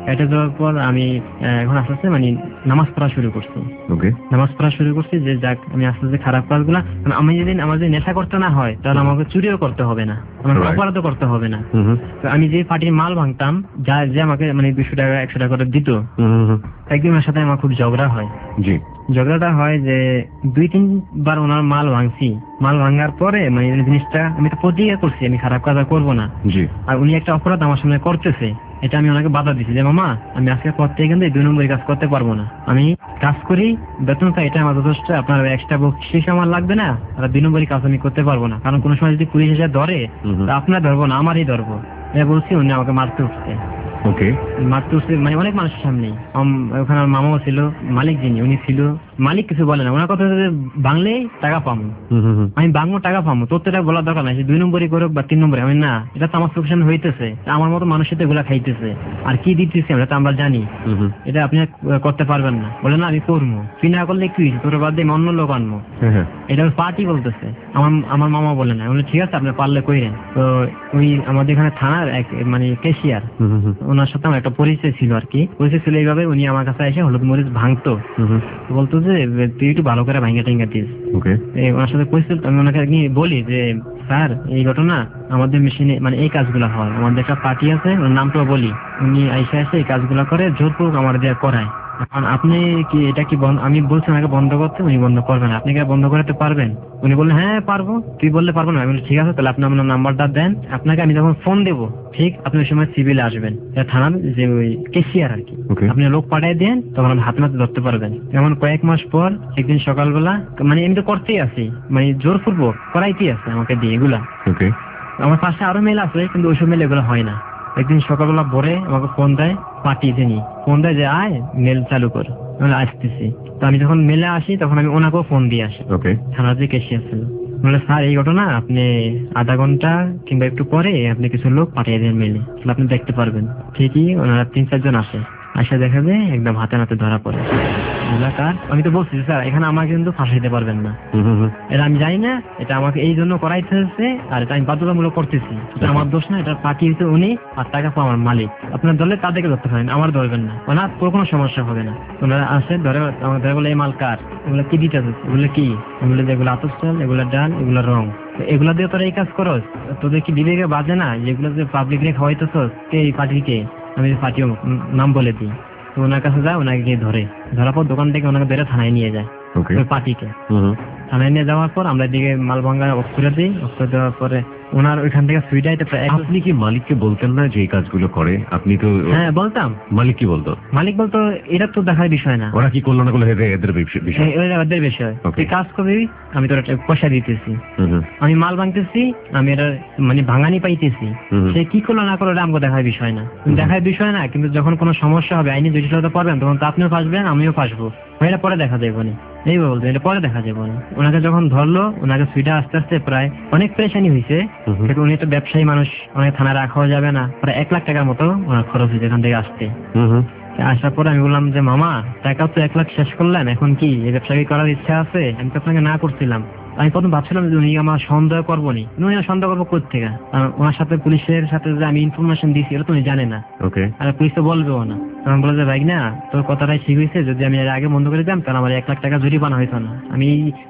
এটা যাওয়ার পর আমি আহ, এখন আস্তে আস্তে মানে নামাজ পড়া শুরু করছি। ওকে। নামাজ পড়া শুরু করছি যে যাক আমি আস্তে আস্তে খারাপ কাজগুলা মানে আমি যদি আমার যদি নেশা করতে না হয় তাহলে আমাকে চুরিও করতে হবে না, আমার Right. অপরাধও করতে হবে না। হুম হুম তো আমি যে পার্টির মাল ভাঙতাম, যা যে আমাকে মানে দুশো টাকা একশো টাকা করে দিত, হুম হুম, একদিনের সাথে আমার খুব ঝগড়া হয়। জি। ঝগড়াটা হয় যে দুই তিনবার ওনার মাল ভাঙছি, মাল ভাঙার পরে মানে এই জিনিসটা আমি তো প্রতিজ্ঞা করছি আমি খারাপ কাজ আর করবো না, জি। আর উনি একটা অপরাধ আমার সামনে করতেছে, এটা আমি ওনাকে বাধা দিচ্ছি যে মামা আমি আজকে পর থেকে কিন্তু এই দুই নম্বরই কাজ করতে পারবো না, আমি কাজ করি বেতন পাই এটা আমার যথেষ্ট, আপনার এক্সট্রা বকশিশ আমার লাগবে না, আর দুই নম্বরই কাজ আমি করতে পারবো না, কারণ কোনো সময় যদি পুলিশ এসে ধরে হুম হুম, তা আপনার ধরবো না আমারই ধরবো। এটা বলছি, উনি আমাকে মারতে উঠছে ওকে। মারতে উঠছে মানে অনেক মানুষের সামনে। ওখানে আমার মামাও ছিল, মালিক যিনি উনি ছিল, মালিক কিছু বলে না, ওনার কথা হচ্ছে যে বাংলেই টাকা পাবো, হুম হুম হুম, আমি বাংলো টাকা পাবো, তোর তো এটা বলার দরকার নাই, দুই নম্বরই করুক বা তিন নম্বরে, আমি না, এটা তো আমার প্রফেশন হইতেছে, আমার মতো মানুষের তো এগুলা খাইতেছে, আর কি দিতেছে আমরা তো আমরা জানি, হুম হুম, এটা আপনি করতে পারবেন না। বলে না আমি করবো, তুই না করলে কি তোর বাদ দিয়ে আমি অন্য লোক আনবো, হ্যাঁ হ্যাঁ, এটা পার্টি বলতেছে। আমার আমার মামা বলে না, বলে ঠিক আছে আপনি পারলে কইরেন। তো ওই আমাদের এখানে থানার এক মানে কেশিয়ার, হুম হুম হুম, ওনার সাথে আমার একটা পরিচয় ছিল আর কি, পরিচয় ছিল এইভাবে, উনি আমার কাছে এসে হলুদ মরিচ ভাঙতো, হুম হুম, বলতো যে তুই একটু ভালো করে ভাঙা টেঙ্গা দিস। ওকে। এই ওনার সাথে পরিচয়, আমি ওনাকে নিয়ে বলি যে স্যার এই ঘটনা আমাদের মেশিনে মানে এই কাজগুলো হয়, আমাদের একটা পার্টি আছে ওর নামটাও বলি, উনি আইসা এসে এই কাজগুলো করে জোরপূর্বক আমার দিয়ে করায়, এখন আপনি কি এটা কি বন্ধ, আমি বলছি আমাকে বন্ধ করতে, উনি বন্ধ করবেন, আপনি কি বন্ধ করাতে পারবেন? উনি বললেন হ্যাঁ পারবো। তুই বললে পারবো না? আমি বলি ঠিক আছে তাহলে আপনি আপনার নাম্বারটা দেন, আপনাকে আমি যখন ফোন দেবো ঠিক আপনি ওই সময় সিভিলে আসবেন, থানার যে ওই কেশিয়ার আর কি, Okay. আপনি লোক পাঠিয়ে দেন, তখন আপনি হাতে নাতে ধরতে পারবেন। এমন কয়েক মাস পর একদিন সকালবেলা মানে আমি তো করতেই আছি, মানে জোর পূর্বক করাইতেই আছে আমাকে দিয়ে এগুলা, ওকে। আমার পাশে আরো মেল আছে কিন্তু ওইসব মেল এগুলো হয় না। একদিন সকালবেলা ভোরে আমাকে ফোন দেয় পার্টি যিনি, ফোন দেয় যে আয় মেল চালু কর, আমি আসতেছি। তো আমি যখন মেলে আসি তখন আমি ওনাকেও ফোন দিয়ে আসি, ওকে। থানার যে কেশিয়ার ছিল, বলে স্যার এই ঘটনা আপনি আধা ঘন্টা কিংবা একটু পরে আপনি কিছু লোক পাঠিয়ে দেন মেলে, তাহলে আপনি দেখতে পারবেন। ঠিকই ওনারা তিন চারজন আসে, আসে দেখা যায় একদম হাতে নাতে ধরা পড়ে এলাকার। আমি তো বলছি স্যার এখানে আমাকে কিন্তু ফাঁসাইতে পারবেন না, হুম হুম হুম, এটা আমি জানি না, এটা আমাকে এই জন্য করাইতে হচ্ছে, আর এটা আমি বাধ্যতামূলক করতেছি, এটা আমার দোষ না, এটা পার্টি হচ্ছে উনি আর টাকা পাওয়া আমার মালিক, আপনার দলে তাদেরকে ধরতে পারেন, আমার ধরবেন না, ওনার পুরো কোনো সমস্যা হবে না। ওনারা আসে ধরে আমার ধরে বলে এই মাল কার, এগুলো কি দিতে হচ্ছে, এগুলো কি, এগুলো যেগুলো আতস চাল, এগুলো ডাল, এগুলো রং, এগুলা দিয়ে তোরা এই কাজ করস, তোদের কি বিবেকে বাজে না যেগুলো যে পাবলিক রে খাওয়াইতেছস, কে এই পার্টিকে, আমি পার্টিও নাম বলে দিই। তো ওনার কাছে যায়, ওনাকে গিয়ে ধরে, ধরার পর দোকান থেকে ওনাকে ধরে থানায় নিয়ে যায়, ওকে। ওই পার্টিকে হুম হুম, থানায় নিয়ে যাওয়ার পর আমরা এদিকে মালভাঙ্গা অফ করে দিই, অফ করে দেওয়ার পরে ওনার ওইখান থেকে সুইডাইতে প্রায় এক- আপনি কি মালিককে বলতেন না যে এই কাজগুলো করে? আপনি তো হ্যাঁ বলতাম। মালিক কি বলতো? মালিক বলতো এটা তো দেখার বিষয় না, ওরা কি করলো না করলো এদের এদের বিষয়- বিষয়। এই- ওইটা ওদের বিষয়, Okay. তুই কাজ করবি আমি তোর একটা পয়সা দিতেছি, হুম হুম, আমি মাল ভাঙতেছি, আমি এটা মানে ভাঙানি পাইতেছি, হুম। সে কি করলো না করলো এটা আমাকে দেখার বিষয় না, দেখার বিষয় না, কিন্তু যখন কোনো সমস্যা হবে আইনি জটিলতা পড়বেন তখন তো আপনিও ফাঁসবেন আমিও ফাঁসবো, এটা পরে দেখা যাবে না, এই বলতো এটা পরে দেখা যাবে না। ওনাকে যখন ধরলো ওনাকে সুইডা আস্তে আস্তে প্রায় অনেক পেরেশানি হয়েছে, হুম হুম, কিন্তু উনি তো ব্যবসায়ী মানুষ, অনেক থানায় রাখাও যাবে না, প্রায় এক লাখ টাকার মতো ওনার খরচ হয়েছে এখান থেকে আসতে। হুম হুম, আসার পরে আমি বললাম যে মামা টাকা তো এক লাখ শেষ করলেন, এখন কি এই ব্যবসা কি করার ইচ্ছা আছে? আমি তো আপনাকে না করছিলাম। আমি প্রথম ভাবছিলাম যে উনি আমার সন্দেহ করবো নি, উনি সন্দেহ করবো কোথেকে, ওনার সাথে পুলিশের সাথে যে আমি ইনফরমেশন দিয়েছি এটা তো উনি জানে না, ওকে। আর পুলিশ তো বলবেও না। তখন বলে যে ভাই না তোর কথাটাই ঠিক হয়েছে, যদি আমি এর আগে বন্ধ করে দিতাম তাহলে আমার এক লাখ টাকা জরিমানা হইতো না, আমি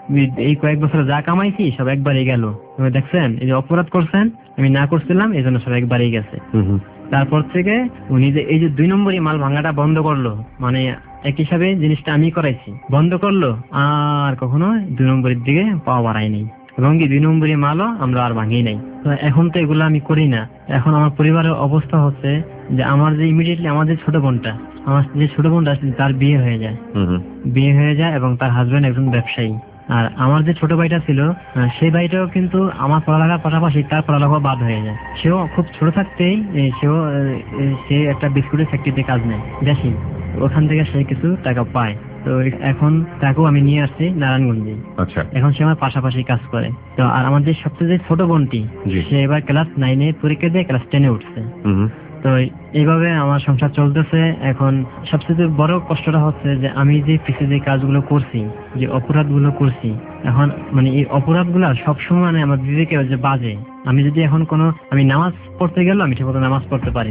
এই কয়েক বছরে যা কামাইছি সব একবারই গেল, তুমি দেখছেন এই যে অপরাধ করছেন আমি না করছিলাম এই জন্য সব একবারই গেছে। হুম হুম, তারপর থেকে উনি যে এই যে দুই নম্বরই মাল ভাঙাটা বন্ধ করলো, মানে এক হিসাবে জিনিসটা আমি করাইছি, বন্ধ করলো, আর কখনো দুই নম্বরের দিকে পাওয়া বাড়ায়নি, এবং কি দুই নম্বরই মালও আমরা আর ভাঙি নাই। তো এখন তো এগুলো আমি করি না। এখন আমার পরিবারের অবস্থা হচ্ছে যে আমার যে ইমিডিয়েটলি আমার যে ছোট বোনটা, আমার যে ছোট বোনটা তার বিয়ে হয়ে যায়, হুম হুম, বিয়ে হয়ে যায় এবং তার হাজবেন্ড একজন ব্যবসায়ী, আর আমার যে ছোট ভাইটা ছিল আহ, সেই ভাইটাও কিন্তু আমার পড়ালেখার পাশাপাশি তার পড়ালেখা বাদ হয়ে যায়, সেও খুব ছোট থাকতেই এ, সেও আহ, এ, সে একটা বিস্কুটের ফ্যাক্টরিতে কাজ নেয় দেশি, ওখান থেকে সে কিছু টাকা পায়। তো এখন তাকেও আমি নিয়ে আসছি নারায়ণগঞ্জে, আচ্ছা। এখন সে আমার পাশাপাশি কাজ করে। তো আর আমার যে সবচেয়ে যে ছোট বোনটি জি। সে এবার ক্লাস নাইনে পরীক্ষা দিয়ে ক্লাস টেনে উঠছে। হুম হুম, তো এইভাবে আমার সংসার চলতেছে। এখন সবচেয়ে বড় কষ্টটা হচ্ছে যে আমি যে পিছিয়ে যে কাজগুলো করছি, যে অপরাধগুলো করছি, এখন মানে এই অপরাধগুলো সবসময় মানে আমার বিবেকে যে বাজে, আমি যদি এখন কোনো আমি নামাজ পড়তে গেলে আমি ঠিকমতো নামাজ পড়তে পারি না,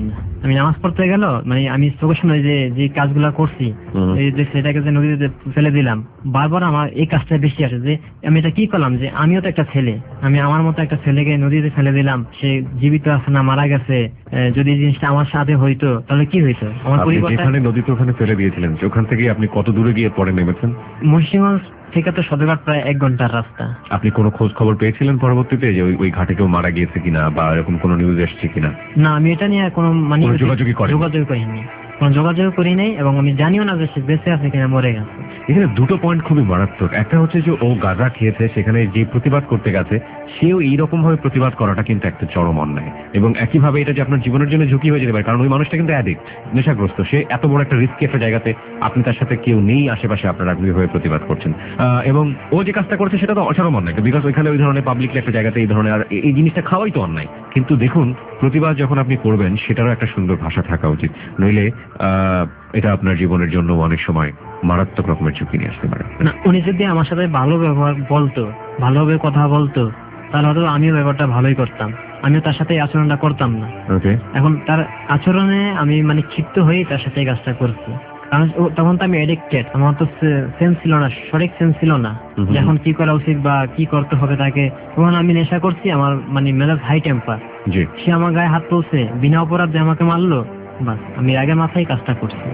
আমি নামাজ পড়তে গেল মানে আমি চোখের সামনে যে যে কাজগুলো করছি, এই যে সেটাকে যে নদীতে ফেলে দিলাম, বারবার আমার এই কাজটা বেশি আসে যে আমি এটা কি করলাম, যে আমিও তো একটা ছেলে, আমি আমার মতো একটা ছেলেকে নদীতে ফেলে দিলাম, সে জীবিত আছে না মারা গেছে, যদি এই জিনিসটা আমার সাথে হইতো তাহলে কি হইতো আমার পরিবারটা। যেখানে নদীতে ওখানে ফেলে দিয়েছিলেন ওখান থেকে আপনি কত দূরে গিয়ে পরে নেমেছেন? মুন্সিগঞ্জ থেকে তো সদরঘাট প্রায় এক ঘন্টার রাস্তা। আপনি কোনো খোঁজ খবর পেয়েছিলেন পরবর্তীতে যে ওই ঘাটে কেউ মারা গিয়েছে কিনা বা এরকম কোনো নিউজ এসছে কিনা? না, আমি এটা নিয়ে কোনো মানে যোগাযোগই করেন যোগাযোগ করিনি, কোনো যোগাযোগ করি নাই, এবং আমি জানিও না যে সে বেঁচে আছে কিনা মরে গেছে। এখানে দুটো পয়েন্ট খুবই মারাত্মক। একটা হচ্ছে যে ও গাঁজা খেয়েছে, সেখানে যে প্রতিবাদ করতে গেছে সেও এইরকম ভাবে প্রতিবাদ করাটা কিন্তু একটা চরম অন্যায়, এবং একইভাবে এটা যে আপনার জীবনের জন্য ঝুঁকি হয়ে যেতে পারে, কারণ ওই মানুষটা কিন্তু অ্যাডিক্ট, নেশাগ্রস্ত, সে এত বড় একটা রিস্কি একটা জায়গাতে, আপনি তার সাথে কেউ নেই আশেপাশে, আপনার আগ্রহী হয়ে প্রতিবাদ করছেন, এবং ও যে কাজটা করছে সেটা তো অচরম অন্যায়, বিকজ ওইখানে ওই ধরনের পাবলিকলি একটা জায়গাতে এই ধরনের আর এই জিনিসটা খাওয়াই তো অন্যায়। কিন্তু দেখুন, প্রতিবাদ যখন আপনি করবেন সেটারও একটা সুন্দর ভাষা থাকা উচিত, নইলে আহ এটা আপনার জীবনের জন্য অনেক সময় মারাত্মক রকমের ঝুঁকি নিয়ে আসতে পারে। না, উনি যদি আমার সাথে ভালো ব্যবহার বলতো, ভালোভাবে কথা বলতো, তাহলে হয়তো আমিও ব্যাপারটা ভালোই করতাম, আমিও তার সাথে আচরণটা করতাম না। এখন তার আচরণে আমি মানে ক্ষিপ্ত হয়েই তার সাথে এই কাজটা করছি, কারণ তখন তো আমি এডিক্টেড, আমার তো সেন্স ছিল না, সঠিক সেন্স ছিল না যে এখন কি করা উচিত বা কি করতে হবে তাকে। তখন আমি নেশা করছি, আমার মানে মেজাজ হাই টেম্পার, সে আমার গায়ে হাত তুলছে বিনা অপরাধে আমাকে মারলো, বাস আমি আগের মাথায় কাজটা করছি।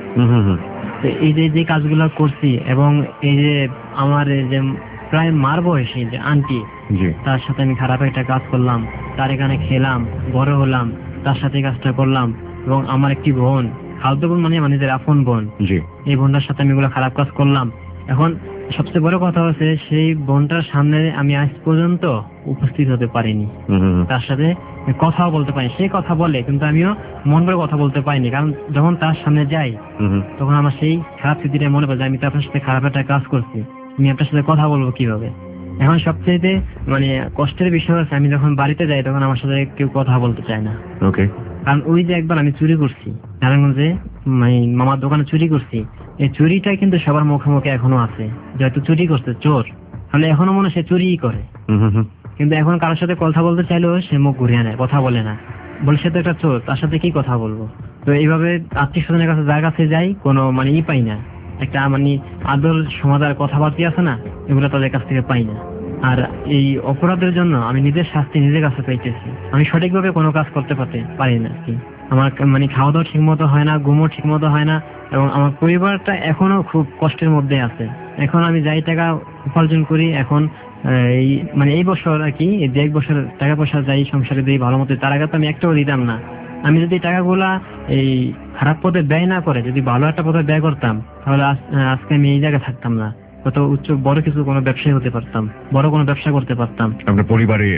এই যে যে কাজগুলো করছি, এবং এই যে আমার যে প্রায় মার বয়সী যে আন্টি, তার সাথে আমি খারাপ একটা কাজ করলাম, তার এখানে খেলাম, বড় হলাম, তার সাথে কাজটা করলাম, এবং আমার একটি বোন, খালতো বোন মানে মানে যে আপন বোন, এই বোনটার সাথে আমি এগুলো খারাপ কাজ করলাম। এখন সবচেয়ে বড় কথা হচ্ছে সেই বোনটার সামনে আমি আজ পর্যন্ত উপস্থিত হতে পারিনি, তার সাথে কথাও বলতে পারিনি। সে কথা বলে কিন্তু আমিও মন করে কথা বলতে পারিনি, কারণ যখন তার সামনে যাই তখন আমার সেই খারাপ স্মৃতিটা মনে পড়ে, আমি তো আপনার সাথে খারাপ একটা কাজ করছি, আমি আপনার সাথে কথা বলবো কিভাবে। এখন সবচেয়ে মানে কষ্টের বিষয় হচ্ছে আমি যখন বাড়িতে যাই তখন আমার সাথে কেউ কথা বলতে চায় না, কারণ ওই যে একবার আমি চুরি করছি নারায়ণগঞ্জে, মানে মামার দোকানে চুরি করছি, এই চুরিটা কিন্তু সবার মুখে মুখে এখনো আছে, যেহেতু চুরি করছে চোর, তাহলে এখনো মনে সে চুরিই করে, কিন্তু এখন কারোর সাথে কথা বলতে চাইলেও সে মুখ ঘুরিয়ে নেয়, কথা বলে না, বলে সে তো একটা চোর, তার সাথে কি কথা বলবো। তো এইভাবে আত্মীয় স্বজনের কাছে যার কাছে যাই কোনো মানে ই পাই না, একটা মানে আদর সমাধার কথাবার্তা আছে না, এগুলো তাদের কাছ থেকে পাই না। আর এই অপরাধের জন্য আমি নিজের শাস্তি নিজের কাছে পাইতেছি, আমি সঠিকভাবে কোনো কাজ করতে পারতে পারি না, কি আমার মানে খাওয়া দাওয়া ঠিক মতো হয় না, ঘুমও ঠিক মতো হয় না, এবং আমার পরিবারটা এখনো খুব কষ্টের মধ্যে আছে। এখন আমি যাই টাকা উপার্জন করি, এখন এই মানে এই বছর আর কি যে এক বছর টাকা পয়সা যাই সংসারে দিই ভালো মতো, তার আগে তো আমি একটাও দিতাম না। আমি যদি টাকাগুলা এই খারাপ পথে ব্যয় না করে যদি ভালো একটা পথে ব্যয় করতাম, তাহলে আজকে আমি এই জায়গায় থাকতাম না, কত উচ্চ বড় কিছু কোনো ব্যবসায়ী হতে পারতাম, বড় কোনো ব্যবসা করতে পারতাম। আপনার পরিবারে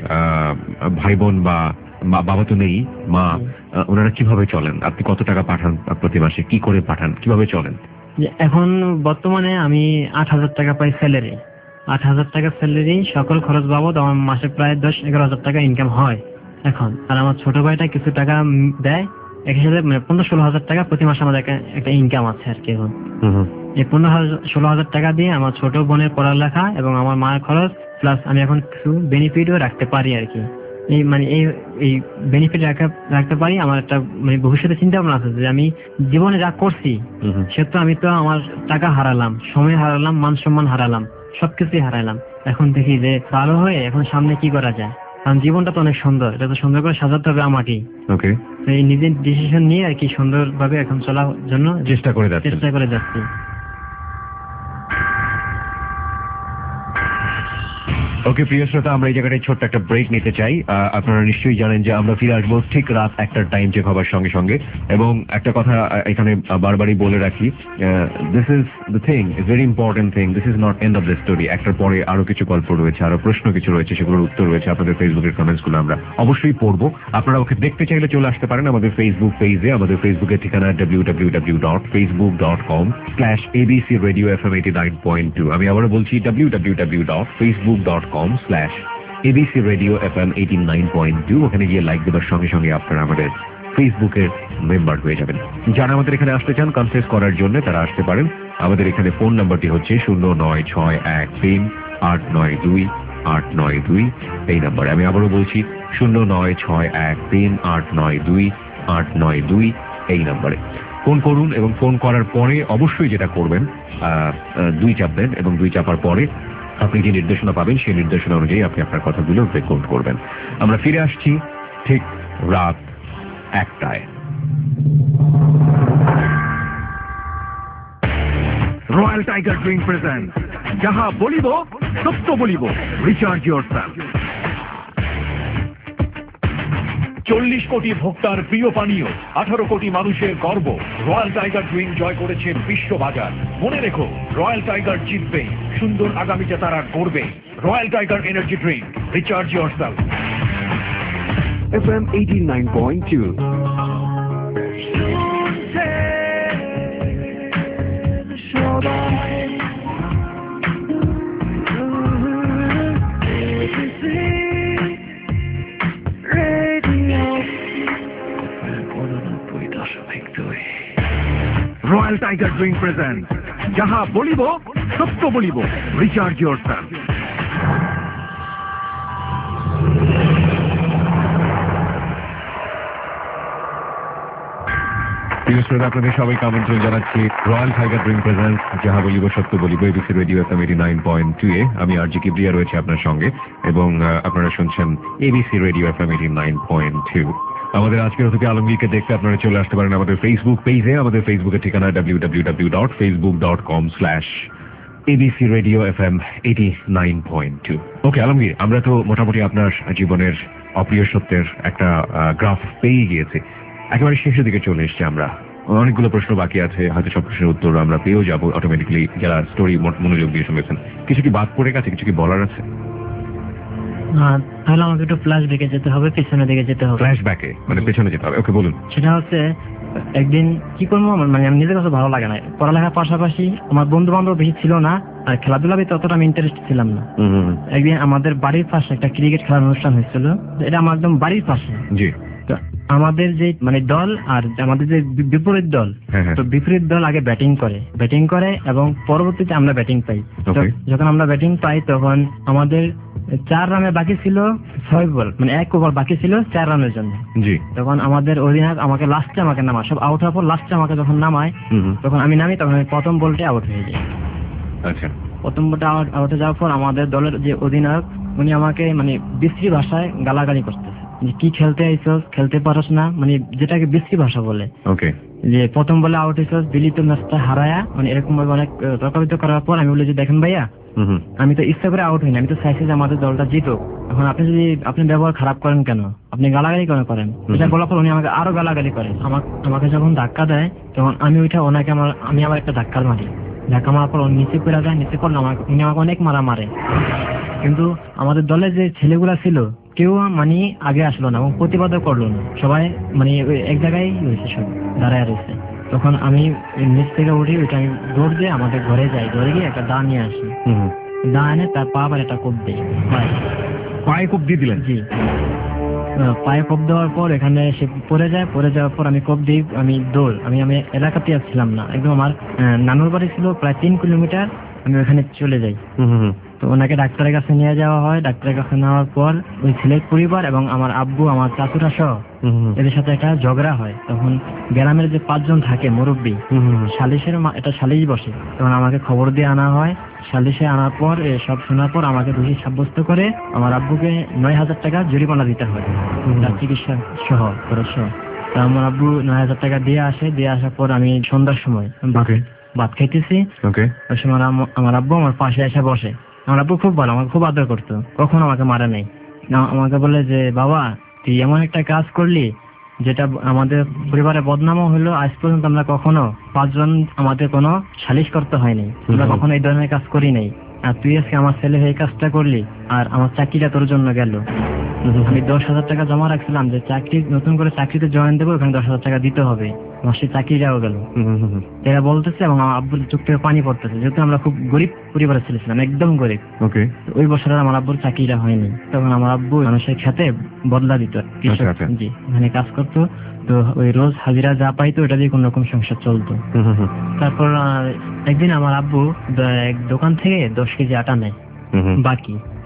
ভাই বোন বা বাবা তো নেই, মা, ওনারা কিভাবে চলেন? আপনি কত টাকা পাঠান প্রতি মাসে, কি করে পাঠান, কিভাবে চলেন? এখন বর্তমানে আমি আট হাজার টাকা পাই স্যালারি, আট হাজার টাকা স্যালারি, সকল খরচ বাবদ আমার মাসে প্রায় দশ এগারো হাজার টাকা ইনকাম হয় এখন। আর আমার ছোট ভাইটা কিছু টাকা দেয়, এক হিসাবে মানে পনেরো ষোলো হাজার টাকা প্রতি মাসে আমাদের একটা ইনকাম আছে আর কি। এখন এই পনেরো ষোলো হাজার টাকা দিয়ে আমার ছোট বোনের পড়ালেখা এবং আমার মায়ের খরচ, প্লাস আমি এখন কিছু বেনিফিটও রাখতে পারি আর কি। এই মানে এই এই বেনিফিট রাখতে পারি। আমার একটা মানে ভবিষ্যতে চিন্তা ভাবনা আছে যে আমি জীবনে যা করছি সে তো আমি তো আমার টাকা হারালাম, সময় হারালাম, মান সম্মান হারালাম, সবকিছুই হারালাম। এখন দেখি যে ভালো হয়ে এখন সামনে কি করা যায়, কারণ জীবনটা তো অনেক সুন্দর, এটা তো সুন্দর করে সাজাতে হবে আমাকেই। ওকে, এই নিজের ডিসিশন নিয়ে আর কি সুন্দর ভাবে এখন চলার জন্য চেষ্টা করে যাচ্ছি চেষ্টা করে যাচ্ছি ওকে প্রিয় শ্রোতা, আমরা এই জায়গাটায় ছোট্ট একটা ব্রেক নিতে চাই। আপনারা নিশ্চয়ই জানেন যে আমরা ফিরে আসবো ঠিক রাত একটার টাইম চেক হবার সঙ্গে সঙ্গে। এবং একটা কথা এখানে বারবারই বলে রাখি, this is the thing, is very important thing, this is not end of the story. একটার পরে আরো কিছু গল্প রয়েছে, আরো প্রশ্ন কিছু রয়েছে, সেগুলোর উত্তর রয়েছে। আপনাদের ফেসবুকের কমেন্টস গুলো আমরা অবশ্যই পড়বো। আপনারা ওকে দেখতে চাইলে চলে আসতে পারেন আমাদের ফেসবুক পেজে। আমাদের ফেসবুকের ঠিকানা W W W dot Facebook dot com slash ABC Radio F M eighty nine point two. আমি আবারও বলছি W W W dot Facebook dot com slash ABC Radio F M eighty nine point two. ওখানে গিয়ে লাইক দেওয়ার সঙ্গে সঙ্গে আপনারা আমাদের ফেসবুকের মেম্বার হয়ে যাবেন। যারা আমাদের এখানে আসতে চান কনফারেন্স করার জন্য, তারা আসতে পারেন। আমাদের এখানে ফোন নাম্বারটি হচ্ছে শূন্য নয় ছয় এক তিন আট নয় দুই আট নয় দুই। এই নাম্বারে আমি আবারও বলছি শূন্য নয় ছয় এক তিন আট নয় দুই আট নয় দুই। এই নাম্বারে ফোন করুন এবং ফোন করার পরে অবশ্যই যেটা করবেন আহ, আহ, দুই চাপবেন এবং দুই চাপার পরে আপনি যে নির্দেশনা পাবেন সেই নির্দেশনা অনুযায়ী আপনি আপনার কথাগুলো রেকর্ড করবেন। আমরা ফিরে আসছি ঠিক রাত একটায়। রয়্যাল টাইগার ড্রিঙ্ক প্রেজেন্ট যাহা বলিব সত্য বলিব, রিচার্জ ইয়োরসেলফ। চল্লিশ কোটি ভোক্তার প্রিয় পানীয়, আঠারো কোটি মানুষের গর্ব, রয়্যাল টাইগার ড্রিঙ্ক জয় করেছে বিশ্ববাজার। মনে রেখো, রয়্যাল টাইগার জিতবে, সুন্দর আগামীতে তারা করবে। Royal tiger energy drink, recharge yourself. F M eighty nine point two. Royal Tiger drink present যাহা বলিব সত্য বলিব, রিচার্জ ইয়োরসেলফ। প্রিয় শ্রোতা, আপনাদের সবাইকে আমন্ত্রণ জানাচ্ছি রয়্যাল টাইগার ড্রিঙ্ক প্রেজেন্ট যাহা বলিব সত্য বলিব, ABC Radio FM eighty nine point two এ। আমি আরজি কিবরিয়া রয়েছে আপনার সঙ্গে এবং আপনারা শুনছেন ABC Radio FM eighty nine point two. আমাদের আজকের অতিথি আলমগীরকে দেখতে আপনারা চলে আসতে পারেন আমাদের ফেসবুক পেজে। আমাদের ফেসবুকের ঠিকানা W W W dot Facebook dot com slash ABC Radio FM eighty nine point two. Okay Alamgir, আমরা তো মোটামুটি আপনার জীবনের অপ্রিয় সত্যের একটা গ্রাফ পেয়ে গিয়েছে। একেবারে শেষের দিকে চলে এসছি আমরা। অনেকগুলো প্রশ্ন বাকি আছে, হয়তো সব প্রশ্নের উত্তর আমরা পেয়েও যাবো অটোমেটিক্যালি যারা স্টোরি মনোযোগ দিয়ে শুনেছেন। কিছু কি বাদ পড়ে গেছে, কিছু কি বলার আছে? তাহলে আমাকে একটু ফ্ল্যাশ ব্যাকে যেতে হবে, পেছনের দিকে যেতে হবে। ফ্ল্যাশ ব্যাকে মানে পেছনে যেতে হবে। ওকে বলুন। সেটা হচ্ছে একদিন কি করবো, মানে আমি নিজের কাছে ভালো লাগে না, পড়ালেখার পাশাপাশি আমার বন্ধু বান্ধব বেশি ছিল না, আর খেলাধুলা ততটা আমি ইন্টারেস্ট ছিলাম না। একদিন আমাদের বাড়ির পাশে একটা ক্রিকেট খেলার অনুষ্ঠান হয়েছিল, এটা আমার একদম বাড়ির পাশে। জি। আমাদের যে মানে দল আর আমাদের যে বিপরীত দল, তো বিপরীত দল আগে ব্যাটিং করে ব্যাটিং করে এবং পরবর্তীতে আমরা ব্যাটিং পাই। যখন আমরা ব্যাটিং পাই তখন আমাদের চার রানে বাকি ছিল ছয় বল, মানে এক ওভার বাকি ছিল চার রানের জন্য। জি। তখন আমাদের অধিনায়ক আমাকে লাস্টে আমাকে নামায়, সব আউট হওয়ার পর লাস্টে আমাকে যখন নামায় তখন আমি নামি, তখন আমি প্রথম বলটা আউট হয়ে যাই। আচ্ছা। প্রথম বলটা আউট আউট হয়ে যাওয়ার পর আমাদের দলের যে অধিনায়ক উনি আমাকে মানে বিশ্রী ভাষায় গালাগালি করতেছে, কি খেলতে আইছস, খেলতে পারস না, মানে যেটাকে বিশ্রী ভাষা বলে। ওকে। যে প্রথম বলে আউট হইছস, দিলি তো ম্যাচটা হারায়া, মানে এরকম ভাবে অনেক তর্কাবিতর্ক করার পর আমি বলি যে দেখেন ভাইয়া, আমি তো ইচ্ছা করে আউট হইনি, আমি তো চাইছি যে আমাদের দলটা জিতুক। এখন আপনি যদি আপনি ব্যবহার খারাপ করেন কেন, আপনি গালাগালি কেন করেন? এটা বলার পর উনি আমাকে আরো গালাগালি করে। আমাকে যখন ধাক্কা দেয় তখন আমি ওইটা ওনাকে আমার আমি আবার একটা ধাক্কা মারি, ধাক্কা মারার পর নিচে পড়ে যায়, নিচে পড়লে আমাকে উনি আমাকে অনেক মারা মারে। কিন্তু আমাদের দলে যে ছেলেগুলা ছিল কেউ মানে আগে আসলো না এবং প্রতিবাদও করলো না, সবাই মানে এক জায়গায় রয়েছে, সব দাঁড়ায় রয়েছে। তখন আমি নিচ থেকে উঠি, ওইটা আমি দৌড় দিয়ে আমাদের ঘরে যাই, ঘরে গিয়ে একটা দা নিয়ে আসি, দা এনে তার পা আবার একটা কোপ দিই, পায়ে কোপ দিয়ে দিলেন? জি। পায়ে কোপ দেওয়ার পর এখানে সে পড়ে যায়, পড়ে যাওয়ার পর আমি কোপ দিই, আমি দৌড়, আমি আমি এলাকাতে আসছিলাম না, একদম আমার নানুর বাড়ি ছিল প্রায় তিন কিলোমিটার, আমি ওখানে চলে যাই। তো ওনাকে ডাক্তারের কাছে নিয়ে যাওয়া হয়। ডাক্তারের কাছে নেওয়ার পর ওই ছেলের পরিবার এবং আমার আব্বু, আমার চাচুরা সহ এদের সাথে একটা ঝগড়া হয়। তখন গ্রামের যে পাঁচজন থাকে মুরব্বী, সালিশের একটা সালিশ বসে, তখন আমাকে খবর দিয়ে আনা হয়। সালিশে আনার পর সব শোনার পর আমাকে দোষী সাব্যস্ত করে আমার আব্বুকে নয় হাজার টাকা জরিমানা দিতে হয়, তার চিকিৎসা সহ খরচ সহ। তা আমার আব্বু নয় হাজার টাকা দিয়ে আসে। দিয়ে আসার পর আমি সন্ধ্যার সময় ভাত খাইতেছি, ওই সময় আমার আব্বু আমার পাশে এসে বসে। আমার আব্বু খুব ভালো, আমাকে খুব আদর করতো, কখনো আমাকে মারে নাই। আমাকে বলে যে বাবা, তুই এমন একটা কাজ করলি যেটা আমাদের পরিবারে বদনামও হলো, আজ পর্যন্ত আমরা কখনো পাঁচজন আমাদের কোনো সালিশ করতে হয়নি, আমরা কখনো এই ধরনের কাজ করি নাই, আর তুই আজকে আমার ছেলে হয়ে কাজটা করলি, আর আমার চাকরিটা তোর জন্য গেল। আমি দশ হাজার টাকা জমা রাখছিলাম যে চাকরি নতুন করে চাকরিতে জয়েন দেবো, ওখানে দশ হাজার টাকা দিতে হবে, আমার সেই চাকরিটাও গেল। এরা বলতেছে এবং আমার আব্বুর চোখ থেকে পানি পড়তেছে, যেহেতু আমরা খুব গরিব পরিবারের ছেলে ছিলাম, একদম গরিব। ওই বছর আমার আব্বুর চাকরিটা হয়নি, তখন আমার আব্বু মানুষের খেতে বদলা দিত, জি ওখানে কাজ করতো। তো ওই রোজ হাজিরা যা পাইতো ওটা দিয়ে কোন রকম সংসার চলতো। তারপর একদিন আমার আব্বু এক দোকান থেকে দশ কেজি আটা নেয় বাকি,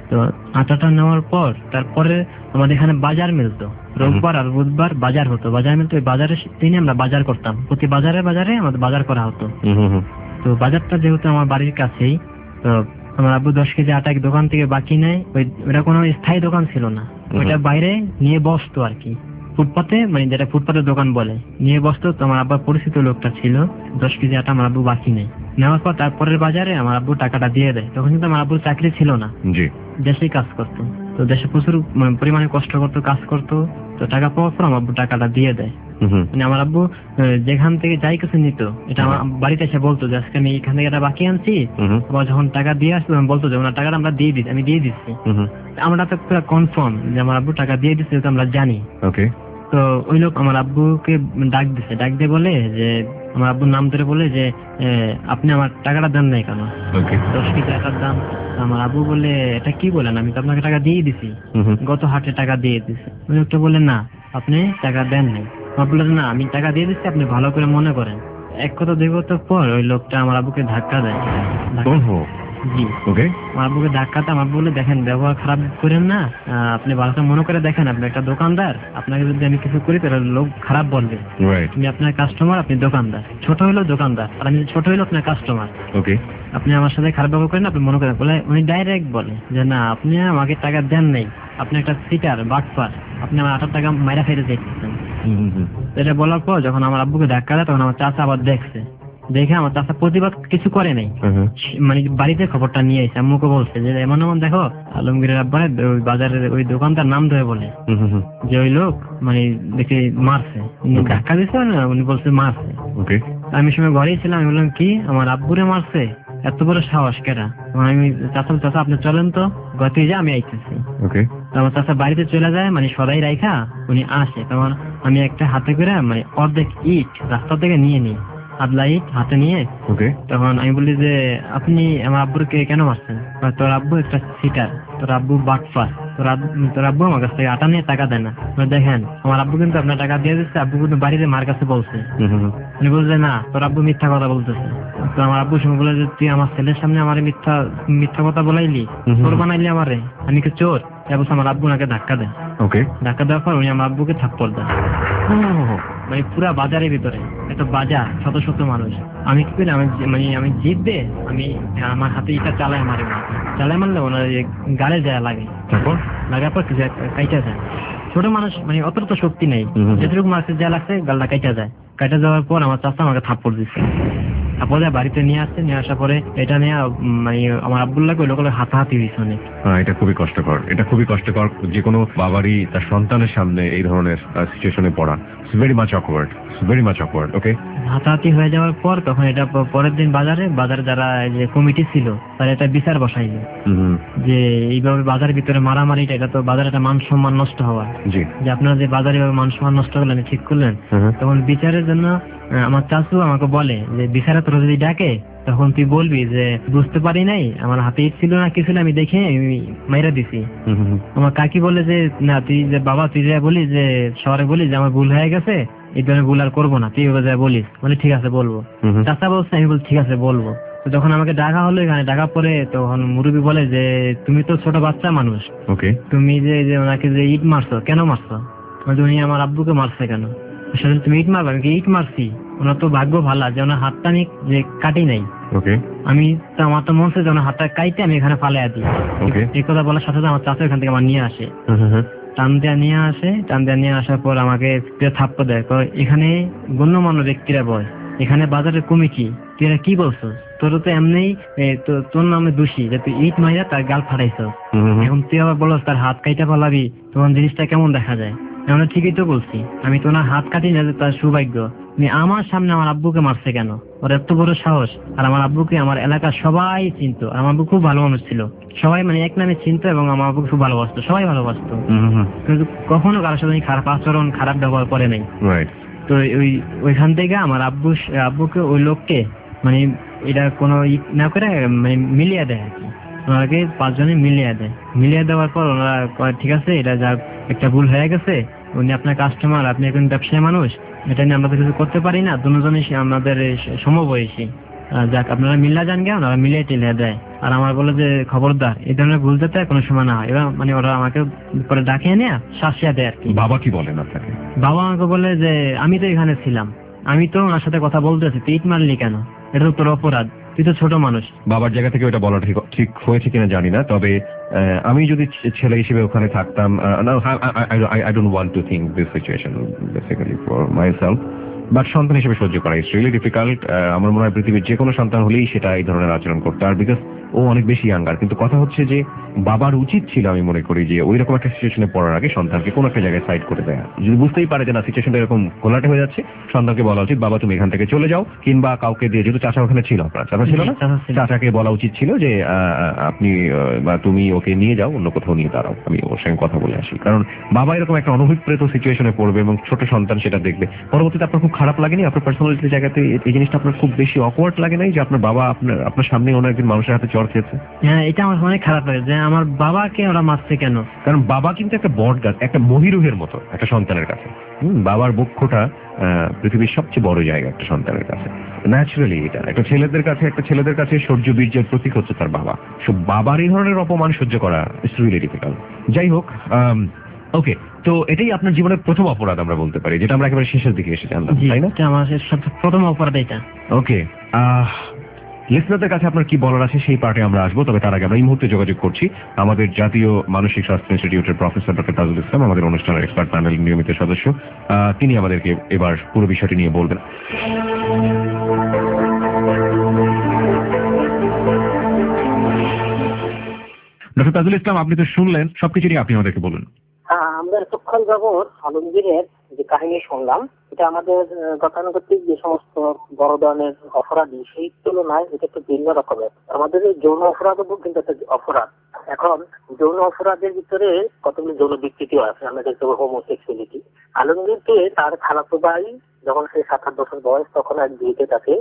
তো আটাটা নেওয়ার পর তারপরে আমাদের এখানে বাজার মিলতো, রোববার আর বুধবার বাজার হতো, বাজার মিলতো, ওই বাজারের দিনে আমরা বাজার করতাম, প্রতি বাজারে বাজারে আমাদের বাজার করা হতো। তো বাজারটা যেহেতু আমার বাড়ির কাছেই, তো আমার আব্বু দশ কেজি আটা এক দোকান থেকে বাকি নেয়, ওই ওটা কোনো স্থায়ী দোকান ছিল না, ওইটা বাইরে নিয়ে বসতো আর কি, ফুটপাতে, মানে যেটা ফুটপাতের দোকান বলে, নিয়ে বসতো। তো আমার আব্বার পরিচিত লোকটা ছিল, দশ কেজি আটা আমার আব্বু বাকি নেয়, নেওয়ার পর তারপরের বাজারে আমার আব্বু টাকাটা দিয়ে দেয়। তখন কিন্তু আমার আব্বুর চাকরি ছিল না, দেশেই কাজ করতো, তো দেশে প্রচুর পরিমাণে কষ্ট করতো, কাজ করতো। তো টাকা পাওয়ার পর আমার আব্বু টাকাটা দিয়ে দেয়। মানে আমার আব্বু যেখান থেকে যাই কিছু নিত, এটা আমার বাড়িতে এসে বলতো যে আজকে আমি এখান থেকে একটা বাকি আনছি, আবার যখন টাকা দিয়ে আসতো বলতো যে ওনার টাকাটা আমরা দিয়ে দিচ্ছি, আমি দিয়ে দিচ্ছি। আমরা তো পুরো কনফার্ম যে আমার আব্বু টাকা দিয়ে দিচ্ছে, তো আমরা জানি। তো ওই লোক আমার আব্বুকে ডাক দিছে, ডাক দিয়ে বলে যে আমার আব্বুর নাম ধরে বলে যে আপনি আমার টাকাটা দেন নাই কেন, দশ কেজি টাকার দাম। আমার আব্বু বলে এটা কি বলেন, আমি তো আপনাকে টাকা দিয়ে দিছি, গত হাটে টাকা দিয়ে দিছি। ওই লোকটা বলে না, আপনি টাকা দেন নাই। আমার বললেন না, আমি টাকা দিয়ে দিচ্ছি, আপনি ভালো করে মনে করেন। এক কথা দুই কথা পর ওই লোকটা আমার আব্বুকে ধাক্কা দেয়। জি, আমার আব্বুকে ধাক্কাতে আমার বলে দেখেন ব্যবহার খারাপ করেন না, আপনি ভালো করে মনে করে দেখেন, আপনি একটা দোকানদার, আপনাকে যদি আমি কিছু করি তাহলে লোক খারাপ বলবে। আমি আপনার কাস্টমার, আপনি দোকানদার, ছোট হইলেও দোকানদার, আর আমি ছোট হইলেও আপনার কাস্টমার, আপনি আমার সাথে খারাপ ব্যবহার করেন, আপনি মনে করেন। বলে উনি ডাইরেক্ট বলে যে না, আপনি আমাকে টাকা দেন নাই, আপনি একটা সিটার বাটপার, আপনি আমার আঠার টাকা মাইরা ফেলে দেখতেছেন। এটা বলার পর যখন আমার আব্বুকে ধাক্কা দেয়, তখন আমার চাচা আবার দেখছে, দেখে আমার চাচা প্রতিবাদ কিছু করে নাই, মানে বাড়িতে খবরটা নিয়ে এসে আম্মুকে বলছে যে এমন এমন দেখো আলমগীরের আব্বারে ওই বাজারের ওই দোকানটার নাম ধরে বলে যে ওই লোক মানে দেখে মারছে, ধাক্কা দিচ্ছে না, উনি বলছে মারছে। আমি সময় ঘরেই ছিলাম, আমি বললাম কি আমার আব্বুরে মারছে, এত বড় সাহস কেটা? আমি চাচা চাচা আপনি চলেন তো গতি যা, আমি আইতেছি। আমার চাচা বাড়িতে চলে যায়, মানে সদাই রাইখা উনি আসে, তখন আমি একটা হাতে করে মানে অর্ধেক ইট রাস্তা থেকে নিয়ে নিই, আদলা ইট হাতে নিয়ে। তখন আমি বলি যে আপনি আমার আব্বুকে কেন মারছেন? তোর আব্বু একটা সিটার, তোর আব্বু বাটফার, তোর তোর আব্বু আমার কাছ থেকে আটা নিয়ে টাকা দেয় না। দেখেন আমার আব্বু কিন্তু আপনার টাকা দিয়ে দিচ্ছে, আব্বু কিন্তু বাড়িতে মার কাছে বলছে। উনি বলছে না, তোর আব্বু মিথ্যা কথা বলতেছে। তো আমার আব্বু শুনে বলে যে তুই আমার ছেলের সামনে আমার মিথ্যা মিথ্যা কথা বলাইলি, চোর বানাইলি আমারে, আমি কি চোর? আমার আব্বু ওনাকে ধাক্কা দেয়, ধাক্কা দেওয়ার পর উনি আমার আব্বুকে থাপ্পড় দেয়। মানে পুরা বাজারের ভিতরে, একটা বাজার, শত শত মানুষ। আমি কি করি, আমি মানে আমি জিতবে, আমি আমার হাতে ইটা চালায় মারি, চালায় মারলে ওনার গালে যায় লাগে, লাগার পর কিছু কাইটা যায়। ছোট মানুষ মানে অত তো শক্তি নেই, যেটুকু মাছের যা লাগছে গালটা কাইটা যায়। কাইটা যাওয়ার পর আমার চাচা আমাকে থাপ্পড় দিচ্ছে, থাপ্পড় দিয়ে বাড়িতে নিয়ে আসছে, নিয়ে আসার পরে এটা নিয়ে মানে আমার আব্বুল্লাহকে ওই লোকের হাতাহাতি হয়েছে অনেক। এটা খুবই কষ্টকর, এটা খুবই কষ্টকর যে কোনো বাবারই তার সন্তানের সামনে এই ধরনের সিচুয়েশনে পড়া। Very much awkward, very much awkward. Okay, হাতাহাতি হয়ে যাওয়ার পর তখন এটা পরের দিন বাজারে বাজারে যারা যে কমিটি ছিল তারা এটা বিচার বসাইলো যে এইভাবে বাজারের ভিতরে মারামারিটা, এটা তো বাজারে একটা মান সম্মান নষ্ট হওয়া, যে আপনারা যে বাজারে মান সম্মান নষ্ট করলেন, ঠিক করলেন। তখন বিচারের জন্য আমার চাচু আমাকে বলে যে বিচারে তোরা যদি ডাকে তখন তুই বলবি যে বুঝতে পারি নাই, আমার হাতে ইট ছিল না কিছু, আমি দেখে আমি মাইরা দিছি। আমার কাকি বলে যে না, তুই যে বাবা তুই যা বলিস যে শহরে বলিস যে আমার ভুল হয়ে গেছে, এই ধরনের ভুল আর করবো না, তুই যা বলিস, বলে ঠিক আছে বলবো। চাচা বলছে, আমি বল ঠিক আছে বলবো। তো যখন আমাকে ডাকা হলো এখানে, ডাকা পরে তখন মুরব্বী বলে যে তুমি তো ছোট বাচ্চা মানুষ, তুমি যে ওনাকে যে ইট মারছো, কেন মারছো? উনি আমার আব্বুকে মারছে কেন? সেদিন তুমি ইট মারবে? আমি ইট মারছি, ওনার তো ভাগ্য ভালো যে ওনার হাতটা আমি যে কাটি নাই, আমি তো আমার তো মন চাই যে ওনার হাতটা কাইতে আমি এখানে ফালাই দিই। এই কথা বলার সাথে সাথে আমার চাচা এখান থেকে আমার নিয়ে আসে, টান দেয়া নিয়ে আসে, টান দেয়া নিয়ে আসার পর আমাকে থাপ্পড় দেয়। এখানে গণ্যমান্য ব্যক্তিরা বয়, এখানে বাজারের কমিটি, তুই এরা কি বলছো? তোর তো এমনি তোর নামে দোষী যে তুই ইট মাইরা তার গাল ফাটাইছ, এখন তুই আবার বলস তার হাত কাইটা ফালাবি, তোমার জিনিসটা কেমন দেখা যায়? আমরা ঠিকই তো বলছি, আমি তো ওনার হাত কাটি না, তার সৌভাগ্য। আমার সামনে আমার আব্বুকে মারছে কেন? ওর এত বড় সাহস। আর আমার আব্বুকে আমার এলাকার সবাই চিনত, আর আমার আব্বু খুব ভালো মানুষ ছিল, সবাই মানে এক নামে চিনত, এবং আমার আব্বুকে খুব ভালোবাসতো, সবাই ভালোবাসতো, কিন্তু কখনো কারোর সাথে খারাপ আচরণ খারাপ ব্যবহার করে নাই। তো ওই ওইখান থেকে আমার আব্বু আব্বুকে ওই লোককে মানে এটা কোনো ই না করে মানে মিলিয়ে দেয় আর কি, ওনাকে পাঁচজনে মিলিয়ে দেয়। মিলিয়ে দেওয়ার পর ওনারা ঠিক আছে, এটা যা একটা ভুল হয়ে গেছে, উনি আপনার কাস্টমার, আপনি এখন ব্যবসায়ী মানুষ, এটা নিয়ে আমরা তো কিছু করতে পারি না, দুজনই আমাদের সমবয়সী, আহ, যাক আপনারা মিল্লা যান গে, ওনারা মিলে টেলে দেয়। আর আমার বলে যে খবরদার এই ধরনের ভুল যাতে কোনো সময় না হয়। এবার মানে ওরা আমাকে পরে ডাকে এনে শাসিয়া দেয় আর কি। বাবা কি বলেন আপনাকে? বাবা আমাকে বলে যে আমি তো এখানে ছিলাম, আমি তো ওনার সাথে কথা বলতেছি, তুই ইট মারলি কেন, এটা তো তোর অপরাধ, তুই তো ছোট মানুষ। বাবার জায়গা থেকে ওটা বলা ঠিক ঠিক হয়েছে কিনা জানি না, তবে আহ, আমি যদি ছেলে হিসেবে ওখানে থাকতাম, I don't want to think this situation basically for myself, but সন্তান হিসেবে সহ্য করা ইটস রিয়েলি ডিফিকাল্ট। আমার মনে হয় পৃথিবীর যে কোনো সন্তান হলেই সেটা এই ধরনের আচরণ করতে, আর বিকজ ও অনেক বেশি ইয়াঙ্গার। কিন্তু কথা হচ্ছে যে বাবার উচিত ছিল, আমি মনে করি, যে ওই রকম একটা সিচুয়েশনে পড়ার আগে সন্তানকে কোনো একটা জায়গায় সাইড করে দেয়া। যদি বুঝতেই পারে যে না সিচুয়েশনটা এরকম ঘোলাটে হয়ে যাচ্ছে, সন্তানকে বলা উচিত বাবা তুমি এখান থেকে চলে যাও, কিংবা কাউকে দিয়ে, যেহেতু চাচা ওখানে ছিল, আপনার চাচা ছিল না, চাচাকে বলা উচিত ছিল যে আপনি বা তুমি ওকে নিয়ে যাও, অন্য কোথাও নিয়ে দাঁড়াও, আমি ওর সঙ্গে কথা বলে আসি। কারণ বাবা এরকম একটা অনভিপ্রেত সিচুয়েশনে পড়বে এবং ছোট সন্তান সেটা দেখবে, পরবর্তীতে আপনার খুব খারাপ লাগেনি? আপনার পার্সোনালিটির জায়গাতে এই জিনিসটা আপনার খুব বেশি অকওয়ার্ড লাগে নাই যে আপনার বাবা আপনার আপনার সামনে অন্য একজন মানুষের হাতে চড় খেয়েছে? হ্যাঁ, এটা আমার অনেক খারাপ লাগে যে আমার বাবাকে ওরা মারছে কেন। কারণ বাবা কিন্তু একটা বট গাছ, একটা মহিরুহের মতো একটা সন্তানের কাছে। হম বাবার বক্ষটা পৃথিবীর সবচেয়ে বড় জায়গা একটা সন্তানের কাছে। ন্যাচারালি এটা একটা ছেলেদের কাছে একটা ছেলেদের কাছে সৌর্য বীর্যের প্রতীক হচ্ছে তার বাবা। সো বাবার এই ধরনের অপমান সহ্য করা ইটস রিয়েলি ডিফিকাল্ট। যাই হোক, ওকে, তো এটাই আপনার জীবনের প্রথম অপরাধ আমরা বলতে পারি, যেটা আমরা একেবারে শেষের দিকে এসে জানলাম, তাই না? আমার প্রথম অপরাধ এটা। ওকে, লিসনারদের কাছে আপনার কি বলার আছে সেই পার্টে আমরা আসবো, তবে তার আগে আমরা এই মুহূর্তে যোগাযোগ করছি আমাদের জাতীয় মানসিক স্বাস্থ্য ইনস্টিটিউটের প্রফেসর ডক্টর তাজুল ইসলাম, আমাদের অনুষ্ঠানের এক্সপার্ট প্যানেল নিয়মিত সদস্য। তিনি আমাদেরকে এবার পুরো বিষয়টি নিয়ে বলবেন। ডক্টর তাজুল ইসলাম, আপনি তো শুনলেন, সবকিছু নিয়ে আপনি আমাদেরকে বলুন। আমরা এতক্ষণ যাবৎ আলমগীরের যে কাহিনী শুনলাম, এটা আমাদের গতানুগতিক যে সমস্ত বড় ধরনের অপরাধী সেই তুলনায় এটা একটু ভিন্ন রকমের। আমাদের এই যৌন অপরাধ কিন্তু একটা অপরাধ। এখন যৌন অপরাধের ভিতরে কতগুলি যৌন বিকৃতিও আছে। আমরা দেখতে পাবো হোমোসেক্সুয়ালিটি। আলমগীরকে তার খালাতো ভাই যখন সে সাত আট বছর বয়স, তখন এক বিয়েতে তাকে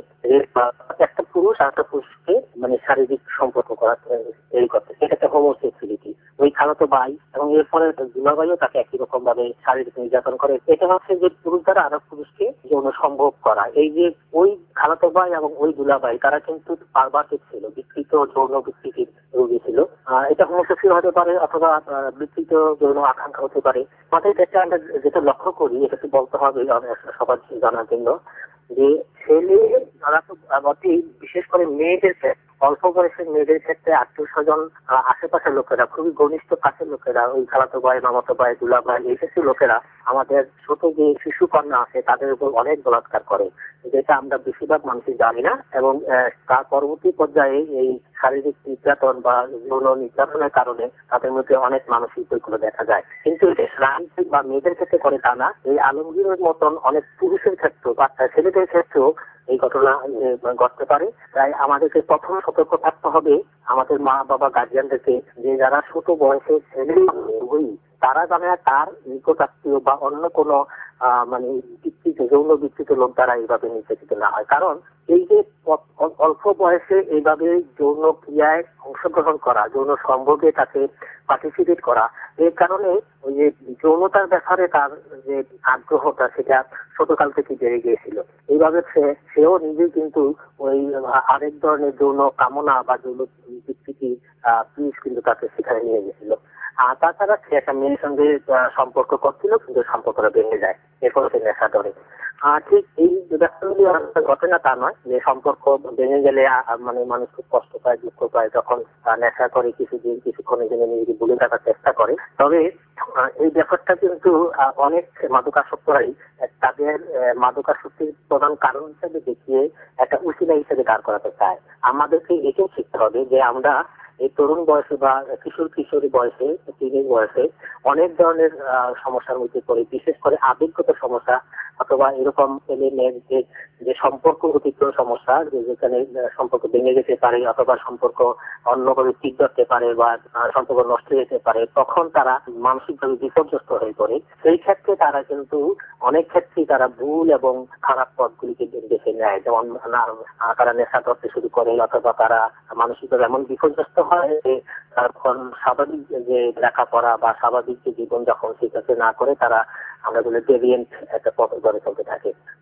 একটা পুরুষ আর একটা পুরুষকে মানে শারীরিক সম্পর্ক করা এই করতে, সেটা একটা হোমোসেক্সুয়ালিটি। ওই খালাতো ভাই এবং এরপরে দুলাভাইও তাকে একই রকম ভাবে শারীরিক নির্যাতন করে। এটা হচ্ছে যে পুরুষ দ্বারা আরো পুরুষকে যৌন সম্ভব করা। এই যে ওই খালাতো ভাই এবং ওই দুলাভাই তারা কিন্তু পারভার্টেড ছিল, বিকৃত যৌন বিকৃতির রোগী ছিল। এটা হোমোসেক্সুয়াল হতে পারে অথবা বিকৃত যৌন আকাঙ্ক্ষা হতে পারে। মাথায় এটা আমরা যেটা লক্ষ্য করি, এটা তো বলতে হবে সবার জানার জন্য, যে ছেলে যারা তো বিশেষ করে মেয়েদের ক্ষেত্রে, অল্প বয়সের মেয়েদের ক্ষেত্রে আত্মীয় স্বজন, আশেপাশের লোকেরা, খুবই ঘনিষ্ঠ কাছের লোকেরা, ওই খালাতো ভাই, মামাতো ভাই, দুলা ভাই, এই ক্ষেত্রে লোকেরা আমাদের ছোট যে শিশু কন্যা আছে তাদের উপর অনেক বলাৎকার করে, যেটা আমরা বেশিরভাগ মানুষই জানি না। এবং তার পরবর্তী পর্যায়ে এই শারীরিক নির্যাতন বা যৌন নির্যাতনের কারণে তাদের মধ্যে অনেক মানসিক বৈকল্য দেখা যায়। কিন্তু রাজনীতি বা মেয়েদের ক্ষেত্রে করে তা না। এই আলমগীরের মতন অনেক পুরুষের ক্ষেত্রে বা ছেলেদের ক্ষেত্রেও এই ঘটনা ঘটতে পারে। তাই আমাদেরকে প্রথম সতর্ক থাকতে হবে আমাদের মা বাবা গার্জিয়ানদেরকে, যে যারা ছোট বয়সের ছেলে ওই তারা জানে তার নিকট আত্মীয় বা অন্য কোনো মানে বিকৃত যৌন বিকৃত লোক দ্বারা এইভাবে নির্যাতিত না হয়। কারণ এই যে অল্প বয়সে এইভাবে যৌন ক্রিয়ায় অংশগ্রহণ করা, যৌন সম্ভোগে তাকে পার্টিসিপেট করা, এর কারণে ওই যে যৌনতার ব্যাপারে তার যে আগ্রহটা সেটা ছোটকাল থেকে বেড়ে গিয়েছিল। এইভাবে সে সেও নিজে কিন্তু ওই আরেক ধরনের যৌন কামনা বা যৌন বিকৃতি পুলিশ কিন্তু তাকে সেখানে নিয়ে গেছিল। আর তাছাড়া সে একটা মেয়ের সঙ্গে সম্পর্ক করছিল, কিন্তু সম্পর্কটা ভেঙে যায়, এরপর সে নেশা ধরে। আর ঠিক এই ব্যাপারগুলি ঘটনা তা নয় যে সম্পর্ক ভেঙে গেলে মানে মানুষ খুব কষ্ট পায়, দুঃখ পায়, তখন নেশা করে কিছুদিন কিছুক্ষণের জন্য নিজেকে ভুলে থাকার চেষ্টা করে। তবে এই ব্যাপারটা কিন্তু অনেক মাদকাসক্তরাই তাদের মাদকাসক্তির প্রধান কারণ হিসেবে দেখিয়ে একটা উশিলা হিসেবে দাঁড় করাতে চায়। আমাদেরকে এটাও শিখতে হবে যে আমরা এই তরুণ বয়সে বা কিশোর কিশোরী বয়সে, টিনেজ বয়সে অনেক ধরনের সমস্যার মধ্যে পড়ে, বিশেষ করে আবেগগত সমস্যা অথবা এরকম ছেলে মেয়েদের যে সম্পর্ক অতিরিক্ত সমস্যা, যেখানে সম্পর্ক ভেঙে যেতে পারে অথবা সম্পর্ক অন্যভাবে ঠিক করতে পারে বা সম্পর্ক নষ্ট হয়ে যেতে পারে, তখন তারা মানসিকভাবে বিপর্যস্ত হয়ে পড়ে। সেই ক্ষেত্রে তারা কিন্তু অনেক ক্ষেত্রেই তারা ভুল এবং খারাপ পথগুলিকে বেছে নেয়। যেমন তারা নেশা করতে শুরু করে অথবা তারা মানসিকভাবে এমন বিপর্যস্ত হয় যে তখন স্বাভাবিক যে লেখাপড়া বা স্বাভাবিক যে জীবনযাপন সেটাকে না করে তারা আমরা বলে ডেভিয়েন্ট একটা পথ গড়ে চলতে থাকে। এই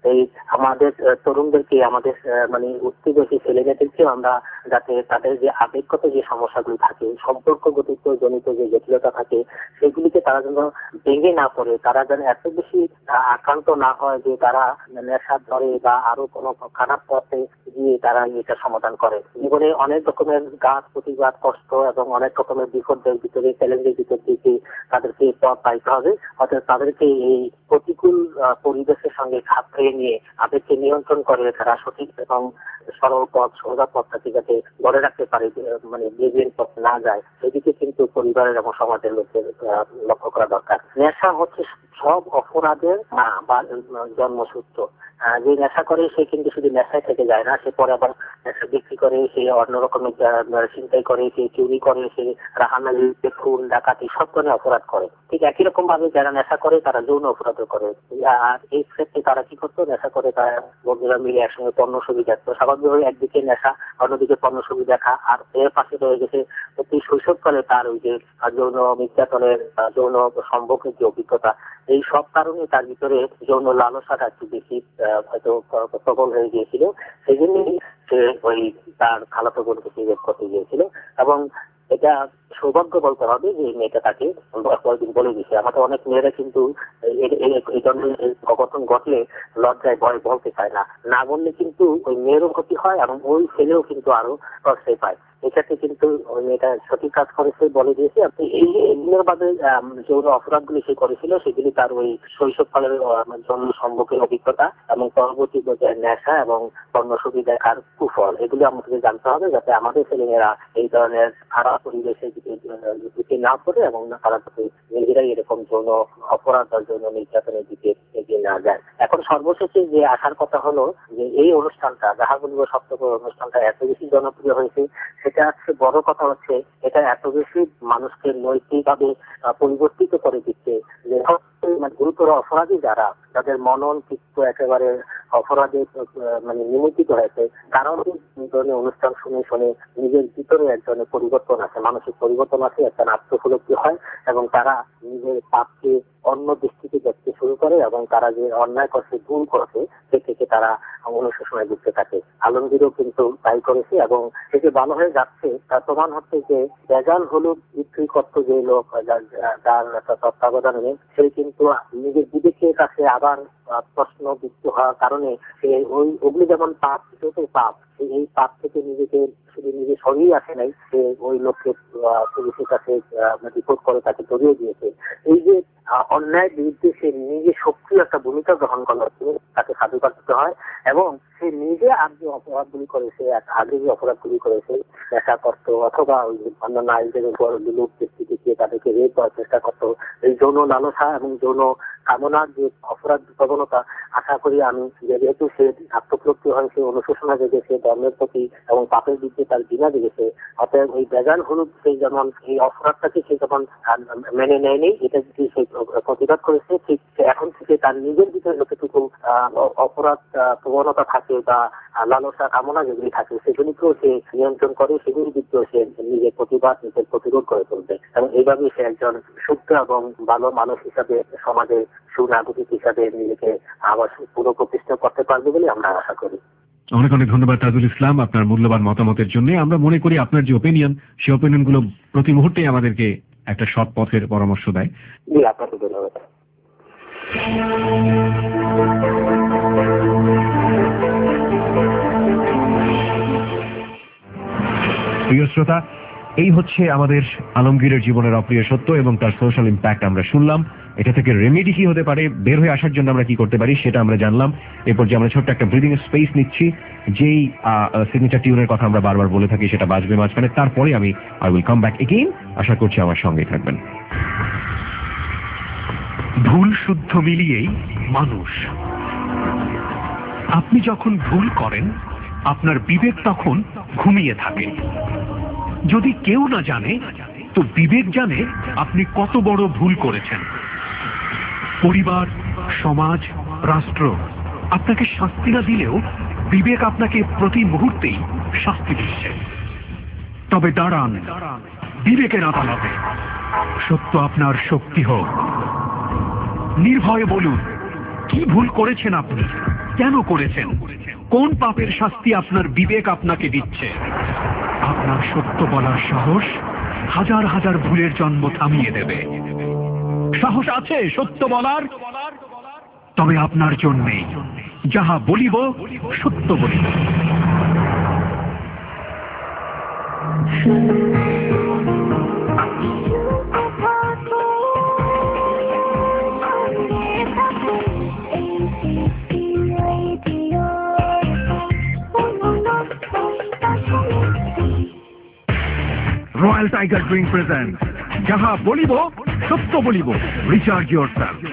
আমাদের তরুণদেরকে, আমাদের মানে উত্তেজী ছেলেমেয়েদেরকে আমরা যাতে তাদের যে আবেগগত যে সমস্যাগুলি থাকে, সম্পর্কগত জনিত যে জটিলতা থাকে, সেগুলিকে তারা যেন ভেঙে না পড়ে, তারা যেন এত বেশি আক্রান্ত না হয় যে তারা নেশা ধরে বা আরো কোনো খারাপ পথে গিয়ে তারা এটা সমাধান করে। জীবনে অনেক রকমের ঘাত প্রতিঘাত, কষ্ট এবং অনেক রকমের বিপদের ভিতরে, চ্যালেঞ্জের ভিতর থেকে তাদেরকে পথ পাইতে হবে। অর্থাৎ তাদেরকে এই প্রতিকূল পরিবেশের সঙ্গে খাপ খাইয়ে নিয়ে আবেগকে নিয়ন্ত্রণ করে তারা সঠিক এবং সরল পথ, সোজা পথটাকে যাতে ধরে রাখতে পারে, মানে বিজের পথ না যায়, সেদিকে কিন্তু পরিবারের এবং সমাজের লোকের লক্ষ্য করা দরকার। নেশা হচ্ছে সব অপরাধের মা বা জন্মসূত্র। যে নেশা করে সে কিন্তু শুধু নেশায় থেকে যায় না, সে পরে আবার নেশা বিক্রি করে, সে অন্য রকমের চিন্তাই করে, সে চুরি করে, সে রাহানালি, খুন, ডাকাতি সব ধরনের অপরাধ করে। ঠিক একই রকম ভাবে যারা নেশা করে তারা যৌন অপরাধ করে। আর এই ক্ষেত্রে তারা কি করতো, নেশা করে তারা বন্ধুরা মিলে একসঙ্গে পণ্য ছবি দেখতো। স্বাভাবিকভাবে একদিকে নেশা, অন্যদিকে পণ্য ছবি দেখা, আর এর পাশে রয়ে গেছে প্রতি শৈশবকালে তার ওই যে যৌন নির্যাতনের, যৌন সম্পর্কের যে অভিজ্ঞতা, এই সব কারণে তার ভিতরে যৌন লালসাটা একটু বেশি হয়তো প্রবল হয়ে গিয়েছিল। সেই জন্যই সে ওই তার খালাতো বোনকে সিগারেট করতে গিয়েছিল। এবং এটা সৌভাগ্য বলতে হবে যে মেয়েটা তাকে কয়েকদিন বলে দিয়েছে। আমাদের অনেক মেয়েরা কিন্তু এই ধরনের অঘটন ঘটলে লজ্জায় ভয় বলতে চায় না, না বললে কিন্তু ওই মেয়েরও ক্ষতি হয় এবং ওই ছেলেও কিন্তু আরো কষ্টে পায়। এক্ষেত্রে কিন্তু ওই মেয়েটা সঠিক কাজ করেছে, বলে দিয়েছে। আপনি এই এগুলোর বাদে যৌন অপরাধগুলি সে করেছিল সেগুলি তার ওই শৈশবকালের যৌন সম্মুখীন অভিজ্ঞতা এবং পরবর্তী পর্যায়ে নেশা এবং পণ্যছবি দেখার কুফল, এগুলি আমাদের জানতে হবে যাতে আমাদের ছেলেমেয়েরা এই ধরনের খারাপ পরিবেশে দিকে না পড়ে এবং তারা যাতে নিজেরাই এরকম যৌন অপরাধ বা যৌন নির্যাতনের দিকে এগিয়ে না যায়। এখন সর্বশেষে যে আসার কথা হলো যে এই অনুষ্ঠানটা, যাহা বলব সপ্তপুর অনুষ্ঠানটা এত বেশি জনপ্রিয় হয়েছে, সেটা হচ্ছে বড় কথা হচ্ছে এটা এত বেশি মানুষকে নৈতিকভাবে পরিবর্তিত করে দিচ্ছে যে মানে গুরুতর অপরাধী যারা, যাদের মনন চিত্ত একেবারে অপরাধে মানে নিমজ্জিত হয়েছে, তারাও এই ধরনের অনুষ্ঠান শুনে শুনে নিজের ভিতরে এক ধরনের পরিবর্তন আছে, মানসিক পরিবর্তন আছে, একটা আত্মোপলব্ধি হয় এবং তারা নিজের পাপকে অন্য দৃষ্টিতে দেখতে শুরু করে এবং তারা যে অন্যায় করছে, ভুল করছে, সে থেকে তারা অনুশোচনায় যুক্ত থাকে। আলমগীরও কিন্তু তাই করেছে এবং সে যে ভালো হয়ে যাচ্ছে তার প্রমাণ হচ্ছে যে বেজাল হলুদ বিক্রি করত যে লোক, যার তত্ত্বাবধানে, সে কিন্তু নিজের বিবেকের কাছে আবার প্রশ্নবিদ্ধ হওয়ার কারণে সে ওই ওগুলি যেমন পাপ, সেটাই পাপ, এই পাপ থেকে নিজেকে শুধু নিজে সরিয়ে আসে নাই, সে ওই লোককে পুলিশের কাছে রিপোর্ট করে তাকে ধরিয়ে দিয়েছে। এই যে অন্যায়ের বিরুদ্ধে সে নিজে সক্রিয় একটা ভূমিকা গ্রহণ করলো, তাকে সাধুবাদ দিতে হয়। এবং সে নিজে আর যে অপরাধগুলি করেছে, আগে যে অপরাধগুলি করেছে, নেশা করত অথবা ওই অন্য নারীদের উপর বিলুপ দৃষ্টি দেখিয়ে তাদেরকে রেপ করার চেষ্টা করতো, এই যৌন লালসা এবং যৌন কামনার যে অপরাধ প্রবণতা, আশা করি আমি যেহেতু সে আত্মপ্রতি হয়েছে, অনুশোচনা জেগেছে ধর্মের প্রতি এবং পাপের বিরুদ্ধে তার বিনা জেগেছে, অতএব ওই বেজাল হলুদ সেই যেমন এই অপরাধটাকে সে যখন মেনে নেয়নি, এটা যদি সে প্রতিবাদ করেছে, ঠিক এখন থেকে তার নিজের ভিতরে যতটুকু অপরাধ প্রবণতা থাকে বা লালসা কামনা যেগুলি থাকে সেগুলিকেও সে নিয়ন্ত্রণ করে, সেগুলির বিরুদ্ধেও সে নিজের প্রতিবাদ, নিজের প্রতিরোধ করে তুলবে এবং এইভাবে সে একজন শুদ্ধ এবং ভালো মানুষ হিসাবে সমাজে সুনাগরিক হিসাবে নিজেকে আবার পুরো প্রতিষ্ঠা করতে পারবে বলে আমরা আশা করি। অনেক অনেক ধন্যবাদ তাজুল ইসলাম আপনার মূল্যবান মতামতের জন্য। আমরা মনে করি আপনার যে ওপিনিয়ন, সেই ওপিনিয়ন গুলো প্রতি মুহূর্তে আমাদেরকে একটা সৎ পথের পরামর্শ দেয়। জি, আপনাকে ধন্যবাদ। প্রিয় শ্রোতা, এই হচ্ছে আমাদের আলমগীরের জীবনের অপ্রিয় সত্য এবং তার সোশ্যাল ইম্প্যাক্ট আমরা শুনলাম। এটা থেকে রেমেডি কি হতে পারে, বের হয়ে আসার জন্য আমরা কি করতে পারি সেটা আমরা জানলাম। এরপর যে আমরা ছোট্ট একটা ব্রিদিং স্পেস নিচ্ছি, যেই সিগনেচার টিউনের কথা আমরা বারবার বলে থাকি সেটা বাজবে মাঝখানে, তারপরে আমি I will come back again. আশা করছি আমার সঙ্গেই থাকবেন। ভুল শুদ্ধ মিলিয়েই মানুষ। আপনি যখন ভুল করেন আপনার বিবেক তখন ঘুমিয়ে থাকে। যদি কেউ না জানে তো বিবেক জানে আপনি কত বড় ভুল করেছেন। পরিবার, সমাজ, রাষ্ট্র আপনাকে শাস্তি না দিলেও বিবেক আপনাকে প্রতি মুহূর্তেই শাস্তি দিচ্ছে। তবে দাঁড়ান বিবেকের আদালতে, সত্য আপনার শক্তি হোক। নির্ভয়ে বলুন, কি ভুল করেছেন আপনি, কেন করেছেন, কোন পাপের শাস্তি আপনার বিবেক আপনাকে দিচ্ছে? আপনার সত্য বলার সাহস হাজার হাজার ভুলের জন্ম থামিয়ে দেবে। সাহস আছে সত্য বলার? তবে আপনার জন্যে যাহা বলিব সত্য বলিব। রয়্যাল টাইগার ড্রিঙ্ক প্রেজেন্ট যাহা বলিব সত্য বলিব। Recharge yourself.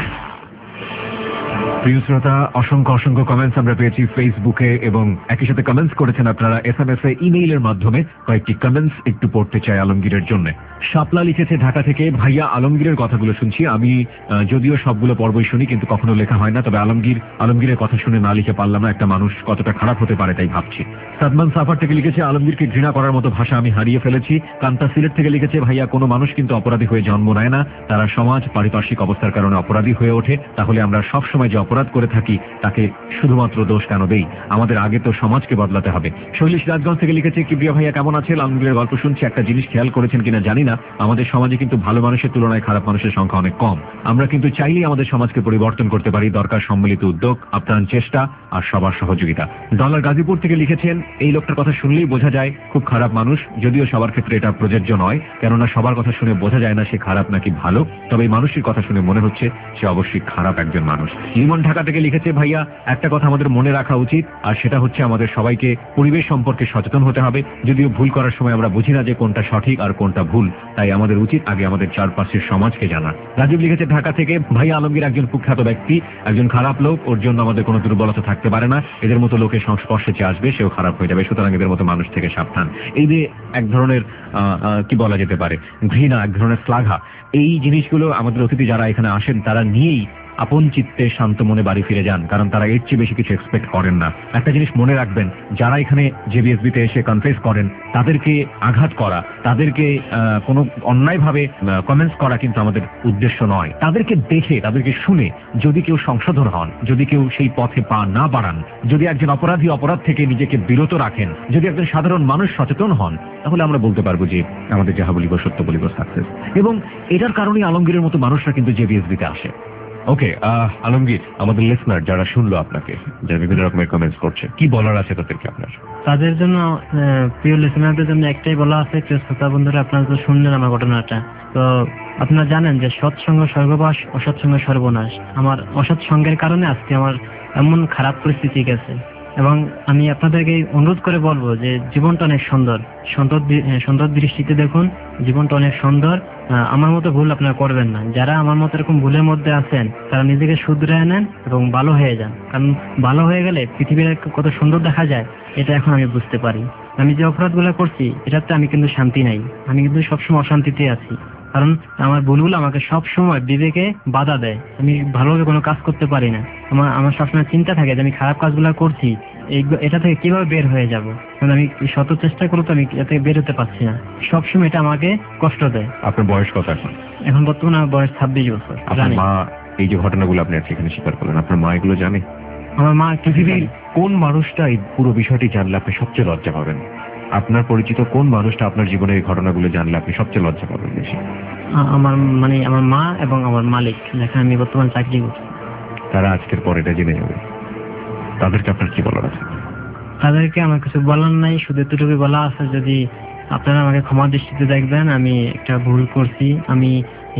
প্রিয় শ্রোতা, অসংখ্য অসংখ্য কমেন্টস আমরা পেয়েছি ফেসবুকে এবং একই সাথে কমেন্টস করেছেন আপনারা এস এম এস এ, ইমেইলের মাধ্যমে। কয়েকটি কমেন্টস একটু পড়তে চাই আলমগীরের জন্য। শাপলা লিখেছে ঢাকা থেকে, ভাইয়া আলমগীরের কথাগুলো শুনছি, আমি যদিও সবগুলো পর্বই শুনি কিন্তু কখনো লেখা হয় না, তবে আলমগীর আলমগীরের কথা শুনে না লিখে পারলাম না। একটা মানুষ কতটা খারাপ হতে পারে তাই ভাবছি। সাদমান সাফার থেকে লিখেছে, আলমগীরকে ঘৃণা করার মতো ভাষা আমি হারিয়ে ফেলেছি। কান্তা সিলেট থেকে লিখেছে, ভাইয়া কোনো মানুষ কিন্তু অপরাধী হয়ে জন্ম নেয় না, তারা সমাজ পারিপার্শ্বিক অবস্থার কারণে অপরাধী হয়ে ওঠে। তাহলে আমরা সব সময় যে অপরাধ করে থাকি তাকে শুধুমাত্র দোষ কেন দেই? আমাদের আগে তো সমাজকে বদলাতে হবে। শৈলেশ রাজগঞ্জ থেকে লিখেছে, কিবরিয়া ভাইয়া কেমন আছে? আলমগীরের গল্প শুনছি, একটা জিনিস খেয়াল করেছেন কিনা জানি না, আমাদের সমাজে কিন্তু ভালো মানুষের তুলনায় খারাপ মানুষের সংখ্যা অনেক কম। আমরা কিন্তু চাইলেই আমাদের সমাজকে পরিবর্তন করতে পারি, দরকার সম্মিলিত উদ্যোগ, আপ্রাণ চেষ্টা আর সবার সহযোগিতা। ডলার গাজীপুর থেকে লিখেছেন, এই লোকটার কথা শুনলেই বোঝা যায় খুব খারাপ মানুষ, যদিও সবার ক্ষেত্রে এটা প্রযোজ্য নয়, কেননা সবার কথা শুনে বোঝা যায় না সে খারাপ নাকি ভালো, তবে এই মানুষের কথা শুনে মনে হচ্ছে সে অবশ্যই খারাপ একজন মানুষ। লিমন ঢাকা থেকে লিখেছে, ভাইয়া একটা কথা আমাদের মনে রাখা উচিত, আর সেটা হচ্ছে আমাদের সবাইকে পরিবেশ সম্পর্কে সচেতন হতে হবে। যদিও ভুল করার সময় আমরা বুঝি না যে কোনটা সঠিক আর কোনটা ভুল, তাই আমাদের উচিত আগে আমাদের চারপাশের সমাজকে জানা। রাজীব লিখেছে ঢাকা থেকে, ভাইয়া আলমগীর একজন কুখ্যাত ব্যক্তি, একজন খারাপ লোক, ওর জন্য আমাদের কোনো দুর্বলতা থাকতে পারে না। এদের মতো লোকের সংস্পর্শে যে আসবে সেও খারাপ হয়ে যাবে, সুতরাং এদের মতো মানুষ থেকে সাবধান। এই যে এক ধরনের কি বলা যেতে পারে ঘৃণা, এক ধরনের শ্লাঘা, এই জিনিসগুলো আমাদের অতিথি যারা এখানে আসেন তারা নিয়েই আপন চিত্তে শান্ত মনে বাড়ি ফিরে যান, কারণ তারা এর চেয়ে বেশি কিছু এক্সপেক্ট করেন না। একটা জিনিস মনে রাখবেন, যারা এখানে জেবিএসবিতে এসে কনফেস করেন তাদেরকে আঘাত করা, তাদেরকে কোনো অন্যায়ভাবে কমেন্টস করা কিন্তু আমাদের উদ্দেশ্য নয়। তাদেরকে দেখে, তাদেরকে শুনে যদি কেউ সংশোধন হন, যদি কেউ সেই পথে পা না বাড়ান, যদি একজন অপরাধী অপরাধ থেকে নিজেকে বিরত রাখেন, যদি একজন সাধারণ মানুষ সচেতন হন, তাহলে আমরা বলতে পারবো যে আমাদের যাহা বলিব সত্য বলিব সাকসেস। এবং এটার কারণে আলমগীরের মতো মানুষরা কিন্তু জেবিএসবিতে আসে। ওকে, আলমগীর, আমাদের লিসনার যারা শুনলো আপনাকে, যারা বিভিন্ন রকমের কমেন্টস করছে, কি বলার আছে তাদেরকে আপনার? তাদের জন্য, প্রিয় লিসনারদের জন্য একটাই বলা আছে, প্রিয় শ্রোতা বন্ধুরা, আপনারা তো শুনলেন আমার ঘটনাটা, তো আপনারা জানেন যে সৎসঙ্গ স্বর্গবাস, অসৎসঙ্গ সর্বনাশ। আমার অসৎ সঙ্গের কারণে আজকে আমার এমন খারাপ পরিস্থিতি গেছে, এবং আমি আপনাদেরকে অনুরোধ করে বলবো যে জীবনটা অনেক সুন্দর, সুন্দর সুন্দর দৃষ্টিতে দেখুন, জীবনটা অনেক সুন্দর। আমার মতো ভুল আপনারা করবেন না। যারা আমার মতো এরকম ভুলের মধ্যে আছেন তারা নিজেকে শুধরে নেন এবং ভালো হয়ে যান, কারণ ভালো হয়ে গেলে পৃথিবীর কত সুন্দর দেখা যায় এটা এখন আমি বুঝতে পারি। আমি যে অপরাধগুলো করছি এটাতে আমি কিন্তু শান্তি নাই, আমি কিন্তু সবসময় অশান্তিতে আছি, কারণ আমার ভুলগুলো আমাকে সবসময় বিবেকে বাধা দেয়, আমি ভালোভাবে কোনো কাজ করতে পারি না। আমার আমার সবসময় চিন্তা থাকে যে আমি খারাপ কাজগুলো করছি, এই এটা থেকে কিভাবে বের হয়ে যাব, কারণ আমি শত চেষ্টা করলে তো আমি এটা থেকে বের হতে পারছি না, সবসময় এটা আমাকে কষ্ট দেয়। আপনার বয়স কত এখন? এখন বর্তমানে আমার বয়স ছাব্বিশ বছর। আপনার মা এই যে ঘটনাগুলো আপনি আজকে এখানে স্বীকার করলেন, আপনার মা এগুলো জানে? আমার মা পৃথিবীর কোন মানুষটা এই পুরো বিষয়টি জানলে আপনি সবচেয়ে লজ্জা পাবেন? আপনার পরিচিত কোন মানুষটা আপনার জীবনের এই ঘটনাগুলো জানলে আপনি সবচেয়ে লজ্জা পাবেন বেশি? আমার মানে আমার মা এবং আমার মালিক, যেখানে আমি বর্তমানে চাকরি করছি। তারা আজকের পর এটা জেনে যাবে, তাদেরকে আপনার কি বলার আছে? তাদেরকে আমার কিছু বলার নাই, শুধু এতটুকু বলা আছে, যদি আপনারা আমাকে ক্ষমা দৃষ্টিতে দেখবেন, আমি একটা ভুল করছি, আমি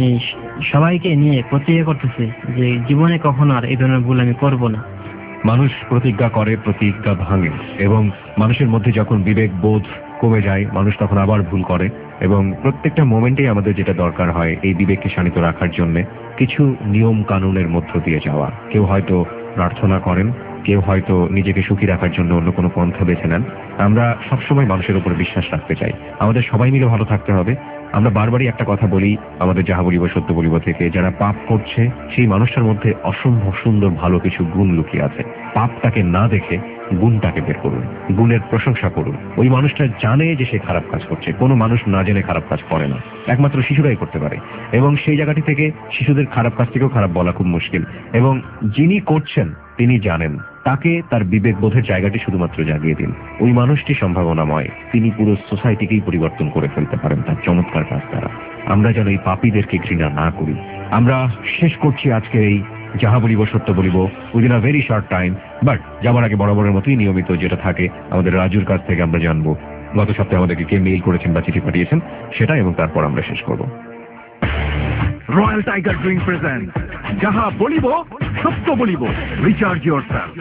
সবাইকে নিয়ে প্রতিজ্ঞা করতেছি যে জীবনে কখনো আর এই ধরনের ভুল আমি করব না। মানুষ প্রতিজ্ঞা করে, প্রতিজ্ঞা ভাঙে, এবং মানুষের মধ্যে যখন বিবেক বোধ কমে যায় মানুষ তখন আবার ভুল করে, এবং প্রত্যেকটা মোমেন্টেই আমাদের যেটা দরকার হয় এই বিবেককে শানিত রাখার জন্য কিছু নিয়ম কানুনের মধ্য দিয়ে যাওয়া। কেউ হয়তো প্রার্থনা করেন, কেউ হয়তো নিজেকে সুখী রাখার জন্য অন্য কোনো পন্থা বেছে নেন। আমরা সবসময় মানুষের উপর বিশ্বাস রাখতে চাই, আমাদের সবাই মিলে ভালো থাকতে হবে। আমরা বারবারই একটা কথা বলি আমাদের যাহা বলিব সত্য বলিব থেকে, যারা পাপ করছে সেই মানুষটার মধ্যে অসম্ভব সুন্দর ভালো কিছু গুণ লুকিয়ে আছে। পাপটাকে না দেখে গুণটাকে বের করুন, গুণের প্রশংসা করুন। ওই মানুষটা জানে যে সে খারাপ কাজ করছে, কোনো মানুষ না জেনে খারাপ কাজ করে না, একমাত্র শিশুরাই করতে পারে। এবং সেই জায়গাটি থেকে শিশুদের খারাপ কাজ থেকেও খারাপ বলা খুব মুশকিল। এবং যিনি করছেন তিনি জানেন, তাকে তার বিবেক বোধের জায়গাটি শুধুমাত্র জাগিয়ে দিন। ওই মানুষটি সম্ভাবনাময়, তিনি পুরো সোসাইটিকেই পরিবর্তন করে ফেলতে পারেন তার চমৎকার কাজ দ্বারা। আমরা যেন এই পাপীদেরকে ঘৃণা না করি। আমরা শেষ করছি আজকের এই যাহা বলিব সত্য বলিব within a very short time. But যাবার আগে বরাবরের মতোই নিয়মিত যেটা থাকে, আমাদের রাজুর কাছ থেকে আমরা জানবো গত সপ্তাহে আমাদেরকে কে মেইল করেছেন বা চিঠি পাঠিয়েছেন সেটা, এবং তারপর আমরা শেষ করব। রয়্যাল টাইগার ড্রিঙ্ক প্রেজেন্ট যাহা বলিব সত্য বলিব, রিচার্জ ইয়োরসেলফ।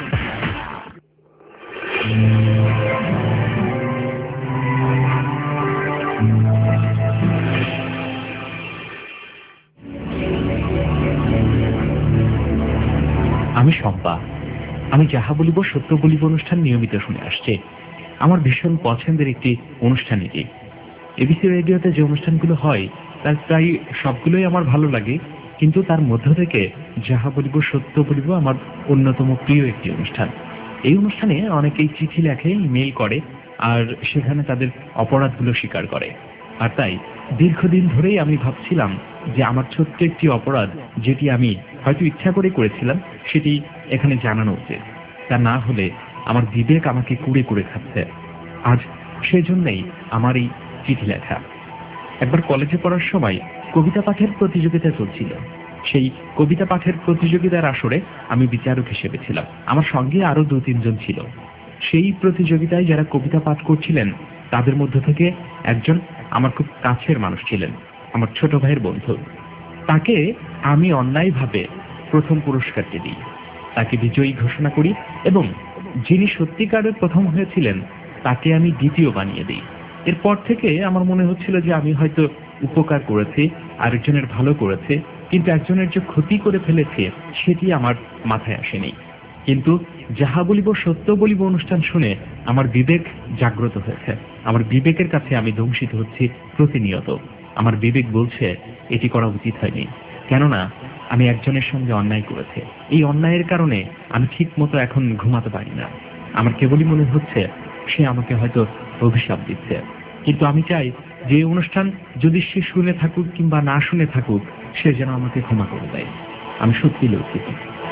আমি শম্পা, আমি যাহা বলিব সত্য বলিব অনুষ্ঠান নিয়মিত শুনে আসছে। আমার ভীষণ পছন্দের একটি অনুষ্ঠান এটি। এবিসি রেডিওতে যে অনুষ্ঠানগুলো হয় তার প্রায় সবগুলোই আমার ভালো লাগে, কিন্তু তার মধ্য থেকে যাহা বলিব সত্য বলিব আমার অন্যতম প্রিয় একটি অনুষ্ঠান। এই অনুষ্ঠানে অনেকেই চিঠি লেখে, ইমেল করে, আর সেখানে তাদের অপরাধগুলো স্বীকার করে। আর তাই দীর্ঘদিন ধরেই আমি ভাবছিলাম যে আমার ছোট্ট একটি অপরাধ, যেটি আমি হয়তো ইচ্ছা করে করেছিলাম, সেটি এখানে জানানো উচিত। তা না হলে আমার বিবেক আমাকে কুড়ে কুড়ে খাচ্ছে। আজ সেজন্যই আমার এই চিঠি লেখা। একবার কলেজে পড়ার সময় কবিতা পাঠের প্রতিযোগিতা চলছিল। সেই কবিতা পাঠের প্রতিযোগিতার আসরে আমি বিচারক হিসেবে ছিলাম। আমার সঙ্গে আরো দু তিনজন ছিল। সেই প্রতিযোগিতায় যারা কবিতা পাঠ করছিলেন তাদের মধ্য থেকে একজন আমার খুব কাছের মানুষ ছিলেন, আমার ছোট ভাইয়ের বন্ধু। তাকে আমি অন্যায়ভাবে প্রথম পুরস্কারটি দিই, তাকে বিজয়ী ঘোষণা করি, এবং যিনি সত্যিকারের প্রথম হয়েছিলেন তাকে আমি দ্বিতীয় বানিয়ে দিই। এরপর থেকে আমার মনে হচ্ছিল যে আমি হয়তো উপকার করেছি, আরেকজনের ভালো করেছে, কিন্তু একজনের যে ক্ষতি করে ফেলেছে সেটি আমার মাথায় আসেনি। কিন্তু যাহা বলিব সত্য বলিব অনুষ্ঠান শুনে আমার বিবেক জাগ্রত হয়েছে। আমার বিবেকের কাছে আমি ধ্বংসিত হচ্ছি প্রতিনিয়ত। আমার বিবেক বলছে এটি করা উচিত হয়নি, কেননা আমি একজনের সঙ্গে অন্যায় করেছি। এই অন্যায়ের কারণে আমি ঠিক মতো এখন ঘুমাতে পারি না। আমার কেবলই মনে হচ্ছে সে আমাকে হয়তো অভিশাপ দিচ্ছে। কিন্তু আমি চাই যে অনুষ্ঠান যদি সে শুনে থাকুক কিংবা না শুনে থাকুক, সে যেন আমাকে ক্ষমা করে দেয়। আমি সত্যি লজ্জিত।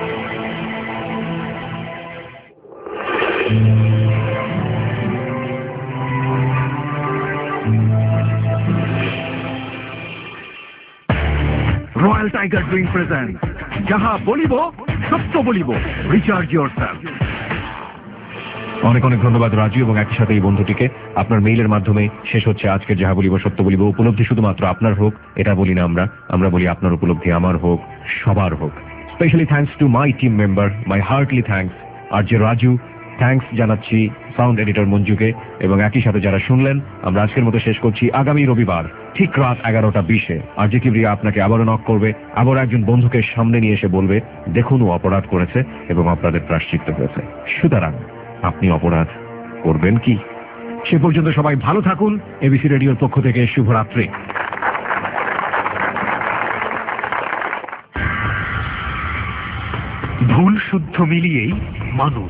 রয়্যাল টাইগার ড্রিঙ্ক প্রেজেন্ট যাহা বলিব সত্য বলিব, রিচার্জ ইয়োরসেলফ। অনেক অনেক ধন্যবাদ রাজু, এবং একই সাথে এই বন্ধুটিকে। আপনার মেইলের মাধ্যমে শেষ হচ্ছে আজকের যাহা বলিব সত্য বলিব। উপলব্ধি শুধুমাত্র আপনার হোক এটা বলি না আমরা, আমরা বলি আপনার উপলব্ধি আমার হোক, সবার হোক। Specially thanks to my team member, my heartly thanks আর যে রাজু, থ্যাঙ্কস জানাচ্ছি সাউন্ড এডিটর মঞ্জুকে, এবং একই সাথে যারা শুনলেন। আমরা আজকের মতো শেষ করছি। আগামী রবিবার ঠিক রাত এগারোটা বিশে আর যে কিবরিয়া আপনাকে আবারও নক করবে, আবার একজন বন্ধুকে সামনে নিয়ে এসে বলবে দেখুন ও অপরাধ করেছে এবং আপনাদের প্রায়শ্চিত্ত হয়েছে। সুতরাং আপনি অপরাধ করবেন কি? সে পর্যন্ত সবাই ভালো থাকুন। এবিসি রেডিওর পক্ষ থেকে শুভরাত্রি। ভুল শুদ্ধ মিলিয়েই মানুষ।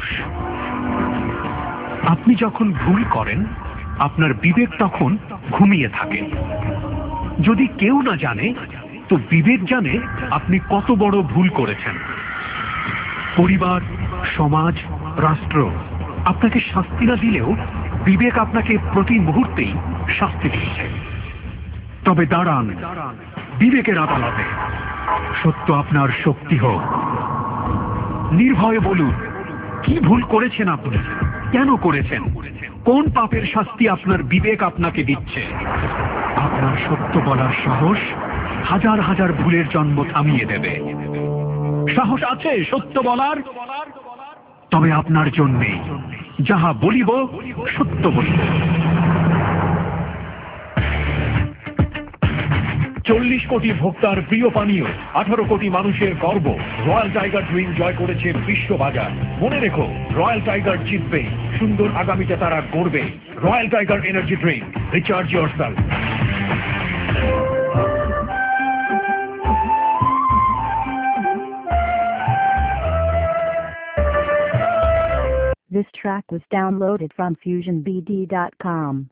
আপনি যখন ভুল করেন আপনার বিবেক তখন ঘুমিয়ে থাকে। যদি কেউ না জানে তো বিবেক জানে আপনি কত বড় ভুল করেছেন। পরিবার, সমাজ, রাষ্ট্র আপনাকে শাস্তি না দিলেও বিবেক আপনাকে প্রতি মুহূর্তেই শাস্তি দিচ্ছে। তবে দাঁড়ান বিবেকের আদালতে, সত্য আপনার শক্তি হোক। নির্ভয়ে বলুন কি ভুল করেছেন আপনি, কেন করেছেন, কোন পাপের শাস্তি আপনার বিবেক আপনাকে দিচ্ছে। আপনার সত্য বলার সাহস হাজার হাজার ভুলের জন্ম থামিয়ে দেবে। সাহস আছে সত্য বলার? তবে আপনার জন্যে যাহা বলিব সত্য বলিব। চল্লিশ কোটি ভোক্তার প্রিয় পানীয়, আঠারো কোটি মানুষের গর্ব, রয়্যাল টাইগার ড্রিঙ্ক জয় করেছে বিশ্ববাজার। মনে রেখো, রয়্যাল টাইগার জিতবে, সুন্দর আগামীতে তারা গড়বে। Royal tiger energy drink, recharge yourself. This track was downloaded from fusion b d dot com.